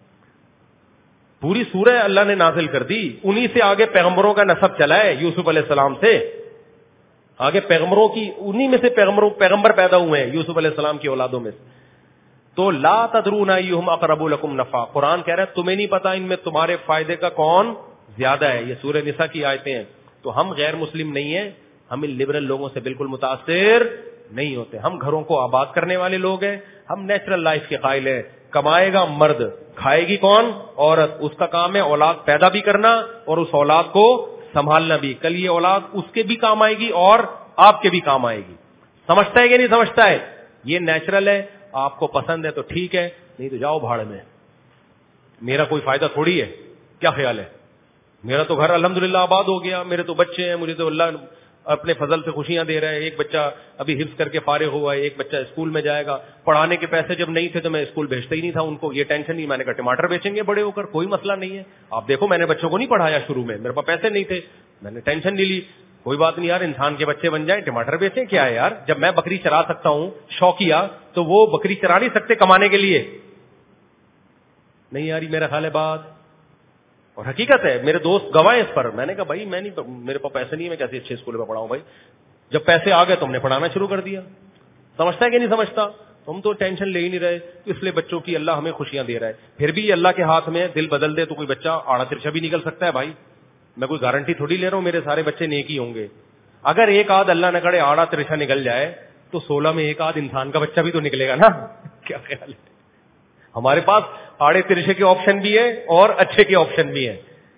Speaker 3: پوری سورہ اللہ نے نازل کر دی, انہی سے آگے پیغمبروں کا نسب چلا ہے, یوسف علیہ السلام سے آگے پیغمبروں کی, انہی میں سے پیغمبر پیدا ہوئے ہیں یوسف علیہ السلام کی اولادوں میں سے. تو لا تدرون ایہم اقرب لکم نفعا, قرآن کہہ رہا ہے تمہیں نہیں پتا ان میں تمہارے فائدے کا کون زیادہ ہے. یہ سورہ نساء کی آیتیں ہیں. تو ہم غیر مسلم نہیں ہیں, ہم ان لبرل لوگوں سے بالکل متاثر نہیں ہوتے. ہم گھروں کو آباد کرنے والے لوگ ہیں, ہم نیچرل لائف کے قائل ہیں. کمائے گا مرد, کھائے گی کون, عورت. اس کا کام ہے اولاد پیدا بھی کرنا اور اس اولاد کو سنبھالنا بھی. کل یہ اولاد اس کے بھی کام آئے گی اور آپ کے بھی کام آئے گی. سمجھتا ہے کہ نہیں سمجھتا ہے؟ یہ نیچرل ہے. آپ کو پسند ہے تو ٹھیک ہے, نہیں تو جاؤ بھاڑ میں, میرا کوئی فائدہ تھوڑی ہے. کیا خیال ہے, میرا تو گھر الحمدللہ آباد ہو گیا, میرے تو بچے ہیں, مجھے تو اللہ اپنے فضل سے خوشیاں دے رہا ہے. ایک بچہ ابھی حفظ کر کے فارغ ہوا ہے, ایک بچہ اسکول میں جائے گا. پڑھانے کے پیسے جب نہیں تھے تو میں اسکول بھیجتا ہی نہیں تھا ان کو, یہ ٹینشن نہیں. میں نے کہا ٹماٹر بیچیں گے بڑے ہو کر, کوئی مسئلہ نہیں ہے. آپ دیکھو میں نے بچوں کو نہیں پڑھایا شروع میں, میرے پاس پیسے نہیں تھے, میں نے ٹینشن نہیں لی. کوئی بات نہیں یار, انسان کے بچے بن جائیں, ٹماٹر بیچیں, کیا ہے یار. جب میں بکری چرا سکتا ہوں شوقیہ, تو وہ بکری چرا نہیں سکتے کمانے کے لیے؟ نہیں یاری, میرا خیال ہے بات. اور حقیقت ہے, میرے دوست گواہ اس پر. میں نے کہا بھائی میں نہیں, میرے پاس پیسے نہیں ہے, میں کیسے اچھے اسکول میں پڑھاؤں بھائی. جب پیسے آ گئے تو ہم نے پڑھانا شروع کر دیا. سمجھتا ہے کہ نہیں سمجھتا؟ ہم تو ٹینشن لے ہی نہیں رہے, اس لیے بچوں کی اللہ ہمیں خوشیاں دے رہا ہے. پھر بھی اللہ کے ہاتھ میں, دل بدل دے تو کوئی بچہ آڑا ترچھا بھی نکل سکتا ہے بھائی. میں کوئی گارنٹی تھوڑی لے رہا ہوں میرے سارے بچے نیک ہی ہوں گے. اگر ایک آدھ اللہ نہ کرے آڑا ترچھا نکل جائے تو 16 میں ایک آدھ انسان کا بچہ بھی تو نکلے گا نا. کیا خیال ہے؟ ہمارے پاس آڑے ترچھے کے آپشن بھی ہے اور اچھے کے آپشن بھی ہے.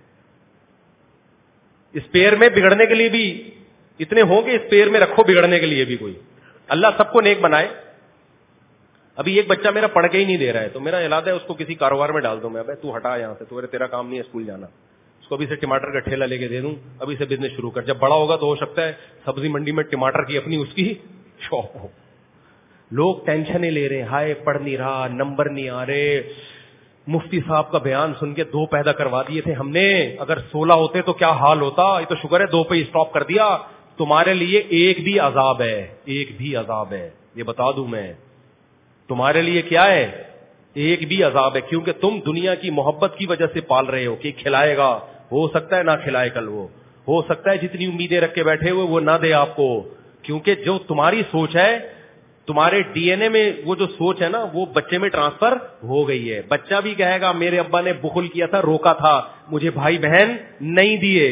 Speaker 3: اسپیئر میں بگڑنے کے لیے بھی اتنے ہوں گے, اسپیئر میں رکھو بگڑنے کے لیے بھی کوئی. اللہ سب کو نیک بنائے. ابھی ایک بچہ میرا پڑھ کے ہی نہیں دے رہا ہے, تو میرا ارادہ ہے اس کو کسی کاروبار میں ڈال دوں میں. ابے تو ہٹا یہاں سے, تو تیرا کام نہیں ہے اسکول جانا. اس کو ابھی سے ٹماٹر کا ٹھیلا لے کے دے دوں, ابھی سے بزنس شروع کر. جب بڑا ہوگا تو ہو سکتا ہے سبزی منڈی میں ٹماٹر کی اپنی اس کی شاپ ہو. لوگ ٹینشنیں لے رہے, ہائے پڑھ نہیں رہا, نمبر نہیں آ رہے. مفتی صاحب کا بیان سن کے 2 پیدا کروا دیے تھے ہم نے, اگر 16 ہوتے تو کیا حال ہوتا. یہ تو شکر ہے 2 پہ اسٹاپ کر دیا. تمہارے لیے ایک بھی عذاب ہے, ایک بھی عذاب ہے, یہ بتا دوں میں. تمہارے لیے کیا ہے؟ ایک بھی عذاب ہے, کیونکہ تم دنیا کی محبت کی وجہ سے پال رہے ہو کہ کھلائے گا, ہو سکتا ہے نہ کھلائے کل وہ, ہو سکتا ہے جتنی امیدیں رکھ کے بیٹھے ہوئے وہ نہ دے آپ کو. کیونکہ جو تمہاری سوچ ہے, تمہارے ڈی این اے میں وہ جو سوچ ہے نا, وہ بچے میں ٹرانسفر ہو گئی ہے. بچہ بھی کہے گا میرے ابا نے بخل کیا تھا, روکا تھا, مجھے بھائی بہن نہیں دیے,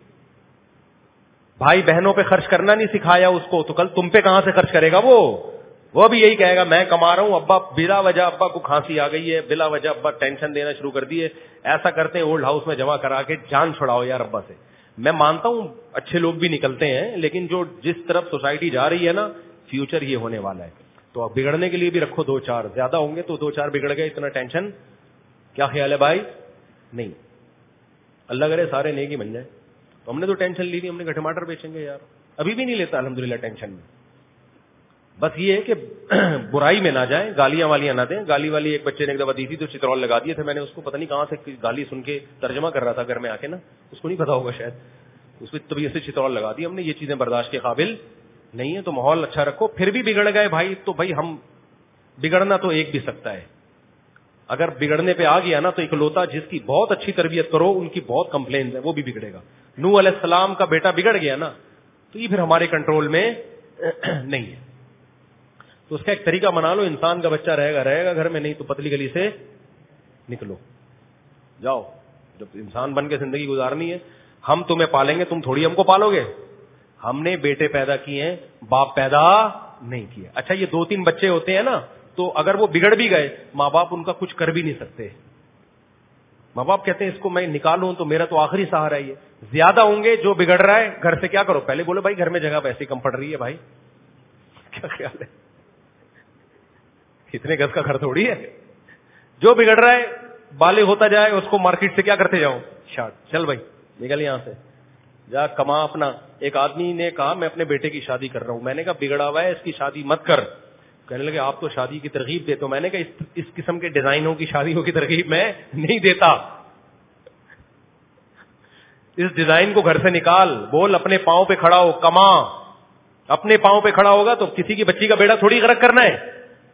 Speaker 3: بھائی بہنوں پہ خرچ کرنا نہیں سکھایا اس کو, تو کل تم پہ کہاں سے خرچ کرے گا وہ بھی یہی کہے گا میں کما رہا ہوں, ابا بلا وجہ ابا کو کھانسی آ گئی ہے, بلا وجہ ابا ٹینشن دینا شروع کر دیے. ایسا کرتے ہیں اولڈ ہاؤس میں جمع کرا کے جان چھڑاؤ یار ابا سے. میں مانتا ہوں اچھے لوگ بھی نکلتے ہیں, لیکن جو جس طرف سوسائٹی جا رہی ہے نا, فیوچر یہ ہونے والا ہے. تو اب بگڑنے کے لیے بھی رکھو 2-4, زیادہ ہوں گے تو 2-4 بگڑ گئے, اتنا ٹینشن. کیا خیال ہے بھائی؟ نہیں, اللہ کرے سارے نیک ہی بن جائے. تو ہم نے تو ٹینشن لی تھی, ہم نے کہا ٹماٹر بیچیں گے یار. ابھی بھی نہیں لیتا الحمدللہ ٹینشن میں. بس یہ ہے کہ برائی میں نہ جائیں, گالیاں والیاں نہ دیں. گالی والی ایک بچے نے ایک دفعہ دی تھی تو چترول لگا دیے تھے. میں نے اس کو پتہ نہیں کہاں سے گالی سن کے ترجمہ کر رہا تھا گھر میں آ کے نا, اس کو نہیں پتا ہوگا شاید, اس پہ طبیعت سے چترول لگا دی ہم نے. یہ چیزیں برداشت کے قابل نہیں ہے. تو ماحول اچھا رکھو. پھر بھی بگڑ گئے بھائی تو بھائی ہم بگڑنا تو ایک بھی سکتا ہے. اگر بگڑنے پہ آ گیا نا تو اکلوتا جس کی بہت اچھی تربیت کرو ان کی بہت کمپلینز ہے, وہ بھی بگڑے گا. نوح علیہ السلام کا بیٹا بگڑ گیا نا, تو یہ پھر ہمارے کنٹرول میں نہیں ہے. تو اس کا ایک طریقہ بنا لو, انسان کا بچہ رہے گا گھر میں, نہیں تو پتلی گلی سے نکلو, جاؤ. جب انسان بن کے زندگی گزارنی ہے, ہم تمہیں پالیں گے, تم تھوڑی ہم کو پالو گے. ہم نے بیٹے پیدا کیے ہیں, باپ پیدا نہیں کیا. اچھا یہ 2-3 بچے ہوتے ہیں نا, تو اگر وہ بگڑ بھی گئے, ماں باپ ان کا کچھ کر بھی نہیں سکتے. ماں باپ کہتے ہیں اس کو میں نکالوں تو میرا تو آخری سہارا ہی ہے. زیادہ ہوں گے جو بگڑ رہا ہے گھر سے کیا کرو, پہلے بولو بھائی گھر میں جگہ ویسے کم پڑ رہی ہے بھائی. کیا خیال ہے؟ اتنے گز کا گھر تھوڑی ہے. جو بگڑ رہا ہے بالغ ہوتا جائے, اس کو مارکیٹ سے کیا کرتے جاؤ, شارٹ, چل بھائی نکل یہاں سے, جا کما اپنا. ایک آدمی نے کہا میں اپنے بیٹے کی شادی کر رہا ہوں. میں نے کہا بگڑا ہوا ہے اس کی شادی مت کر. کہنے لگے آپ تو شادی کی ترغیب دیتے ہو. میں نے کہا اس قسم کے ڈیزائنوں کی شادیوں کی ترغیب میں نہیں دیتا. اس ڈیزائن کو گھر سے نکال, بول اپنے پاؤں پہ کھڑا ہو, کما. اپنے پاؤں پہ کھڑا ہوگا تو کسی کی بچی کا بیٹا تھوڑی غرق کرنا ہے.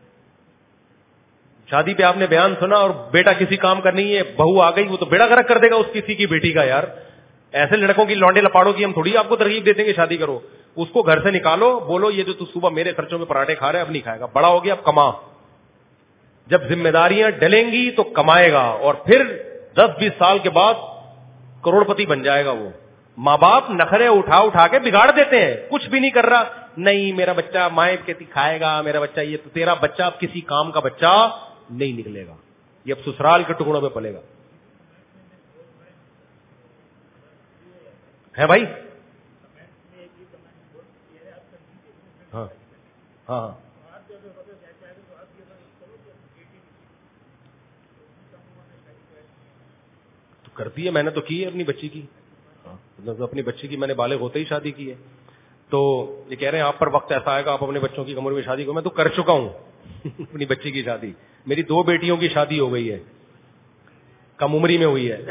Speaker 3: شادی پہ آپ نے بیان سنا اور بیٹا کسی کام کا نہیں ہے, بہو آ گئی وہ تو بیڑا غرق کر دے گا اس کسی کی بیٹی کا. یار ایسے لڑکوں کی لونڈے لپاڑوں کی ہم تھوڑی آپ کو ترغیب دیتے ہیں کہ شادی کرو. اس کو گھر سے نکالو, بولو یہ جو تو صبح میرے خرچوں میں پراٹھے کھا رہے اب نہیں کھائے گا, بڑا ہو گیا اب کما. جب ذمہ داریاں ڈلیں گی تو کمائے گا, اور پھر 10-20 سال کے بعد کروڑ پتی بن جائے گا وہ. ماں باپ نخرے اٹھا کے بگاڑ دیتے ہیں. کچھ بھی نہیں کر رہا, نہیں میرا بچہ مائیں کہتی کھائے گا, میرا بچہ یہ, تو تیرا بچہ اب کسی کام کا بچہ نہیں نکلے گا, یہ اب سسرال کے ٹکڑوں میں پلے گا. ہے بھائی؟ ہاں ہاں تو کرتی ہے, میں نے تو کی ہے اپنی بچی کی. اپنی بچی کی میں نے بالغ ہوتے ہی شادی کی ہے. تو یہ کہہ رہے ہیں آپ پر وقت ایسا آئے گا آپ اپنے بچوں کی عمر میں شادی کو. میں تو کر چکا ہوں اپنی بچی کی شادی. میری 2 بیٹیوں کی شادی ہو گئی ہے, کم عمری میں ہوئی ہے.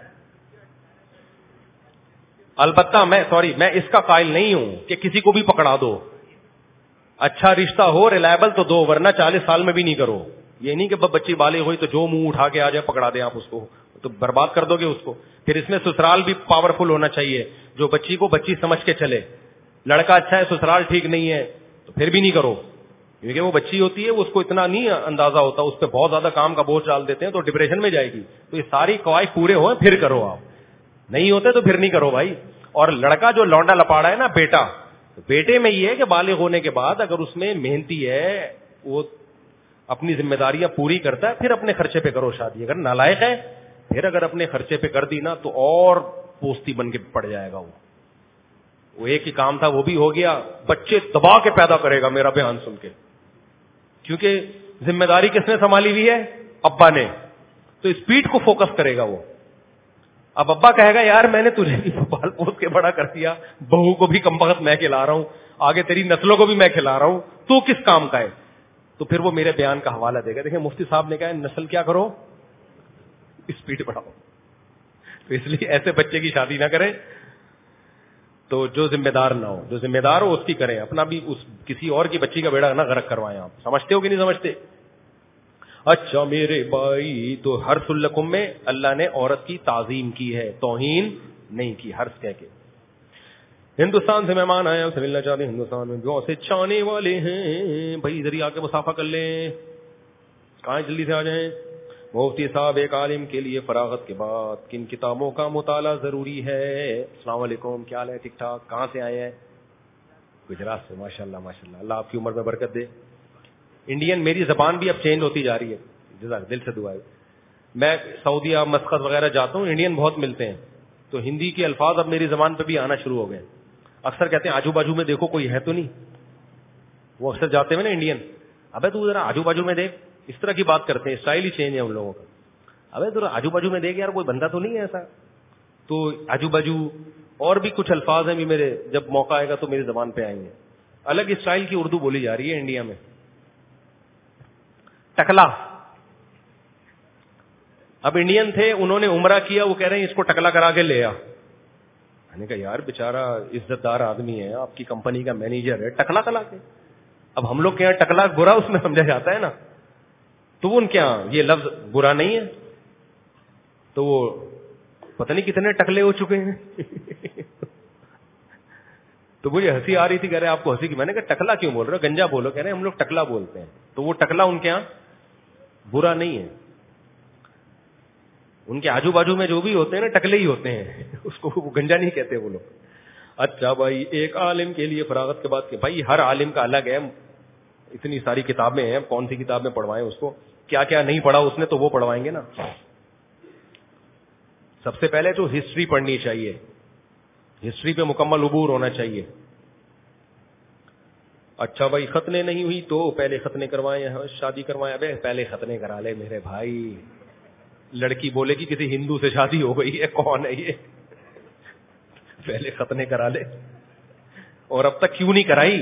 Speaker 3: البتہ میں اس کا قائل نہیں ہوں کہ کسی کو بھی پکڑا دو. اچھا رشتہ ہو, ریلائبل تو دو, ورنہ 40 سال میں بھی نہیں کرو. یہ نہیں کہ بچی بالغ ہوئی تو جو منہ اٹھا کے آ جائے پکڑا دیں آپ اس کو. تو برباد کر دو گے اس کو. پھر اس میں سسرال بھی پاورفل ہونا چاہیے, جو بچی کو بچی سمجھ کے چلے. لڑکا اچھا ہے سسرال ٹھیک نہیں ہے تو پھر بھی نہیں کرو, کیونکہ وہ بچی ہوتی ہے, اس کو اتنا نہیں اندازہ ہوتا, اس پہ بہت زیادہ کام کا بوجھ ڈال دیتے ہیں تو ڈپریشن میں جائے گی. تو یہ ساری قواعد پورے ہوئے پھر کرو, آپ نہیں ہوتے تو پھر نہیں کرو بھائی. اور لڑکا جو لونڈا لپاڑا ہے نا بیٹا, بیٹے میں یہ ہے کہ بالغ ہونے کے بعد اگر اس میں محنتی ہے, وہ اپنی ذمہ داریاں پوری کرتا ہے, پھر اپنے خرچے پہ کرو شادی. اگر نالائق ہے پھر اگر اپنے خرچے پہ کر دی نا تو اور پوستی بن کے پڑ جائے گا. وہ ایک ہی کام تھا وہ بھی ہو گیا, بچے دبا کے پیدا کرے گا میرا بیان سن کے, کیونکہ ذمہ داری کس نے سنبھالی ہوئی ہے, ابا نے. تو اسپیڈ کو فوکس کرے گا وہ. اب ابا کہے گا یار میں نے تجھے بھی پال پوس کے بڑا کر دیا, بہو کو بھی کم وقت میں کھلا رہا ہوں, آگے تیری نسلوں کو بھی میں کھلا رہا ہوں, تو کس کام کا ہے. تو پھر وہ میرے بیان کا حوالہ دے گا, دیکھیں مفتی صاحب نے کہا نسل کیا کرو, اسپیڈ بڑھاؤ. تو اس لیے ایسے بچے کی شادی نہ کریں تو جو ذمہ دار نہ ہو, جو ذمہ دار ہو اس کی کریں, اپنا بھی اس کسی اور کی بچی کا بیڑا نہ غرق کروائیں. آپ سمجھتے ہو کہ نہیں سمجھتے؟ اچھا میرے بھائی, تو حرث لکم میں اللہ نے عورت کی تعظیم کی ہے, توہین نہیں کی. حرث کہہ کے ہندوستان سے مہمان آئے, ہم سے ملنا چاہتے ہیں, ہندوستان میں گاؤں سے چانے والے ہیں بھائی, ادھر آ کے مسافہ کر لیں, کہاں جلدی سے آ جائیں. مفتی صاحب ایک عالم کے لیے فراغت کے بعد کن کتابوں کا مطالعہ ضروری ہے؟ السلام علیکم, کیا حال ہے؟ ٹھیک ٹھاک. کہاں سے آئے ہیں؟ گجرات سے. ماشاء اللہ ماشاء اللہ, اللہ آپ کی عمر میں برکت دے. انڈین, میری زبان بھی اب چینج ہوتی جا رہی ہے, جزاک دل سے دعا ہے. میں سعودیہ مسقط وغیرہ جاتا ہوں, انڈین بہت ملتے ہیں, تو ہندی کے الفاظ اب میری زبان پہ بھی آنا شروع ہو گئے. اکثر کہتے ہیں آجو باجو میں دیکھو کوئی ہے تو نہیں, وہ اکثر جاتے ہوئے نا انڈین, ابے تو ذرا آجو باجو میں دیکھ, اس طرح کی بات کرتے ہیں, اسٹائل ہی چینج ہے ان لوگوں کا. ابے ذرا آجو باجو میں دیکھ یار کوئی بندہ تو نہیں ہے ایسا. تو آجو باجو اور بھی کچھ الفاظ ہیں بھی میرے, جب موقع آئے گا تو میری زبان پہ آئیں گے. الگ اسٹائل کی اردو بولی جا رہی ہے انڈیا میں. ٹکلا, اب انڈین تھے, انہوں نے عمرہ کیا, وہ کہہ رہے ہیں اس کو ٹکلا کرا کے لے آ. میں نے کہا یار بیچارہ عزت دار آدمی ہے, آپ کی کمپنی کا مینیجر ہے, ٹکلا کلا کے. اب ہم لوگ کے یہاں ٹکلا برا اس میں سمجھا جاتا ہے نا, تو ان کے یہاں یہ لفظ برا نہیں ہے. تو وہ پتہ نہیں کتنے ٹکلے ہو چکے ہیں. تو مجھے ہنسی آ رہی تھی, کہہ رہے آپ کو ہنسی کی. میں نے کہا ٹکلا کیوں بول رہے, گنجا بولو. کہہ رہے ہم لوگ ٹکلا بولتے ہیں. تو وہ ٹکلا ان کے یہاں برا نہیں ہے, ان کے آجو باجو میں جو بھی ہوتے ہیں نا ٹکلے ہی ہوتے ہیں, اس کو وہ گنجا نہیں کہتے وہ لوگ. اچھا بھائی, ایک عالم کے لیے فراغت کے بعد, بھائی ہر عالم کا الگ ہے, اتنی ساری کتابیں ہیں, کون سی کتاب میں پڑھوائیں اس کو, کیا کیا نہیں پڑھا اس نے تو وہ پڑھوائیں گے نا. سب سے پہلے تو ہسٹری پڑھنی چاہیے, ہسٹری پہ مکمل عبور ہونا چاہیے. اچھا بھائی ختنے نہیں ہوئی تو پہلے ختنے کروائیں, شادی کروائیں. ابے پہلے ختنے کرا لے میرے بھائی. لڑکی بولے کہ کسی ہندو سے شادی ہو گئی ہے, کون ہے یہ, پہلے ختنے کرا لے. اور اب تک کیوں نہیں کرائی؟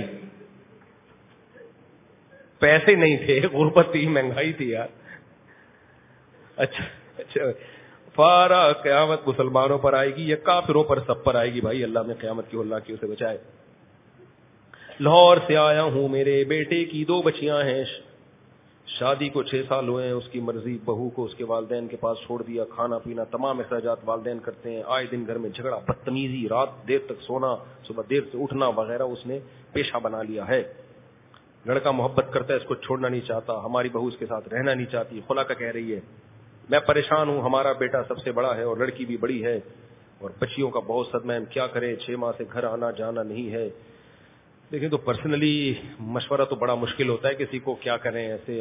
Speaker 3: پیسے نہیں تھے, غربت تھی, مہنگائی تھی یار. اچھا اچھا, فارا قیامت مسلمانوں پر آئے گی یا کافروں پر؟ سب پر آئے گی بھائی. اللہ میں قیامت کی, اللہ کی اسے بچائے. لاہور سے آیا ہوں, میرے بیٹے کی 2 بچیاں ہیں, شادی کو 6 سال ہوئے ہیں, اس کی مرضی, بہو کو اس کے والدین کے پاس چھوڑ دیا, کھانا پینا تمام اخراجات والدین کرتے ہیں, آئے دن گھر میں جھگڑا, بدتمیزی, رات دیر تک سونا, صبح دیر سے اٹھنا وغیرہ اس نے پیشہ بنا لیا ہے. لڑکا محبت کرتا ہے, اس کو چھوڑنا نہیں چاہتا, ہماری بہو اس کے ساتھ رہنا نہیں چاہتی, خلا کا کہہ رہی ہے. میں پریشان ہوں, ہمارا بیٹا سب سے بڑا ہے اور لڑکی بھی بڑی ہے, اور بچیوں کا بہت صدمہ ہے, کیا کریں, 6 ماہ سے گھر آنا جانا نہیں ہے. لیکن تو پرسنلی مشورہ تو بڑا مشکل ہوتا ہے کسی کو, کیا کریں, ایسے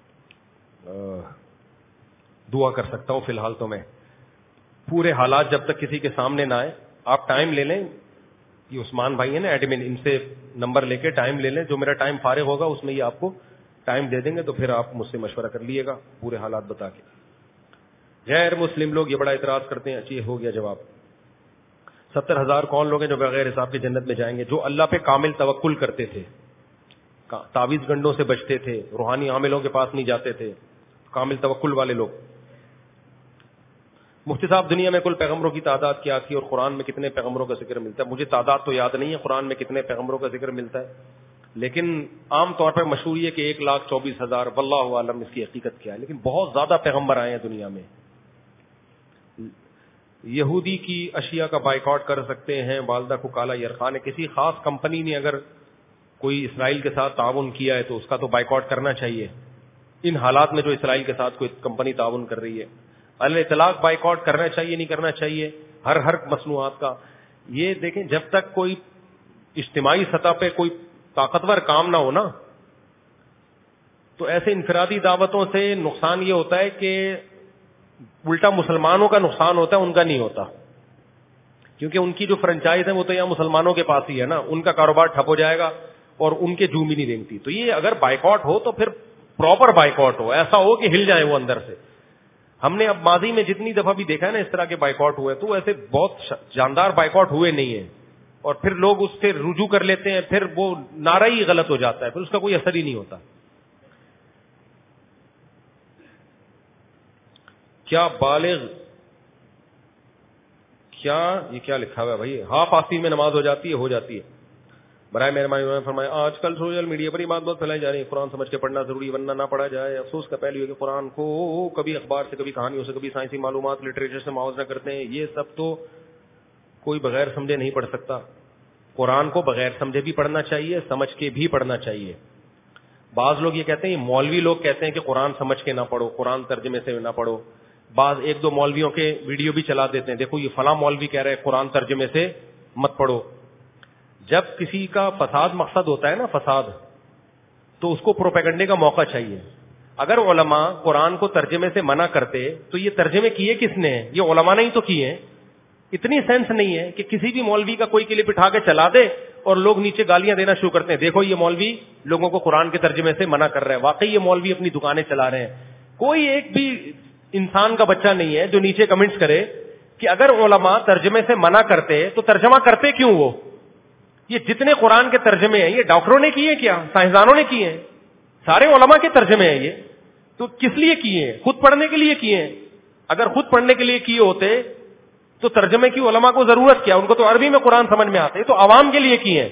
Speaker 3: دعا کر سکتا ہوں فی الحال تو میں. پورے حالات جب تک کسی کے سامنے نہ آئے, آپ ٹائم لے لیں, یہ عثمان بھائی ہیں نا ایڈمن, ان سے نمبر لے کے ٹائم لے لیں, جو میرا ٹائم فارغ ہوگا اس میں یہ آپ کو ٹائم دے دیں گے, تو پھر آپ مجھ سے مشورہ کر لیے گا پورے حالات بتا کے. غیر مسلم لوگ یہ بڑا اعتراض کرتے ہیں. اچھا ہو گیا جواب. 70,000 کون لوگ ہیں جو بغیر حساب کے جنت میں جائیں گے؟ جو اللہ پہ کامل توکل کرتے تھے, تعویذ گنڈوں سے بچتے تھے, روحانی عاملوں کے پاس نہیں جاتے تھے, کامل توکل والے لوگ. مفتی صاحب دنیا میں کل پیغمبروں کی تعداد کیا تھی اور قرآن میں کتنے پیغمبروں کا ذکر ملتا ہے؟ مجھے تعداد تو یاد نہیں ہے قرآن میں کتنے پیغمبروں کا ذکر ملتا ہے, لیکن عام طور پر مشہور یہ کہ 1,24,000, واللہ عالم اس کی حقیقت کیا ہے. لیکن بہت زیادہ پیغمبر آئے ہیں دنیا میں, یہودی کی اشیاء کا بائیکاٹ کر سکتے ہیں. والدہ کو کالا یرخان ہے. کسی خاص کمپنی نے اگر کوئی اسرائیل کے ساتھ تعاون کیا ہے تو اس کا تو بائیکاٹ کرنا چاہیے. ان حالات میں جو اسرائیل کے ساتھ کوئی کمپنی تعاون کر رہی ہے, الاطلاق بائیکاٹ کرنا چاہیے نہیں کرنا چاہیے ہر مصنوعات کا. یہ دیکھیں جب تک کوئی اجتماعی سطح پہ کوئی طاقتور کام نہ ہو نا, تو ایسے انفرادی دعوتوں سے نقصان یہ ہوتا ہے کہ الٹا مسلمانوں کا نقصان ہوتا ہے, ان کا نہیں ہوتا. کیونکہ ان کی جو فرنچائز ہے وہ تو یہاں مسلمانوں کے پاس ہی ہے نا, ان کا کاروبار ٹھپ ہو جائے گا اور ان کے جوم ہی نہیں رینگتی. تو یہ اگر بائیکاٹ ہو تو پھر پراپر بائیکاٹ ہو, ایسا ہو کہ ہل جائے وہ اندر سے. ہم نے اب ماضی میں جتنی دفعہ بھی دیکھا ہے نا اس طرح کے بائیکاٹ ہوئے, تو ایسے بہت جاندار بائیکاٹ ہوئے نہیں ہیں, اور پھر لوگ اس سے رجوع کر لیتے ہیں, پھر وہ نعرہ ہی غلط ہو جاتا ہے, پھر اس کا کوئی اثر ہی نہیں ہوتا. کیا بالغ یہ کیا لکھا ہوا ہے بھائی؟ ہاف آستین میں نماز ہو جاتی ہے؟ ہو جاتی ہے. برائے مہربانی فرمایا, آج کل سوشل میڈیا پر یہ بات بہت پھیلائی جا رہی ہے, قرآن سمجھ کے پڑھنا ضروری ورنہ نہ پڑھا جائے. افسوس کا پہلو ہے کہ قرآن کو کبھی اخبار سے, کبھی کہانیوں سے, کبھی سائنسی معلومات لٹریچر سے موازنہ کرتے ہیں. یہ سب تو کوئی بغیر سمجھے نہیں پڑھ سکتا. قرآن کو بغیر سمجھے بھی پڑھنا چاہیے, سمجھ کے بھی پڑھنا چاہیے. بعض لوگ یہ کہتے ہیں, مولوی لوگ کہتے ہیں کہ قرآن سمجھ کے نہ پڑھو, قرآن ترجمے سے نہ پڑھو. بعض ایک دو مولویوں کے ویڈیو بھی چلا دیتے ہیں, دیکھو یہ فلاں مولوی کہہ رہے ہیں قرآن ترجمے سے مت پڑھو. جب کسی کا فساد مقصد ہوتا ہے نا, فساد, تو اس کو پروپیگنڈے کا موقع چاہیے. اگر علماء قرآن کو ترجمے سے منع کرتے تو یہ ترجمے کیے کس نے ہیں؟ یہ علماء نے ہی تو کیے ہیں. اتنی سینس نہیں ہے کہ کسی بھی مولوی کا کوئی کلپ اٹھا کے چلا دے اور لوگ نیچے گالیاں دینا شروع کرتے ہیں, دیکھو یہ مولوی لوگوں کو قرآن کے ترجمے سے منع کر رہا ہے. واقعی یہ مولوی اپنی دکانیں چلا رہے ہیں. کوئی ایک بھی انسان کا بچہ نہیں ہے جو نیچے کمنٹس کرے کہ اگر علماء ترجمے سے منع کرتے تو ترجمہ کرتے کیوں وہ؟ یہ جتنے قرآن کے ترجمے ہیں یہ ڈاکٹروں نے کیے کیا؟ سائنسدانوں نے کیے ہیں؟ سارے علماء کے ترجمے ہیں. یہ تو کس لیے کیے ہیں؟ خود پڑھنے کے لیے کیے ہیں. اگر خود پڑھنے کے لیے کیے ہوتے تو ترجمے کی علماء کو ضرورت کیا؟ ان کو تو عربی میں قرآن سمجھ میں آتے, تو عوام کے لیے کیے ہیں.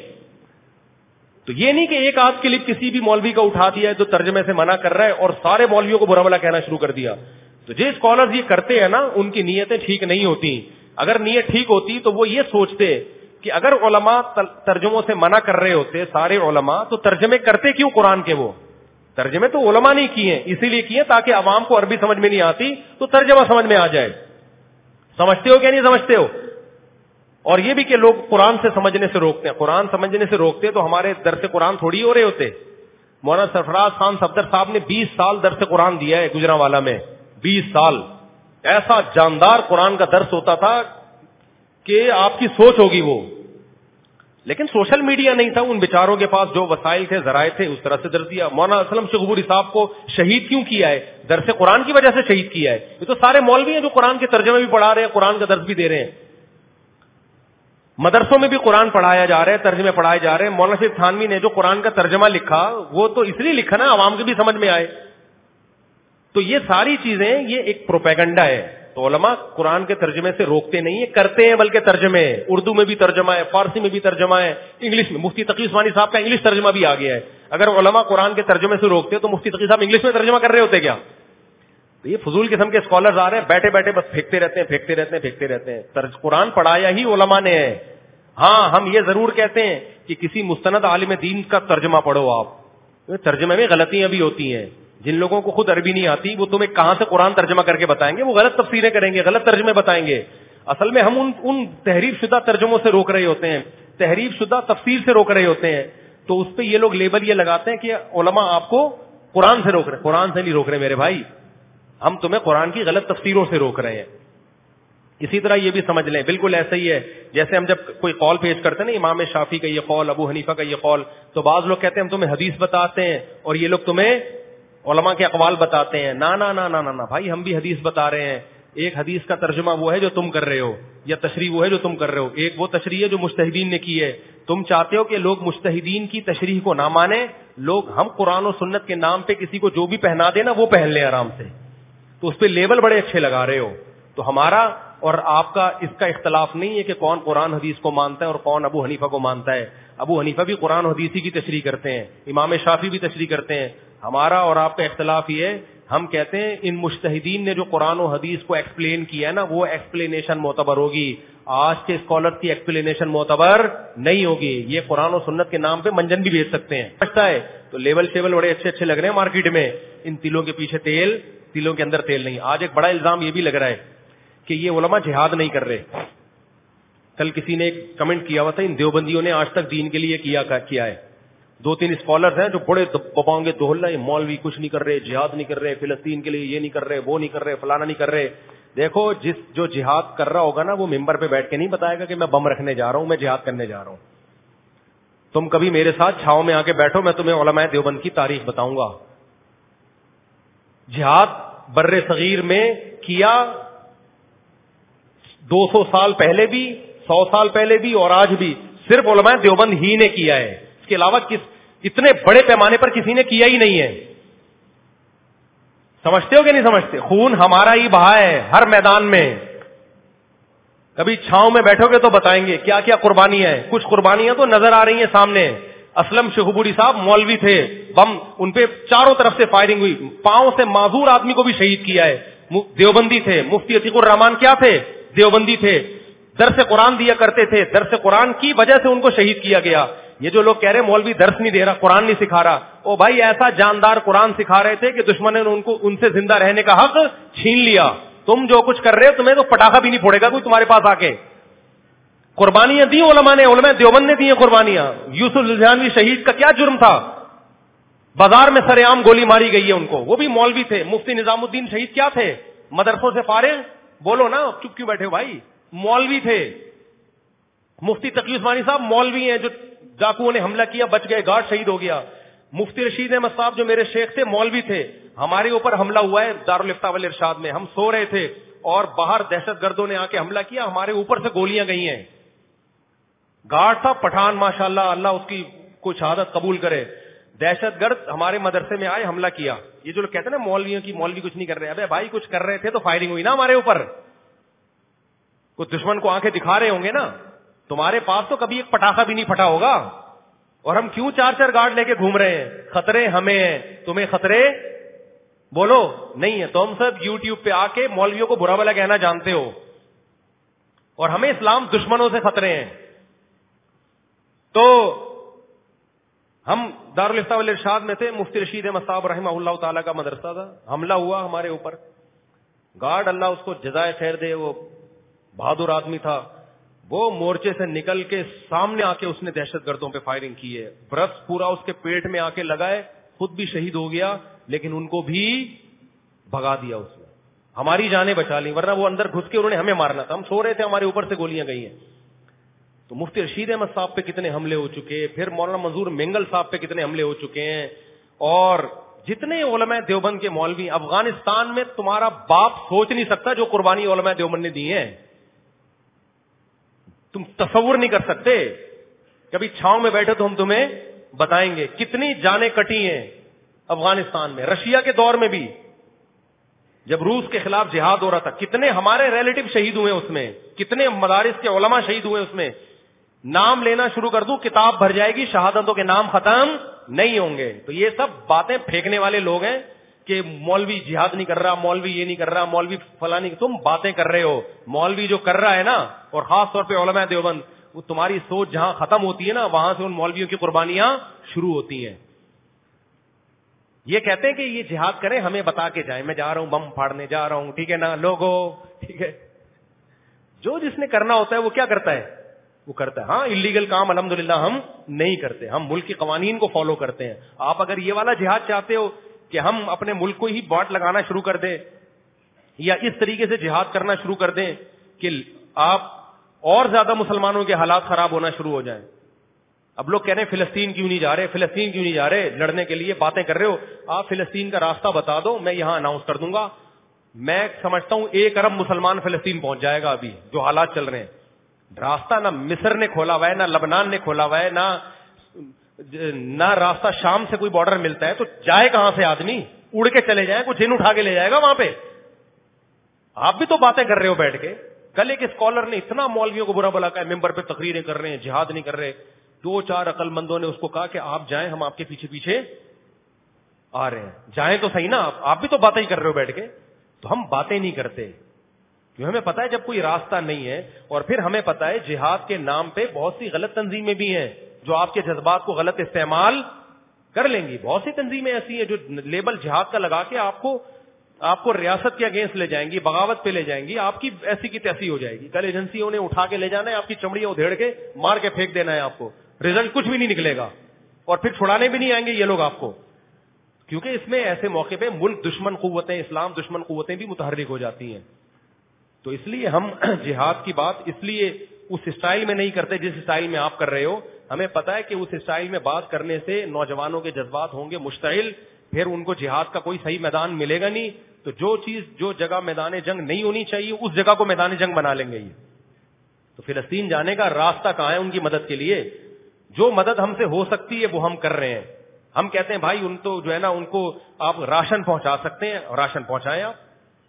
Speaker 3: تو یہ نہیں کہ ایک آدھ کلپ کسی بھی مولوی کا اٹھا دیا ہے جو ترجمے سے منع کر رہا ہے اور سارے مولویوں کو برا بھلا کہنا شروع کر دیا. تو جو اسکالرز یہ کرتے ہیں نا, ان کی نیتیں ٹھیک نہیں ہوتی. اگر نیت ٹھیک ہوتی تو وہ یہ سوچتے کہ اگر علماء ترجموں سے منع کر رہے ہوتے سارے علماء, تو ترجمے کرتے کیوں قرآن کے؟ وہ ترجمے تو علماء نہیں کیے ہیں, اسی لیے کیے تاکہ عوام کو عربی سمجھ میں نہیں آتی تو ترجمہ سمجھ میں آ جائے. سمجھتے ہو کیا نہیں سمجھتے ہو؟ اور یہ بھی کہ لوگ قرآن سے سمجھنے سے روکتے ہیں. قرآن سمجھنے سے روکتے تو ہمارے درس قرآن تھوڑی ہو رہے ہوتے. مولانا سرفراز خان صفدر صاحب نے 20 سال درس قرآن دیا ہے گجرانوالہ میں. 20 سال ایسا جاندار قرآن کا درس ہوتا تھا کہ آپ کی سوچ ہوگی وہ. لیکن سوشل میڈیا نہیں تھا, ان بیچاروں کے پاس جو وسائل تھے, ذرائع تھے, اس طرح سے درس دیا. مولانا اسلم شیخ عبوری صاحب کو شہید کیوں کیا ہے؟ درس قرآن کی وجہ سے شہید کیا ہے. یہ تو سارے مولوی ہیں جو قرآن کے ترجمے بھی پڑھا رہے ہیں, قرآن کا درس بھی دے رہے ہیں. مدرسوں میں بھی قرآن پڑھایا جا رہا ہے, ترجمے پڑھائے جا رہے ہیں. مولانا شیخ تھانوی نے جو قرآن کا ترجمہ لکھا وہ تو اس لیے لکھا نا عوام کے بھی سمجھ میں آئے. تو یہ ساری چیزیں یہ ایک پروپیگنڈا ہے. تو علماء قرآن کے ترجمے سے روکتے نہیں ہیں, کرتے ہیں بلکہ ترجمے. اردو میں بھی ترجمہ ہے, فارسی میں بھی ترجمہ ہے, انگلش میں. مفتی تقی عثمانی صاحب کا انگلش ترجمہ بھی آ گیا ہے. اگر علماء قرآن کے ترجمے سے روکتے تو مفتی تقی صاحب انگلش میں ترجمہ کر رہے ہوتے کیا؟ تو یہ فضول قسم کے اسکالرز آ رہے ہیں, بیٹھے بیٹھے بس پھینکتے رہتے ہیں. قرآن پڑھایا ہی علماء نے ہے. ہاں ہم یہ ضرور کہتے ہیں کہ کسی مستند عالم دین کا ترجمہ پڑھو. آپ ترجمے میں غلطیاں بھی ہوتی ہیں. جن لوگوں کو خود عربی نہیں آتی وہ تمہیں کہاں سے قرآن ترجمہ کر کے بتائیں گے, وہ غلط تفسیریں کریں گے, غلط ترجمے بتائیں گے. اصل میں ہم ان تحریف شدہ ترجموں سے روک رہے ہوتے ہیں, تحریف شدہ تفسیر سے روک رہے ہوتے ہیں. تو اس پہ یہ لوگ لیبل یہ لگاتے ہیں کہ علماء آپ کو قرآن سے روک رہے. قرآن سے نہیں روک رہے میرے بھائی, ہم تمہیں قرآن کی غلط تفسیروں سے روک رہے ہیں. اسی طرح یہ بھی سمجھ لیں, بالکل ایسا ہی ہے جیسے ہم جب کوئی قول پیش کرتے ہیں نا, امام شافعی کا یہ قول, ابو حنیفہ کا یہ قول, تو بعض لوگ کہتے ہیں ہم تمہیں حدیث بتاتے ہیں اور یہ لوگ تمہیں علماء کے اقوال بتاتے ہیں. نا نا نا نا نا بھائی, ہم بھی حدیث بتا رہے ہیں. ایک حدیث کا ترجمہ وہ ہے جو تم کر رہے ہو, یا تشریح وہ ہے جو تم کر رہے ہو. ایک وہ تشریح ہے جو مجتہدین نے کی ہے. تم چاہتے ہو کہ لوگ مجتہدین کی تشریح کو نہ مانیں, لوگ ہم قرآن و سنت کے نام پہ کسی کو جو بھی پہنا دے نا وہ پہن لیں آرام سے. تو اس پہ لیبل بڑے اچھے لگا رہے ہو. تو ہمارا اور آپ کا اس کا اختلاف نہیں ہے کہ کون قرآن حدیث کو مانتا ہے اور کون ابو حنیفہ کو مانتا ہے. ابو حنیفہ بھی قرآن حدیثی کی تشریح کرتے ہیں, امام شافعی بھی تشریح کرتے ہیں. ہمارا اور آپ کا اختلاف یہ ہے ہم کہتے ہیں ان مجتہدین نے جو قرآن و حدیث کو ایکسپلین کیا ہے نا, وہ ایکسپلینیشن معتبر ہوگی. آج کے اسکالر کی ایکسپلینیشن معتبر نہیں ہوگی. یہ قرآن و سنت کے نام پہ منجن بھی بیچ سکتے ہیں, سمجھتا ہے تو لیول شیول بڑے اچھے اچھے لگ رہے ہیں مارکیٹ میں, ان تلوں کے پیچھے تیل, تلوں کے اندر تیل نہیں. آج ایک بڑا الزام یہ بھی لگ رہا ہے کہ یہ علماء جہاد نہیں کر رہے. کل کسی نے ایک کمنٹ کیا ہوا تھا, ان دیوبندیوں نے آج تک دین کے لیے کیا ہے. 2-3 اسکالرز ہیں جو بڑے بپاؤں گے دوہل رہے, مولوی کچھ نہیں کر رہے, جہاد نہیں کر رہے, فلسطین کے لیے یہ نہیں کر رہے, وہ نہیں کر رہے, فلانا نہیں کر رہے. دیکھو جو جہاد کر رہا ہوگا نا, وہ ممبر پہ بیٹھ کے نہیں بتائے گا کہ میں بم رکھنے جا رہا ہوں, میں جہاد کرنے جا رہا ہوں. تم کبھی میرے ساتھ چھاؤں میں آ کے بیٹھو, میں تمہیں علماء دیوبند کی تاریخ بتاؤں گا. جہاد بر صغیر میں کیا 200 سال پہلے بھی, 100 سال پہلے بھی, اور آج بھی صرف علماء دیوبند ہی نے کیا ہے. اس کے علاوہ اتنے بڑے پیمانے پر کسی نے کیا ہی نہیں ہے. سمجھتے ہو کہ نہیں سمجھتے؟ خون ہمارا ہی بہا ہے ہر میدان میں. کبھی چھاؤں میں بیٹھو گے تو بتائیں گے کیا کیا قربانیاں ہیں. کچھ قربانیاں تو نظر آ رہی ہیں سامنے. اسلم شہبوری صاحب مولوی تھے, بم ان پہ چاروں طرف سے فائرنگ ہوئی, پاؤں سے معذور آدمی کو بھی شہید کیا ہے. دیوبندی تھے. مفتی عتیق الرحمان کیا تھے؟ دیوبندی تھے. درس قرآن دیا کرتے تھے, درس قرآن کی وجہ سے ان کو شہید کیا گیا. یہ جو لوگ کہہ رہے ہیں مولوی درس نہیں دے رہا, قرآن نہیں سکھا رہا, او بھائی ایسا جاندار قرآن سکھا رہے تھے کہ دشمن نے ان سے زندہ رہنے کا حق چھین لیا. تم جو کچھ کر رہے ہو تمہیں تو پٹاخہ بھی نہیں پھوڑے گا کوئی تمہارے پاس آ کے. قربانیاں دی علماء نے, علماء دیوبند نے دی ہیں قربانیاں. یوسف لدھیانوی شہید کا کیا جرم تھا؟ بازار میں سر عام گولی ماری گئی ہے ان کو, وہ بھی مولوی تھے. مفتی نظام الدین شہید کیا تھے؟ مدرسوں سے فارغ, بولو نا, چپ کیوں بیٹھے بھائی؟ مولوی تھے. مفتی تقی عثمانی صاحب مولوی ہیں, جو ڈاکوؤں نے حملہ کیا بچ گئے, گارڈ شہید ہو گیا. مفتی رشید احمد صاحب جو میرے شیخ تھے مولوی تھے. ہمارے اوپر حملہ ہوا ہے دارالفتاء والارشاد میں, ہم سو رہے تھے اور باہر دہشت گردوں نے آ کے حملہ کیا, ہمارے اوپر سے گولیاں گئی ہیں. گارڈ تھا پٹھان ماشاءاللہ, اللہ اس کی کوئی شہادت قبول کرے. دہشت گرد ہمارے مدرسے میں آئے, حملہ کیا. یہ جو لوگ کہتے ہیں نا مولویوں کی مولوی کچھ نہیں کر رہے, ابے بھائی کچھ کر رہے تھے تو فائرنگ ہوئی نا ہمارے اوپر. کچھ دشمن کو آنکھیں دکھا رہے ہوں گے نا. تمہارے پاس تو کبھی ایک پٹاخہ بھی نہیں پھٹا ہوگا, اور ہم کیوں 4 گارڈ لے کے گھوم رہے ہیں؟ خطرے ہمیں ہیں, تمہیں خطرے بولو نہیں ہے. تم سب یوٹیوب پہ آ کے مولویوں کو برا بھلا کہنا جانتے ہو, اور ہمیں اسلام دشمنوں سے خطرے ہیں. تو ہم دارالفتاء والارشاد میں تھے, مفتی رشید احمد صاحب رحمہ اللہ تعالیٰ کا مدرسہ تھا. حملہ ہوا ہمارے اوپر, گارڈ اللہ اس کو جزائے خیر دے, وہ بہادر آدمی تھا, وہ مورچے سے نکل کے سامنے آ کے اس نے دہشت گردوں پہ فائرنگ کی ہے. برس پورا اس کے پیٹ میں آ کے لگائے, خود بھی شہید ہو گیا, لیکن ان کو بھی بھگا دیا اس نے. ہماری جانیں بچا لی, ورنہ وہ اندر گھس کے انہوں نے ہمیں مارنا تھا. ہم سو رہے تھے, ہمارے اوپر سے گولیاں گئی ہیں. تو مفتی رشید احمد صاحب پہ کتنے حملے ہو چکے, پھر مولانا منظور مینگل صاحب پہ کتنے حملے ہو چکے ہیں, اور جتنے علماء دیوبند کے مولوی افغانستان میں, تمہارا باپ سوچ نہیں سکتا جو قربانی علماء دیوبند نے دی ہیں. تم تصور نہیں کر سکتے. کبھی چھاؤں میں بیٹھے تو ہم تمہیں بتائیں گے کتنی جانیں کٹی ہیں افغانستان میں. رشیا کے دور میں بھی جب روس کے خلاف جہاد ہو رہا تھا, کتنے ہمارے ریلیٹو شہید ہوئے اس میں, کتنے مدارس کے علماء شہید ہوئے اس میں. نام لینا شروع کر دوں کتاب بھر جائے گی, شہادتوں کے نام ختم نہیں ہوں گے. تو یہ سب باتیں پھینکنے والے لوگ ہیں کہ مولوی جہاد نہیں کر رہا, مولوی یہ نہیں کر رہا, مولوی فلانی. تم باتیں کر رہے ہو. مولوی جو کر رہا ہے نا, اور خاص طور پہ علماء دیوبند, وہ تمہاری سوچ جہاں ختم ہوتی ہے نا, وہاں سے ان مولویوں کی قربانیاں شروع ہوتی ہیں. یہ کہتے ہیں کہ یہ جہاد کریں, ہمیں بتا کے جائیں, میں جا رہا ہوں بم پھاڑنے جا رہا ہوں, ٹھیک ہے نا لوگوں, ٹھیک ہے. جو جس نے کرنا ہوتا ہے وہ کیا کرتا ہے, وہ کرتا ہے. ہاں اللیگل کام الحمدللہ ہم نہیں کرتے, ہم ملک کے قوانین کو فالو کرتے ہیں. آپ اگر یہ والا جہاد چاہتے ہو کہ ہم اپنے ملک کو ہی باٹ لگانا شروع کر دیں, یا اس طریقے سے جہاد کرنا شروع کر دیں کہ آپ اور زیادہ مسلمانوں کے حالات خراب ہونا شروع ہو جائیں. اب لوگ کہہ رہے ہیں فلسطین کیوں نہیں جا رہے, فلسطین کیوں نہیں جا رہے, لڑنے کے لیے باتیں کر رہے ہو. آپ فلسطین کا راستہ بتا دو, میں یہاں اناؤنس کر دوں گا. میں سمجھتا ہوں 1 ارب مسلمان فلسطین پہنچ جائے گا. ابھی جو حالات چل رہے ہیں, راستہ نہ مصر نے کھولا ہوا ہے, نہ لبنان نے کھولا ہوا ہے, نہ راستہ شام سے کوئی بارڈر ملتا ہے. تو جائے کہاں سے آدمی؟ اڑ کے چلے جائیں, کوئی جن اٹھا کے لے جائے گا وہاں پہ. آپ بھی تو باتیں کر رہے ہو بیٹھ کے. کل ایک اسکالر نے اتنا مولویوں کو برا بلا کہا, ممبر پہ تقریریں کر رہے ہیں, جہاد نہیں کر رہے. 2-4 عقل مندوں نے اس کو کہا کہ آپ جائیں, ہم آپ کے پیچھے پیچھے آ رہے ہیں. جائیں تو صحیح نا, آپ بھی تو باتیں ہی کر رہے ہو بیٹھ کے. تو ہم باتیں نہیں کرتے کیوں, ہمیں پتا ہے جب کوئی راستہ نہیں ہے. اور پھر ہمیں پتا ہے جہاد کے نام پہ بہت سی غلط تنظیمیں بھی ہیں جو آپ کے جذبات کو غلط استعمال کر لیں گی. بہت سی تنظیمیں ایسی ہیں جو لیبل جہاد کا لگا کے آپ کو ریاست کے اگینسٹ لے جائیں گی, بغاوت پہ لے جائیں گی, آپ کی ایسی کی تیسی ہو جائے گی. کل ایجنسیوں نے اٹھا کے لے جانا ہے, آپ کی چمڑی ادھیڑ کے مار کے پھینک دینا ہے آپ کو, رزلٹ کچھ بھی نہیں نکلے گا, اور پھر چھڑانے بھی نہیں آئیں گے یہ لوگ آپ کو. کیونکہ اس میں ایسے موقع پہ ملک دشمن قوتیں, اسلام دشمن قوتیں بھی متحرک ہو جاتی ہیں. تو اس لیے ہم جہاد کی بات اس لیے اس اسٹائل میں نہیں کرتے جس اسٹائل میں آپ کر رہے ہو. ہمیں پتا ہے کہ اس اسٹائل میں بات کرنے سے نوجوانوں کے جذبات ہوں گے مشتعل, پھر ان کو جہاد کا کوئی صحیح میدان ملے گا نہیں. تو جو جگہ میدان جنگ نہیں ہونی چاہیے اس جگہ کو میدان جنگ بنا لیں گے یہ. تو فلسطین جانے کا راستہ کہاں ہے ان کی مدد کے لیے؟ جو مدد ہم سے ہو سکتی ہے وہ ہم کر رہے ہیں. ہم کہتے ہیں بھائی ان تو جو ہے نا ان کو آپ راشن پہنچا سکتے ہیں, راشن پہنچائیں آپ.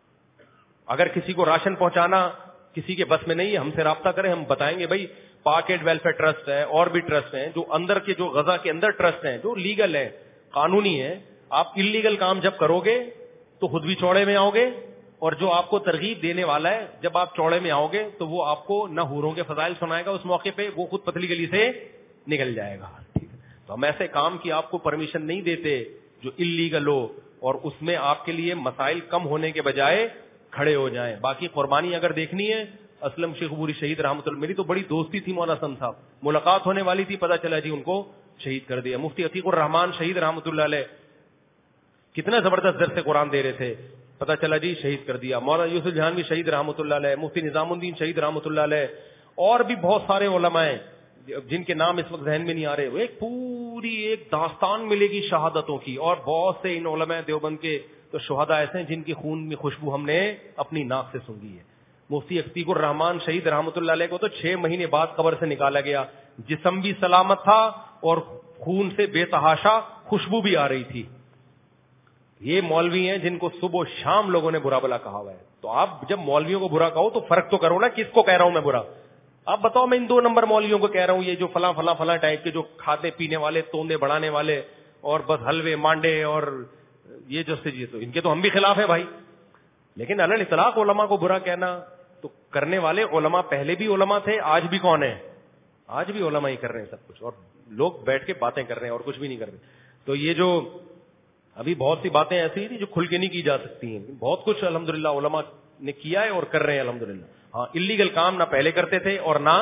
Speaker 3: اگر کسی کو راشن پہنچانا کسی کے بس میں نہیں ہے, ہم سے رابطہ کریں, ہم بتائیں گے بھائی پاکٹ ویلفیئر ٹرسٹ ہے اور بھی ٹرسٹ ہیں جو اندر کے جو غزہ کے اندر ٹرسٹ ہیں جو لیگل ہیں, قانونی ہے. آپ انلیگل کام جب کرو گے تو خود بھی چوڑے میں آؤ گے, اور جو آپ کو ترغیب دینے والا ہے جب آپ چوڑے میں آؤ گے تو وہ آپ کو نہ حوروں کے فضائل سنائے گا اس موقع پہ, وہ خود پتلی گلی سے نکل جائے گا. تو ہم ایسے کام کی آپ کو پرمیشن نہیں دیتے جو انلیگل ہو اور اس میں آپ کے لیے مسائل کم ہونے کے بجائے کھڑے ہو جائیں. باقی قربانی اگر دیکھنی ہے, اسلم شیخ عبوری شہید رحمۃ اللہ, میری تو بڑی دوستی تھی مولانا اسلم صاحب, ملاقات ہونے والی تھی, پتہ چلا جی ان کو شہید کر دیا. مفتی عتیق الرحمان شہید رحمۃ اللہ علیہ کتنا زبردست درس قرآن دے رہے تھے, پتہ چلا جی شہید کر دیا. مولانا یوسف جہانوی شہید رحمۃ اللہ علیہ, مفتی نظام الدین شہید رحمۃ اللہ علیہ, اور بھی بہت سارے علماء ہیں جن کے نام اس وقت ذہن میں نہیں آ رہے. ایک پوری ایک داستان ملے گی شہادتوں کی, اور بہت سے ان علماء دیوبند کے تو شہداء ایسے ہیں جن کی خون میں خوشبو ہم نے اپنی ناک سے سونگھی ہے. مفتی عتیق الرحمان شہید رحمۃ اللہ علیہ کو تو 6 مہینے بعد قبر سے نکالا گیا, جسم بھی سلامت تھا اور خون سے بے تحاشا خوشبو بھی آ رہی تھی. یہ مولوی ہیں جن کو صبح و شام لوگوں نے برا بلا کہا ہوا ہے. تو آپ جب مولویوں کو برا کہو تو فرق تو کرو نا, کس کو کہہ رہا ہوں میں برا. آپ بتاؤ میں ان 2 نمبر مولویوں کو کہہ رہا ہوں, یہ جو فلاں فلاں فلاں ٹائپ کے جو کھاتے پینے والے, توندے بڑھانے والے, اور بس حلوے مانڈے اور یہ جو سے, تو ان کے تو ہم بھی خلاف ہیں بھائی. لیکن علی الاطلاق علماء کو برا کہنا, تو کرنے والے علماء پہلے بھی علماء تھے, آج بھی کون ہیں, آج بھی علماء ہی کر رہے ہیں سب کچھ, اور لوگ بیٹھ کے باتیں کر رہے ہیں اور کچھ بھی نہیں کر رہے. تو یہ جو ابھی بہت سی باتیں ایسی تھی جو کھل کے نہیں کی جا سکتی ہیں, بہت کچھ الحمدللہ علماء نے کیا ہے اور کر رہے ہیں الحمدللہ. ہاں, انلیگل کام نہ پہلے کرتے تھے اور نہ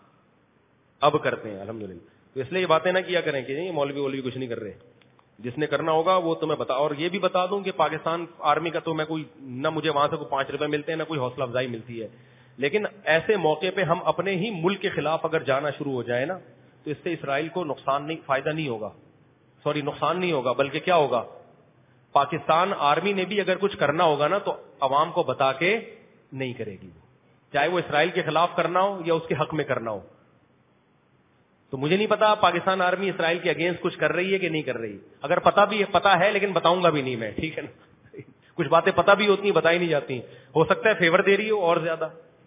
Speaker 3: اب کرتے ہیں الحمدللہ. تو اس لیے یہ باتیں نہ کیا کریں کہ نہیں مولوی کچھ نہیں کر رہے. جس نے کرنا ہوگا وہ تمہیں بتا. اور یہ بھی بتا دوں کہ پاکستان آرمی کا تو میں کوئی نہ مجھے وہاں سے کوئی 5 روپے ملتے ہیں نہ کوئی حوصلہ افزائی ملتی ہے, لیکن ایسے موقع پہ ہم اپنے ہی ملک کے خلاف اگر جانا شروع ہو جائے نا تو اس سے اسرائیل کو نقصان نہیں, فائدہ نہیں ہوگا, نقصان نہیں ہوگا, بلکہ کیا ہوگا, پاکستان آرمی نے بھی اگر کچھ کرنا ہوگا نا تو عوام کو بتا کے نہیں کرے گی, چاہے وہ اسرائیل کے خلاف کرنا ہو یا اس کے حق میں کرنا ہو. تو مجھے نہیں پتا پاکستان آرمی اسرائیل کے اگینسٹ کچھ کر رہی ہے کہ نہیں کر رہی. اگر پتا ہے لیکن بتاؤں گا بھی نہیں میں, ٹھیک ہے نا. کچھ باتیں پتا بھی ہوتی ہیں بتائی نہیں جاتی. ہو سکتا ہے فیور دے رہی ہو اور زیادہ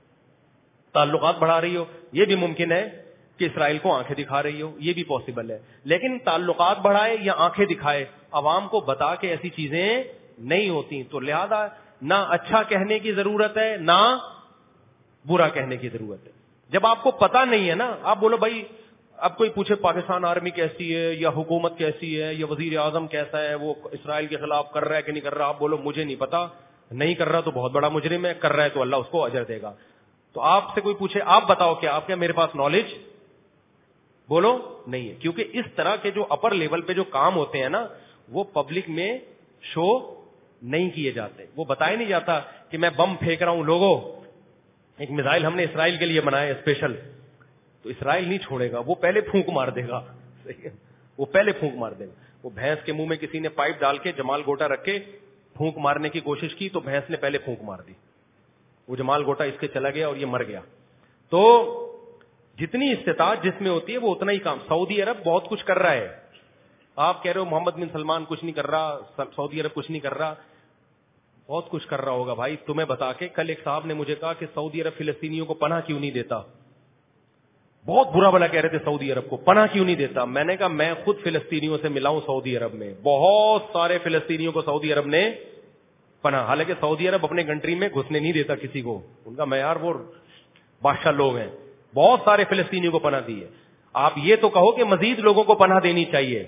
Speaker 3: تعلقات بڑھا رہی ہو, یہ بھی ممکن ہے کہ اسرائیل کو آنکھیں دکھا رہی ہو, یہ بھی پاسبل ہے. لیکن تعلقات بڑھائے یا آنکھیں دکھائے, عوام کو بتا کے ایسی چیزیں نہیں ہوتی. تو لہذا نہ اچھا کہنے کی ضرورت ہے نہ برا کہنے کی ضرورت ہے. جب آپ کو پتا نہیں ہے نا, آپ بولو بھائی, اب کوئی پوچھے پاکستان آرمی کیسی ہے یا حکومت کیسی ہے یا وزیر اعظم کیسا ہے, وہ اسرائیل کے خلاف کر رہا ہے کہ نہیں کر رہا, آپ بولو مجھے نہیں پتا, نہیں کر رہا تو بہت بڑا مجرم ہے, کر رہا ہے تو اللہ اس کو اجر دے گا. تو آپ سے کوئی پوچھے آپ بتاؤ کیا آپ کیا میرے پاس نالج, بولو نہیں ہے. کیونکہ اس طرح کے جو اپر لیول پہ جو کام ہوتے ہیں نا وہ پبلک میں شو نہیں کیے جاتے, وہ بتایا نہیں جاتا کہ میں بم پھینک رہا ہوں. لوگوں, ایک میزائل ہم نے اسرائیل کے لیے بنایا اسپیشل, تو اسرائیل نہیں چھوڑے گا, وہ پہلے پھونک مار دے گا, وہ پہلے پھونک مار دے گا. وہ بھینس کے منہ میں کسی نے پائپ ڈال کے جمال گوٹا رکھ کے پھونک مارنے کی کوشش کی تو بھینس نے پہلے پھونک مار دی, وہ جمال گوٹا اس کے چلا گیا اور یہ مر گیا. تو جتنی استطاعت جس میں ہوتی ہے وہ اتنا ہی کام. سعودی عرب بہت کچھ کر رہا ہے, آپ کہہ رہے ہو محمد بن سلمان کچھ نہیں کر رہا, سعودی عرب کچھ نہیں کر رہا, بہت کچھ کر رہا ہوگا بھائی. تمہیں بتا کے کل ایک صاحب نے مجھے کہا کہ سعودی عرب فلسطینیوں کو پناہ کیوں نہیں دیتا. بہت برا بلا کہہ رہے تھے سعودی عرب کو, پناہ کیوں نہیں دیتا. میں نے کہا میں خود فلسطینیوں سے ملا ہوں سعودی عرب میں, بہت سارے فلسطینیوں کو سعودی عرب نے پناہ, حالانکہ سعودی عرب اپنے کنٹری میں گھسنے نہیں دیتا کسی کو, ان کا معیار وہ بادشاہ لوگ ہیں, بہت سارے فلسطینیوں کو پناہ دی ہے. آپ یہ تو کہو کہ مزید لوگوں کو پناہ دینی چاہیے,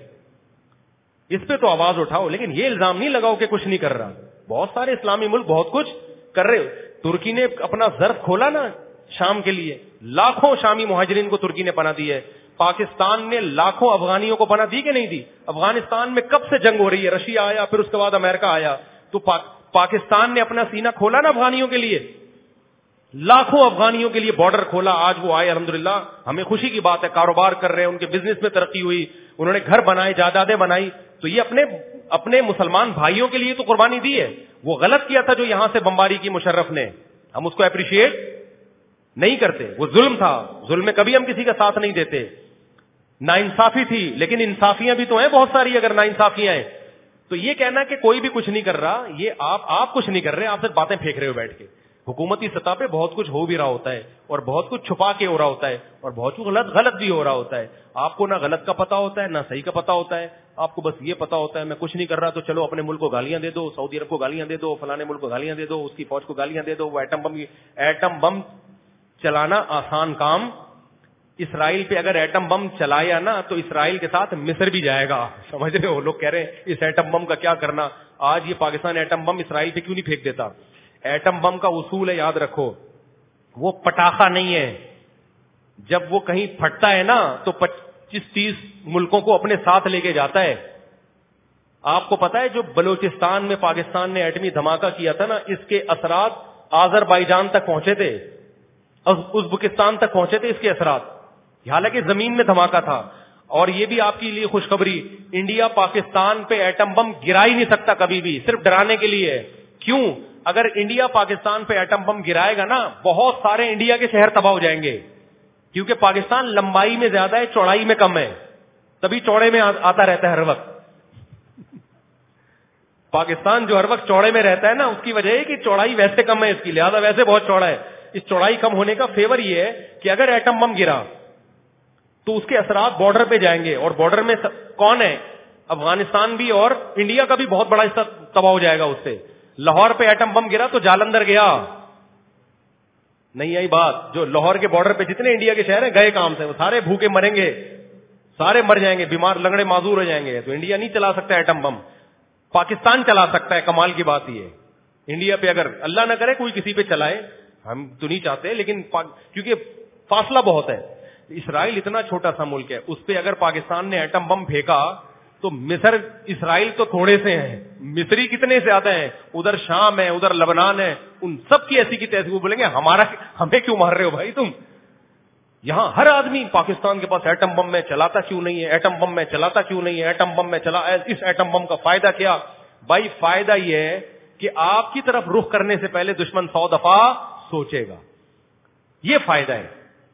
Speaker 3: اس پہ تو آواز اٹھاؤ, لیکن یہ الزام نہیں لگاؤ کہ کچھ نہیں کر رہا. بہت سارے اسلامی ملک بہت کچھ کر رہے. ترکی نے اپنا ظرف کھولا نا شام کے لیے, لاکھوں شامی مہاجرین کو ترکی نے پناہ دی ہے. پاکستان نے لاکھوں افغانیوں کو پناہ دی کہ نہیں دی. افغانستان میں کب سے جنگ ہو رہی ہے, رشیا آیا, پھر اس کے بعد امریکہ آیا, تو پاکستان نے اپنا سینہ کھولا نا افغانیوں کے لیے, لاکھوں افغانیوں کے لیے بارڈر کھولا. آج وہ آئے, الحمدللہ ہمیں خوشی کی بات ہے, کاروبار کر رہے ہیں, ان کے بزنس میں ترقی ہوئی, انہوں نے گھر بنائے, جائیدادیں بنائی. تو یہ اپنے مسلمان بھائیوں کے لیے تو قربانی دی ہے. وہ غلط کیا تھا جو یہاں سے بمباری کی مشرف نے, ہم اس کو اپریشیٹ نہیں کرتے. وہ ظلم تھا, ظلم میں کبھی ہم کسی کا ساتھ نہیں دیتے. ناانصافی تھی, لیکن انصافیاں بھی تو ہیں بہت ساری. اگر ناانصافیاں ہیں تو یہ کہنا کہ کوئی بھی کچھ نہیں کر رہا, یہ آپ کچھ نہیں کر رہے, آپ صرف باتیں پھینک رہے ہو بیٹھ کے. حکومتی سطح پہ بہت کچھ ہو بھی رہا ہوتا ہے, اور بہت کچھ چھپا کے ہو رہا ہوتا ہے, اور بہت کچھ غلط بھی ہو رہا ہوتا ہے. آپ کو نہ غلط کا پتا ہوتا ہے نہ صحیح کا پتا ہوتا ہے. آپ کو بس یہ پتا ہوتا ہے میں کچھ نہیں کر رہا, تو چلو اپنے ملک کو گالیاں دے دو, سعودی عرب کو گالیاں دے دو, فلانے ملک کو گالیاں دے دو, اس کی فوج کو گالیاں دے دو. وہ ایٹم بم چلانا آسان کام. اسرائیل پہ اگر ایٹم بم چلایا نا تو اسرائیل کے ساتھ مصر بھی جائے گا, سمجھ رہے ہو. لوگ کہہ رہے ہیں اس ایٹم بم کا کیا کرنا. آج یہ پاکستان ایٹم بم اسرائیل پہ کیوں نہیں پھینک دیتا. ایٹم بم کا اصول ہے, یاد رکھو, وہ پٹاخہ نہیں ہے. جب وہ کہیں پھٹتا ہے نا تو 25-30 ملکوں کو اپنے ساتھ لے کے جاتا ہے. آپ کو پتا ہے جو بلوچستان میں پاکستان نے ایٹمی دھماکہ کیا تھا نا, اس کے اثرات آذربائیجان تک پہنچے تھے, ازبکستان تک پہنچے تھے اس کے اثرات, حالانکہ زمین میں دھماکہ تھا. اور یہ بھی آپ کے لیے خوشخبری, انڈیا پاکستان پہ ایٹم بم گرا ہی نہیں سکتا کبھی بھی, صرف ڈرانے کے لیے. کیوں؟ اگر انڈیا پاکستان پہ ایٹم بم گرائے گا نا, بہت سارے انڈیا کے شہر تباہ ہو جائیں گے, کیونکہ پاکستان لمبائی میں زیادہ ہے, چوڑائی میں کم ہے, تبھی چوڑے میں آتا رہتا ہے ہر وقت. پاکستان جو ہر وقت چوڑے میں رہتا ہے نا, اس کی وجہ ہے کہ چوڑائی ویسے کم ہے اس کی, لہذا ویسے بہت چوڑا ہے. اس چوڑائی کم ہونے کا فیور یہ ہے کہ اگر ایٹم بم گرا تو اس کے اثرات بارڈر پہ جائیں گے, اور بارڈر میں کون ہے؟ افغانستان بھی اور انڈیا کا بھی بہت بڑا حصہ تباہ ہو جائے گا اس سے. لاہور پہ ایٹم بم گرا تو جالندھر گیا, نہیں آئی بات. جو لاہور کے بارڈر پہ جتنے انڈیا کے شہر ہیں گئے کام سے, وہ سارے بھوکے مریں گے, سارے مر جائیں گے, بیمار لنگڑے معذور ہو جائیں گے. تو انڈیا نہیں چلا سکتا ایٹم بم, پاکستان چلا سکتا ہے. کمال کی بات یہ, انڈیا پہ اگر اللہ نہ کرے کوئی کسی پہ چلائے, ہم تو نہیں چاہتے, لیکن کیونکہ فاصلہ بہت ہے. اسرائیل اتنا چھوٹا سا ملک ہے, اس پہ اگر پاکستان نے ایٹم بم پھینکا تو مصر, اسرائیل تو تھوڑے سے ہیں, مصری کتنے زیادہ ہیں, ادھر شام ہے, ادھر لبنان ہے, ان سب کی ایسی کی تیسی. وہ بولیں گے ہمیں کیوں مار رہے ہو بھائی تم. یہاں ہر آدمی پاکستان کے پاس ایٹم بم میں چلاتا کیوں نہیں ہے, ایٹم بم میں چلاتا کیوں نہیں ہے, ایٹم بم میں چلا, اس ایٹم بم کا فائدہ کیا بھائی؟ فائدہ یہ ہے کہ آپ کی طرف رخ کرنے سے پہلے دشمن 100 دفعہ سوچے گا, یہ فائدہ ہے.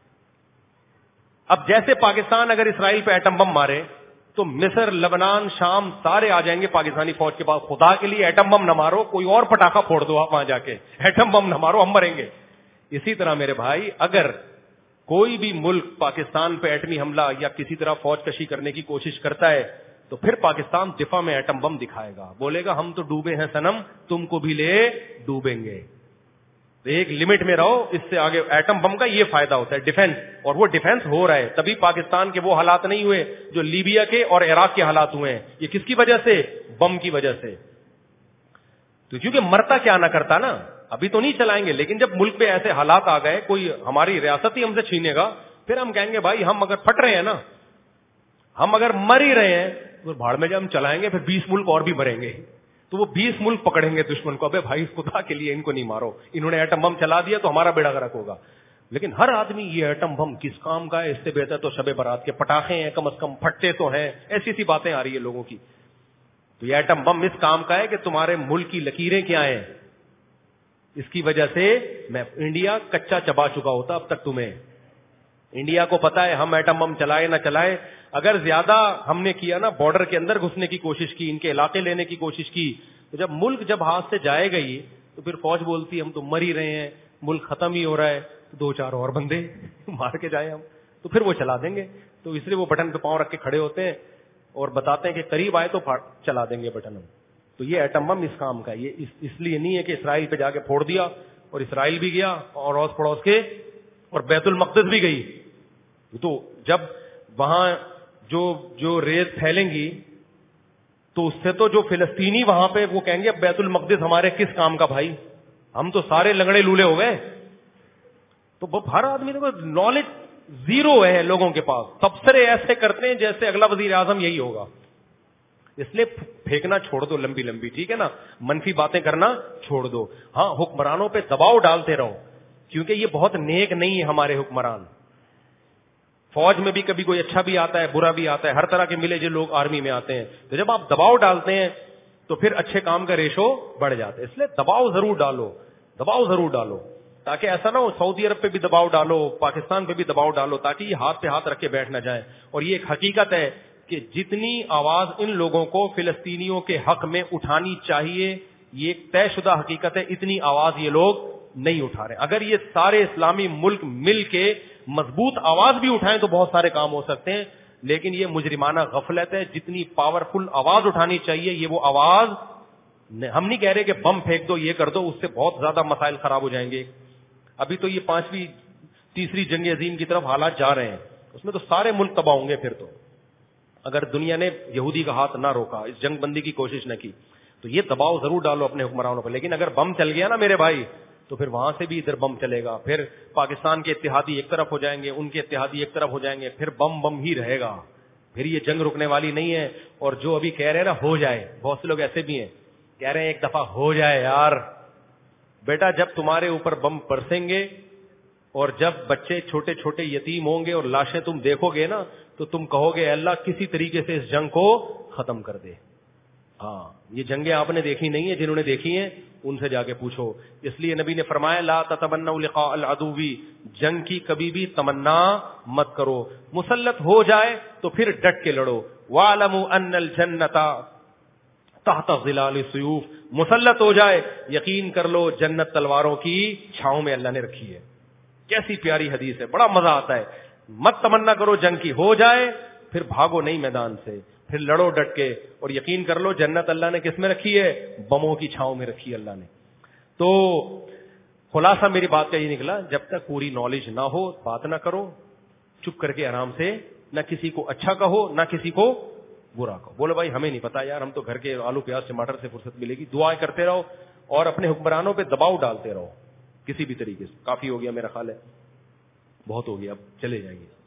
Speaker 3: اب جیسے پاکستان اگر اسرائیل پہ ایٹم بم مارے تو مصر, لبنان, شام سارے آ جائیں گے پاکستانی فوج کے پاس. خدا کے لیے ایٹم بم نہ مارو, کوئی اور پٹاخہ پھوڑ دو آپ وہاں جا کے, ایٹم بم نہ مارو, ہم مریں گے. اسی طرح میرے بھائی, اگر کوئی بھی ملک پاکستان پہ ایٹمی حملہ یا کسی طرح فوج کشی کرنے کی کوشش کرتا ہے تو پھر پاکستان دفاع میں ایٹم بم دکھائے گا, بولے گا ہم تو ڈوبے ہیں صنم, تم کو بھی لے ڈوبیں گے. ایک لمٹ میں رہو, اس سے آگے. ایٹم بم کا یہ فائدہ ہوتا ہے ڈیفنس, اور وہ ڈیفنس ہو رہا ہے. تبھی پاکستان کے وہ حالات نہیں ہوئے جو لیبیا کے اور عراق کے حالات ہوئے ہیں. یہ کس کی وجہ سے؟ بم کی وجہ سے. تو کیونکہ مرتا کیا نہ کرتا نا, ابھی تو نہیں چلائیں گے, لیکن جب ملک پہ ایسے حالات آ گئے, کوئی ہماری ریاست ہی ہم سے چھینے گا, پھر ہم کہیں گے بھائی ہم اگر پھٹ رہے ہیں نا, ہم اگر مر ہی رہے ہیں تو بھاڑ میں جب ہم چلائیں گے پھر 20 ملک اور بھی مریں گے. تو وہ 20 ملک پکڑیں گے دشمن کو, ابے بھائی خدا کے لیے ان کو نہیں مارو, انہوں نے ایٹم بم چلا دیا تو ہمارا بیڑا غرق ہوگا. لیکن ہر آدمی یہ ایٹم بم کس کام کا ہے, اس سے بہتر تو شب برات کے پٹاخے ہیں, کم از کم پھٹتے تو ہیں. ایسی سی باتیں آ رہی ہے لوگوں کی. تو یہ ایٹم بم اس کام کا ہے کہ تمہارے ملک کی لکیریں کیا ہیں, اس کی وجہ سے میں انڈیا کچا چبا چکا ہوتا اب تک. تمہیں انڈیا کو پتا ہے ہم ایٹم بم چلائے نہ چلائے, اگر زیادہ ہم نے کیا نا, بارڈر کے اندر گھسنے کی کوشش کی, ان کے علاقے لینے کی کوشش کی, تو جب ملک جب ہاتھ سے جائے گئی تو پھر فوج بولتی ہم تو مر ہی رہے ہیں, ملک ختم ہی ہو رہا ہے, 2-4 اور بندے مار کے جائیں ہم. تو پھر وہ چلا دیں گے. تو اس لیے وہ بٹن پہ پاؤں رکھ کے کھڑے ہوتے ہیں اور بتاتے ہیں کہ قریب آئے تو چلا دیں گے بٹن ہم. تو یہ ایٹم بم اس کام کا, یہ اس لیے نہیں ہے کہ اسرائیل پہ جا کے پھوڑ دیا اور اسرائیل بھی گیا اور اڑوس پڑوس کے اور بیت المقدس بھی گئی. تو جب وہاں جو ریت پھیلیں گی تو اس سے تو جو فلسطینی وہاں پہ وہ کہیں گے اب بیت المقدس ہمارے کس کام کا بھائی, ہم تو سارے لنگڑے لولے ہو گئے. تو ہر آدمی کو نالج زیرو ہے لوگوں کے پاس, تبصرے ایسے کرتے ہیں جیسے اگلا وزیر اعظم یہی ہوگا. اس لیے پھینکنا چھوڑ دو لمبی لمبی, ٹھیک ہے نا, منفی باتیں کرنا چھوڑ دو. ہاں حکمرانوں پہ دباؤ ڈالتے رہو, کیونکہ یہ بہت نیک نہیں ہے ہمارے حکمران. فوج میں بھی کبھی کوئی اچھا بھی آتا ہے برا بھی آتا ہے, ہر طرح کے ملے جو لوگ آرمی میں آتے ہیں. تو جب آپ دباؤ ڈالتے ہیں تو پھر اچھے کام کا ریشو بڑھ جاتا ہے. اس لیے دباؤ ضرور ڈالو, دباؤ ضرور ڈالو, تاکہ ایسا نہ ہو سعودی عرب پہ بھی دباؤ ڈالو, پاکستان پہ بھی دباؤ ڈالو, تاکہ یہ ہاتھ پہ ہاتھ رکھ کے بیٹھ نہ جائیں. اور یہ ایک حقیقت ہے کہ جتنی آواز ان لوگوں کو فلسطینیوں کے حق میں اٹھانی چاہیے, یہ ایک طے شدہ حقیقت ہے, اتنی آواز یہ لوگ نہیں اٹھا رہے. اگر یہ سارے اسلامی ملک مل کے مضبوط آواز بھی اٹھائیں تو بہت سارے کام ہو سکتے ہیں, لیکن یہ مجرمانہ غفلت ہے. جتنی پاورفل آواز اٹھانی چاہیے یہ وہ آواز, ہم نہیں کہہ رہے کہ بم پھینک دو یہ کر دو, اس سے بہت زیادہ مسائل خراب ہو جائیں گے. ابھی تو یہ 5ویں تیسری جنگ عظیم کی طرف حالات جا رہے ہیں, اس میں تو سارے ملک تباہ ہوں گے پھر تو, اگر دنیا نے یہودی کا ہاتھ نہ روکا, اس جنگ بندی کی کوشش نہ کی. تو یہ دباؤ ضرور ڈالو اپنے حکمرانوں پر. لیکن اگر بم چل گیا نا میرے بھائی, تو پھر وہاں سے بھی ادھر بم چلے گا, پھر پاکستان کے اتحادی ایک طرف ہو جائیں گے, ان کے اتحادی ایک طرف ہو جائیں گے, پھر بم ہی رہے گا. پھر یہ جنگ رکنے والی نہیں ہے. اور جو ابھی کہہ رہے ہیں نا ہو جائے, بہت سے لوگ ایسے بھی ہیں کہہ رہے ہیں ایک دفعہ ہو جائے. یار بیٹا, جب تمہارے اوپر بم برسیں گے اور جب بچے چھوٹے چھوٹے یتیم ہوں گے اور لاشیں تم دیکھو گے نا, تو تم کہو گے اللہ کسی طریقے سے اس جنگ کو ختم کر دے. ہاں, یہ جنگیں آپ نے دیکھی نہیں ہیں, جنہوں نے دیکھی ہیں ان سے جا کے پوچھو. اس لیے نبی نے فرمایا لا تتمنوا لقاء العدو, جنگ کی کبھی بھی تمنا مت کرو. مسلط ہو جائے تو پھر ڈٹ کے لڑو. واعلموا ان الجنۃ تحت ظلال السیوف, مسلط ہو جائے یقین کر لو جنت تلواروں کی چھاؤں میں اللہ نے رکھی ہے. کیسی پیاری حدیث ہے, بڑا مزہ آتا ہے. مت تمنا کرو جنگ کی, ہو جائے پھر بھاگو نہیں میدان سے, پھر لڑو ڈٹ کے, اور یقین کر لو جنت اللہ نے کس میں رکھی ہے, بموں کی چھاؤں میں رکھی ہے اللہ نے. تو خلاصہ میری بات کا یہ نکلا, جب تک پوری نالج نہ ہو بات نہ کرو, چپ کر کے آرام سے, نہ کسی کو اچھا کہو نہ کسی کو برا کہو. بولو بھائی ہمیں نہیں پتا یار, ہم تو گھر کے آلو پیاز ٹماٹر سے فرصت ملے گی. دعائیں کرتے رہو اور اپنے حکمرانوں پہ دباؤ ڈالتے رہو کسی بھی طریقے سے. کافی ہو گیا میرا خیال ہے, بہت ہو گیا, اب چلے جائیں گے.